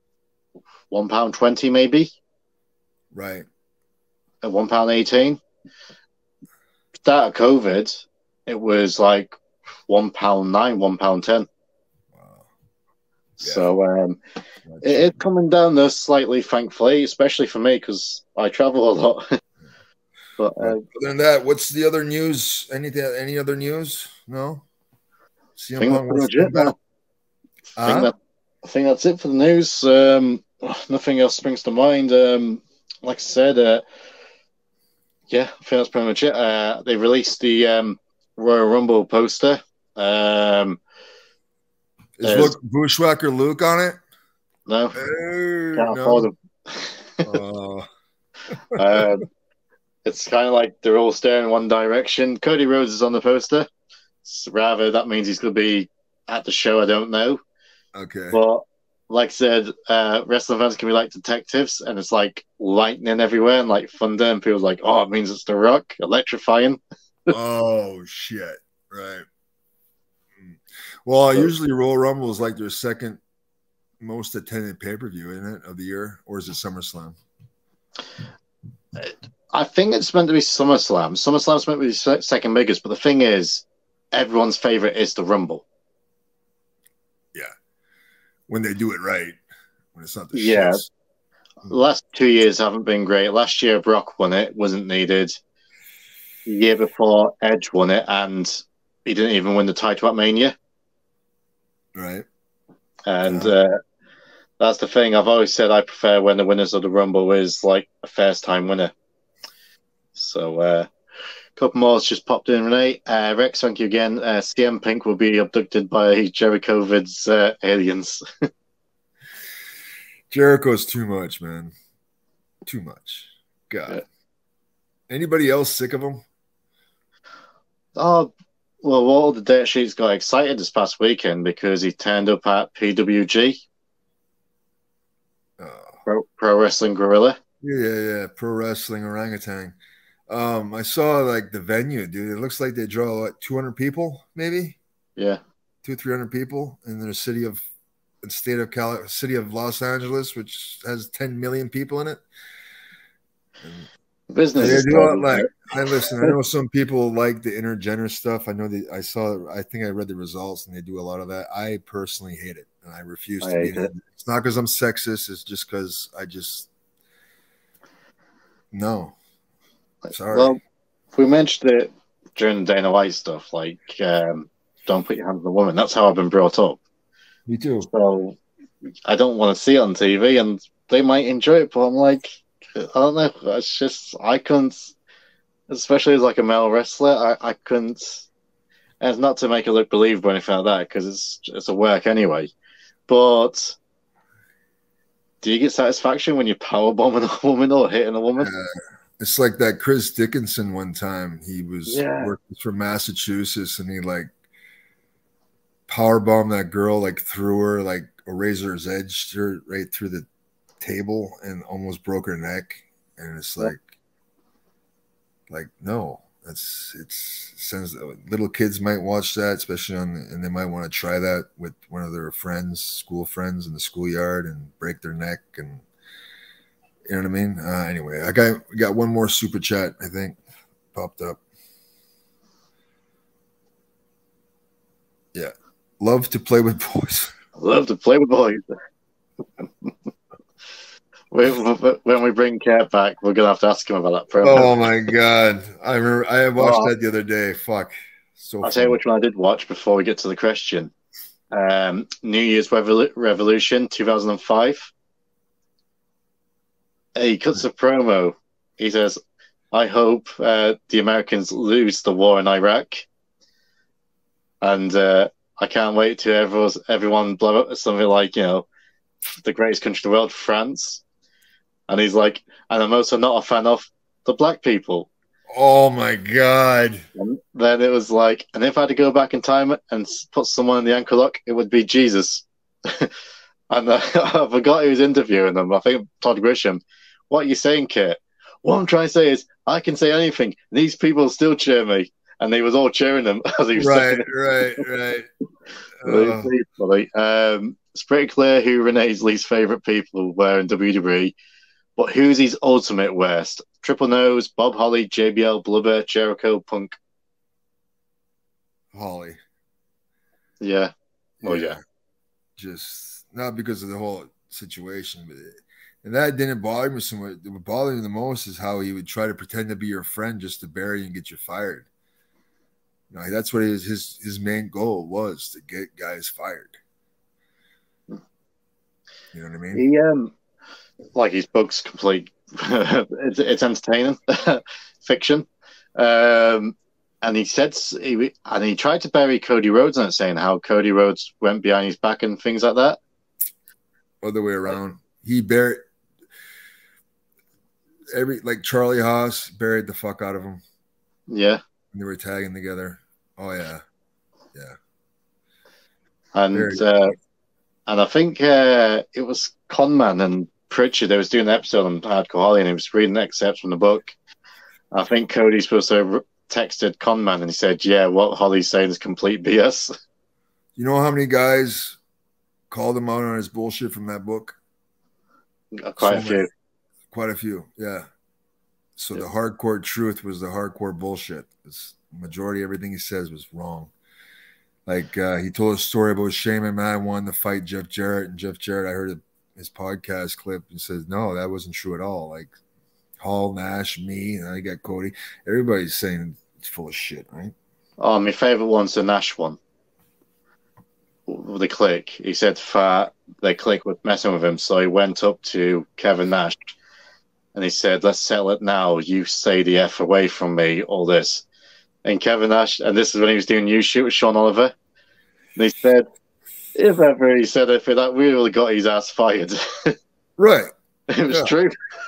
[SPEAKER 1] £1.20 maybe.
[SPEAKER 2] Right.
[SPEAKER 1] At £1.18. Start of COVID, it was like £1.09, £1.10.
[SPEAKER 2] Wow.
[SPEAKER 1] Yeah. So it's coming down there slightly, thankfully, especially for me because I travel a lot. But
[SPEAKER 2] other than that, what's the other news? Any other news? No.
[SPEAKER 1] I think that's it for the news. Nothing else springs to mind. Like I said, I think that's pretty much it. They released the Royal Rumble poster.
[SPEAKER 2] Is Bushwhacker Luke on it?
[SPEAKER 1] No. Can't afford them. It's kind of like they're all staring in one direction. Cody Rhodes is on the poster. Rather, that means he's going to be at the show. I don't know.
[SPEAKER 2] Okay.
[SPEAKER 1] But like I said, wrestling fans can be like detectives, and it's like lightning everywhere and like thunder, and people's like, oh, it means it's The Rock, electrifying.
[SPEAKER 2] Oh, shit. Right. Well, usually Royal Rumble is like their second most attended pay-per-view, isn't it, of the year? Or is it SummerSlam?
[SPEAKER 1] I think it's meant to be SummerSlam. SummerSlam's meant to be second biggest, but the thing is, everyone's favorite is the Rumble.
[SPEAKER 2] Yeah. When they do it right. When it's not the
[SPEAKER 1] shits. The last 2 years haven't been great. Last year, Brock won it. Wasn't needed. The year before, Edge won it, and he didn't even win the title at Mania.
[SPEAKER 2] Right.
[SPEAKER 1] And That's the thing. I've always said I prefer when the winners of the Rumble is like a first time winner. So, a couple more has just popped in, Renee. Rex, thank you again. CM Pink will be abducted by Jericho's aliens.
[SPEAKER 2] Jericho's too much, man. Too much. God.
[SPEAKER 1] Yeah.
[SPEAKER 2] Anybody else sick of him?
[SPEAKER 1] Oh, well, all the dirt sheets got excited this past weekend because he turned up at PWG, Pro Wrestling Gorilla.
[SPEAKER 2] Yeah. Pro Wrestling Orangutan. I saw like the venue, dude. It looks like they draw like 200 people, maybe.
[SPEAKER 1] Yeah,
[SPEAKER 2] 300 people in the city of Los Angeles, which has 10 million people in it. And
[SPEAKER 1] business is
[SPEAKER 2] like I know some people like the intergender stuff. I know I think I read the results and they do a lot of that. I personally hate it and I refuse to be it. It's not because I'm sexist, it's just because no. Sorry.
[SPEAKER 1] Well, we mentioned it during the Dana White stuff, like don't put your hands on a woman. That's how I've been brought up.
[SPEAKER 2] Me too.
[SPEAKER 1] So I don't want to see it on TV, and they might enjoy it, but I'm like, I don't know. It's just I couldn't, especially as like a male wrestler, I couldn't. And it's not to make it look believable or anything like that, because it's a work anyway. But do you get satisfaction when you're powerbombing a woman or hitting a woman?
[SPEAKER 2] It's like that Chris Dickinson one time. He was working for Massachusetts and he like powerbombed that girl, like threw her like a razor's edge right through the table and almost broke her neck. And it's like no, sends little kids might watch that, especially and they might want to try that with one of their school friends in the schoolyard and break their neck and. You know what I mean? Anyway, we got one more super chat, I think, popped up. Yeah. Love to play with boys.
[SPEAKER 1] Love to play with boys. When we bring Kurt back, we're going to have to ask him about that program.
[SPEAKER 2] Oh, my God. I remember I watched that the other day. Fuck.
[SPEAKER 1] I'll tell you which one I did watch before we get to the question. New Year's Revolution 2005. He cuts a promo. He says, I hope the Americans lose the war in Iraq. And I can't wait to everyone blow up something like, the greatest country in the world, France. And he's like, and I'm also not a fan of the black people.
[SPEAKER 2] Oh, my God.
[SPEAKER 1] And then it was like, and if I had to go back in time and put someone in the ankle lock, it would be Jesus. And I forgot who was interviewing them. I think Todd Grisham. What are you saying, Kurt? What I'm trying to say is I can say anything. These people still cheer me. And he was all cheering them as he was saying
[SPEAKER 2] it.
[SPEAKER 1] It's pretty clear who Renee's least favourite people were in WWE. But who's his ultimate worst? Triple Nose, Bob Holly, JBL, Blubber, Jericho, Punk.
[SPEAKER 2] Holly.
[SPEAKER 1] Yeah. Oh, yeah.
[SPEAKER 2] Just not because of the whole situation, but and that didn't bother me so much. What bothered me the most is how he would try to pretend to be your friend just to bury you and get you fired. That's what his main goal was, to get guys fired. You know what I mean?
[SPEAKER 1] Like his book's complete. it's entertaining fiction. And he said he tried to bury Cody Rhodes on it, saying how Cody Rhodes went behind his back and things like that.
[SPEAKER 2] Other way around. He buried like Charlie Haas buried the fuck out of him.
[SPEAKER 1] Yeah.
[SPEAKER 2] And they were tagging together. Oh yeah.
[SPEAKER 1] And I think it was Conman and Pritchard. They was doing the episode on Hardcore Holly, and he was reading excerpts from the book. I think Cody's supposed to have texted Conman, and he said, "Yeah, what Holly's saying is complete BS."
[SPEAKER 2] You know how many guys called him out on his bullshit from that book?
[SPEAKER 1] Quite a few.
[SPEAKER 2] Quite a few, yeah. So the hardcore truth was the hardcore bullshit. The majority of everything he says was wrong. Like he told a story about Shane McMahon wanting to fight Jeff Jarrett, and Jeff Jarrett, I heard his podcast clip and says, no, that wasn't true at all. Like Hall, Nash, me, and I got Cody. Everybody's saying it's full of shit, right?
[SPEAKER 1] Oh, my favorite one's the Nash one, the Click. He said that the Click was messing with him, so he went up to Kevin Nash and he said, "Let's settle it now. You say the F away from me, all this." And Kevin Nash, and this is when he was doing New Shoot with Sean Oliver, and he said, if ever he said anything, that really got his ass fired.
[SPEAKER 2] Right.
[SPEAKER 1] It was true.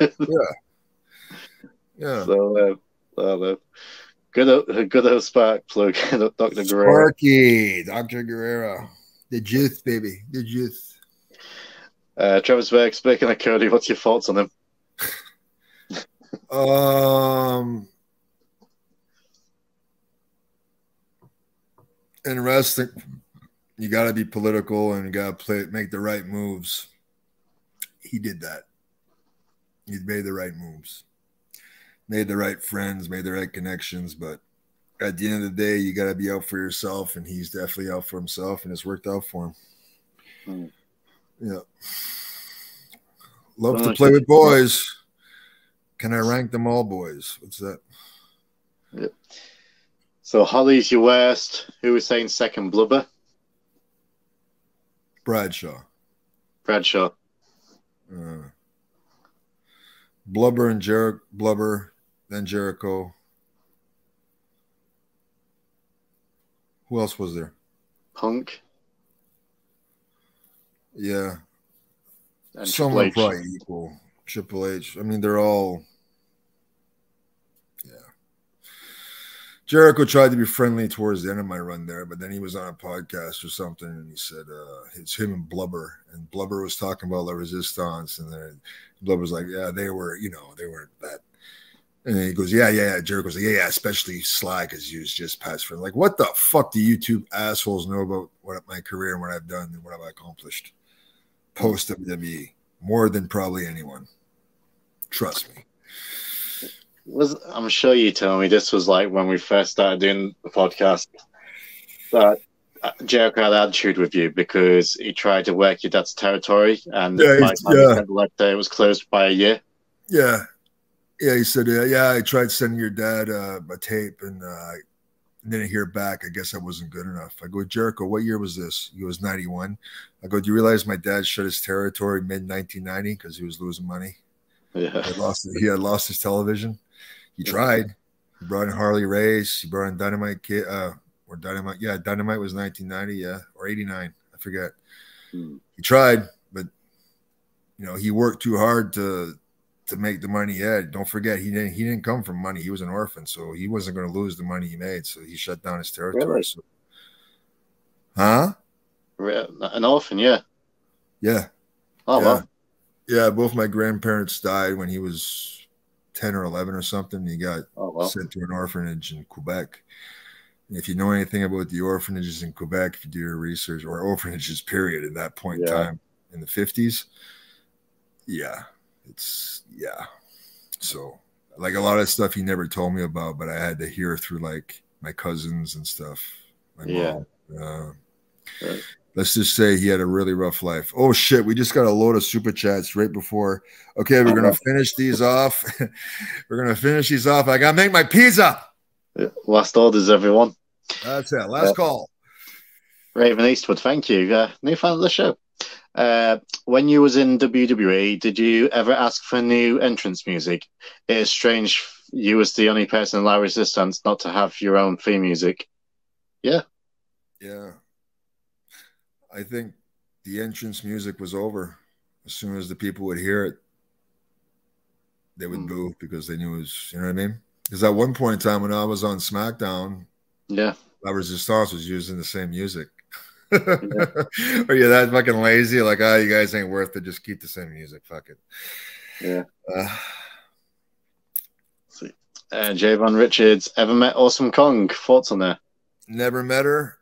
[SPEAKER 2] Yeah.
[SPEAKER 1] So, good old spark plug, Dr. Guerrero.
[SPEAKER 2] Sparky, Dr. Guerrero. The juice, baby. The juice.
[SPEAKER 1] Travis Berg, speaking of Cody, what's your thoughts on him?
[SPEAKER 2] In wrestling, you got to be political and you got to make the right moves. He did that. He made the right moves, made the right friends, made the right connections. But at the end of the day, you got to be out for yourself, and he's definitely out for himself, and it's worked out for him. Yeah. Love to play with boys. Can I rank them all boys? What's that?
[SPEAKER 1] Yep. So Holly's your worst. Who was saying second? Blubber?
[SPEAKER 2] Bradshaw. Blubber and Blubber, then Jericho. Who else was there?
[SPEAKER 1] Punk.
[SPEAKER 2] Yeah.
[SPEAKER 1] And
[SPEAKER 2] some are probably equal. Triple H. I mean, they're all. Yeah. Jericho tried to be friendly towards the end of my run there, but then he was on a podcast or something, and he said it's him and Blubber, and Blubber was talking about La Resistance, and then Blubber was like, yeah, they weren't that. And then he goes, yeah. Jericho's like, yeah, especially Sly, because he was just past friend. Like, what the fuck do you two assholes know about what my career and what I've done and what I've accomplished post WWE? More than probably anyone. Trust me.
[SPEAKER 1] I'm sure you told me this was like when we first started doing the podcast that Jericho had attitude with you because he tried to work your dad's territory, and by the time it was closed by a year.
[SPEAKER 2] Yeah. He said, I tried sending your dad a tape and didn't hear back. I guess I wasn't good enough. I go, Jericho, what year was this? He goes, 91. I go, do you realize my dad shut his territory mid-1990 because he was losing money?
[SPEAKER 1] Yeah.
[SPEAKER 2] He had lost his television. He tried. He brought in Harley Race. He brought in Dynamite Kid, or Dynamite. Yeah, Dynamite was 1990, yeah, or 89. I forget. He tried, but he worked too hard to make the money he had. Don't forget, he didn't come from money. He was an orphan, so he wasn't going to lose the money he made. So he shut down his territory.
[SPEAKER 1] Really?
[SPEAKER 2] So. Huh?
[SPEAKER 1] An orphan, yeah.
[SPEAKER 2] Yeah.
[SPEAKER 1] Oh,
[SPEAKER 2] yeah.
[SPEAKER 1] wow.
[SPEAKER 2] Yeah, both my grandparents died when he was 10 or 11 or something. He got sent to an orphanage in Quebec. And if you know anything about the orphanages in Quebec, if you do your research, or orphanages, period, at that point in time in the 50s, so like a lot of stuff he never told me about, but I had to hear through like my cousins and stuff. My mom. Let's just say he had a really rough life. Oh shit, we just got a load of super chats right before. Okay, we're gonna finish these off. I gotta make my pizza.
[SPEAKER 1] Last orders, everyone.
[SPEAKER 2] That's it. Last call.
[SPEAKER 1] Raven Eastwood, thank you. New fan of the show. When you was in WWE, did you ever ask for new entrance music? It is strange you was the only person in La Resistance not to have your own theme music. Yeah.
[SPEAKER 2] I think the entrance music was over. As soon as the people would hear it, they would boo because they knew it was, you know what I mean? Because at one point in time when I was on SmackDown, La Resistance was using the same music. Are you that fucking lazy? Like, you guys ain't worth it. Just keep the same music. Fuck it.
[SPEAKER 1] Yeah. Javon Richards, ever met Awesome Kong? Thoughts on that?
[SPEAKER 2] Never met her.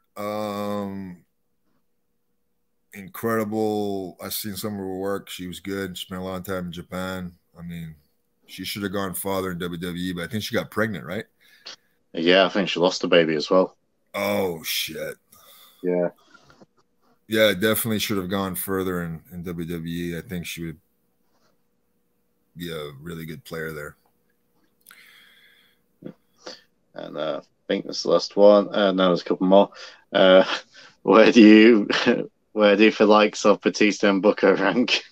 [SPEAKER 2] Incredible. I've seen some of her work. She was good. She spent a lot of time in Japan. I mean, she should have gone farther in WWE, but I think she got pregnant, right?
[SPEAKER 1] Yeah, I think she lost a baby as well.
[SPEAKER 2] Oh, shit.
[SPEAKER 1] Yeah.
[SPEAKER 2] Yeah, definitely should have gone further in WWE. I think she would be a really good player there.
[SPEAKER 1] And I think that's the last one. No, there's a couple more. Where do you where do you feel likes of Batista and Booker rank?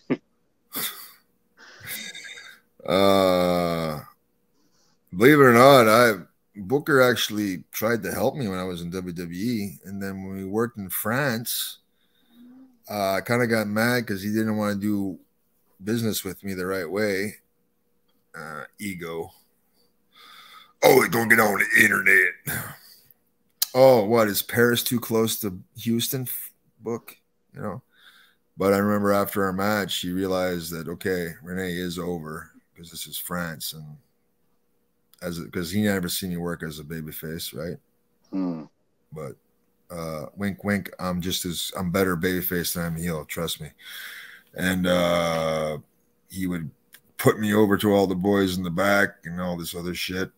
[SPEAKER 2] Believe it or not, Booker actually tried to help me when I was in WWE, and then when we worked in France, I kind of got mad because he didn't want to do business with me the right way. Ego. Oh, don't get on the internet. Oh, what is Paris too close to Houston? Book, you know. But I remember after our match, he realized that okay, Renee is over because this is France, and because he never seen me work as a babyface, right? But wink, wink. I'm better babyface than I'm heel. Trust me. And he would put me over to all the boys in the back and all this other shit.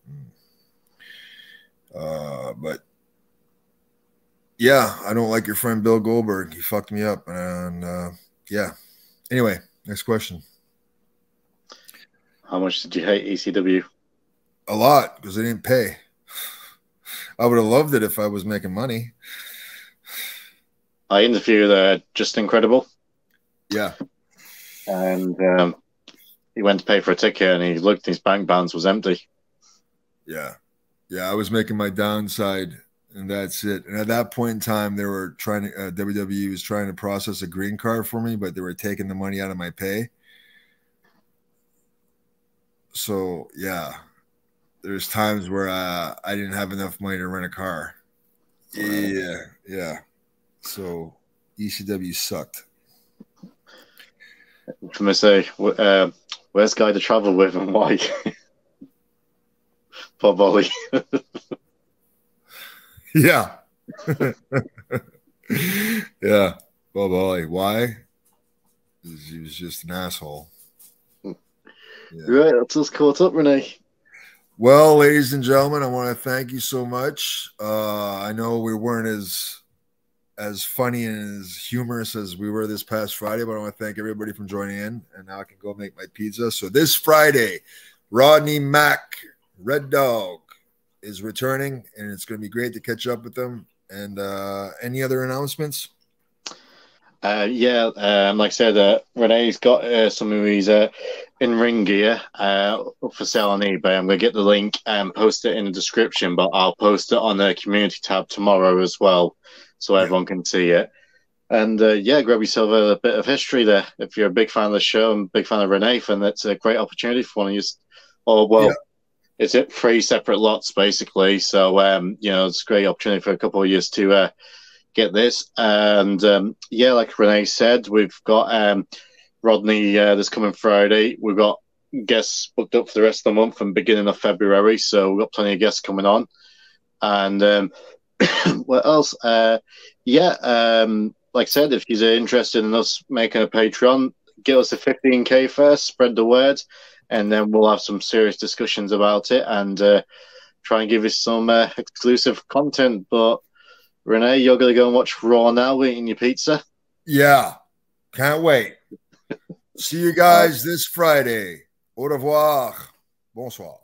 [SPEAKER 2] But yeah, I don't like your friend Bill Goldberg. He fucked me up. And yeah. Anyway, next question.
[SPEAKER 1] How much did you hate ECW?
[SPEAKER 2] A lot, because they didn't pay. I would have loved it if I was making money.
[SPEAKER 1] I interviewed Just Incredible.
[SPEAKER 2] Yeah.
[SPEAKER 1] And he went to pay for a ticket and he looked, his bank balance was empty.
[SPEAKER 2] Yeah. Yeah, I was making my downside and that's it. And at that point in time, they were trying to, WWE was trying to process a green card for me, but they were taking the money out of my pay. So, yeah, there's times where I didn't have enough money to rent a car. Yeah, yeah. So, ECW sucked.
[SPEAKER 1] From I say, where's Guy to travel with and why? Bob Ollie.
[SPEAKER 2] Yeah. Yeah. Bob Ollie. Why? He was just an asshole.
[SPEAKER 1] Yeah. Right, that's us caught up, Renee.
[SPEAKER 2] Well, ladies and gentlemen, I want to thank you so much. I know we weren't as funny and as humorous as we were this past Friday, but I want to thank everybody for joining in. And now I can go make my pizza. So this Friday, Rodney Mack, Red Dog, is returning, and it's going to be great to catch up with them. And any other announcements?
[SPEAKER 1] Like I said, Renee's got some of his in-ring gear up for sale on eBay. I'm going to get the link and post it in the description, but I'll post it on the community tab tomorrow as well, so everyone can see it. And grab yourself a bit of history there. If you're a big fan of the show and big fan of Renee, then that's a great opportunity for one of you. It's 3 separate lots basically. So it's a great opportunity for a couple of years to get this. And like Renee said, we've got Rodney this coming Friday. We've got guests booked up for the rest of the month and beginning of February. So we've got plenty of guests coming on. And what else? Like I said, if you're interested in us making a Patreon, get us to 15K first, spread the word, and then we'll have some serious discussions about it and try and give you some exclusive content. But Renee, you're going to go and watch Raw now, eating your pizza?
[SPEAKER 2] Yeah. Can't wait. See you guys this Friday. Au revoir. Bonsoir.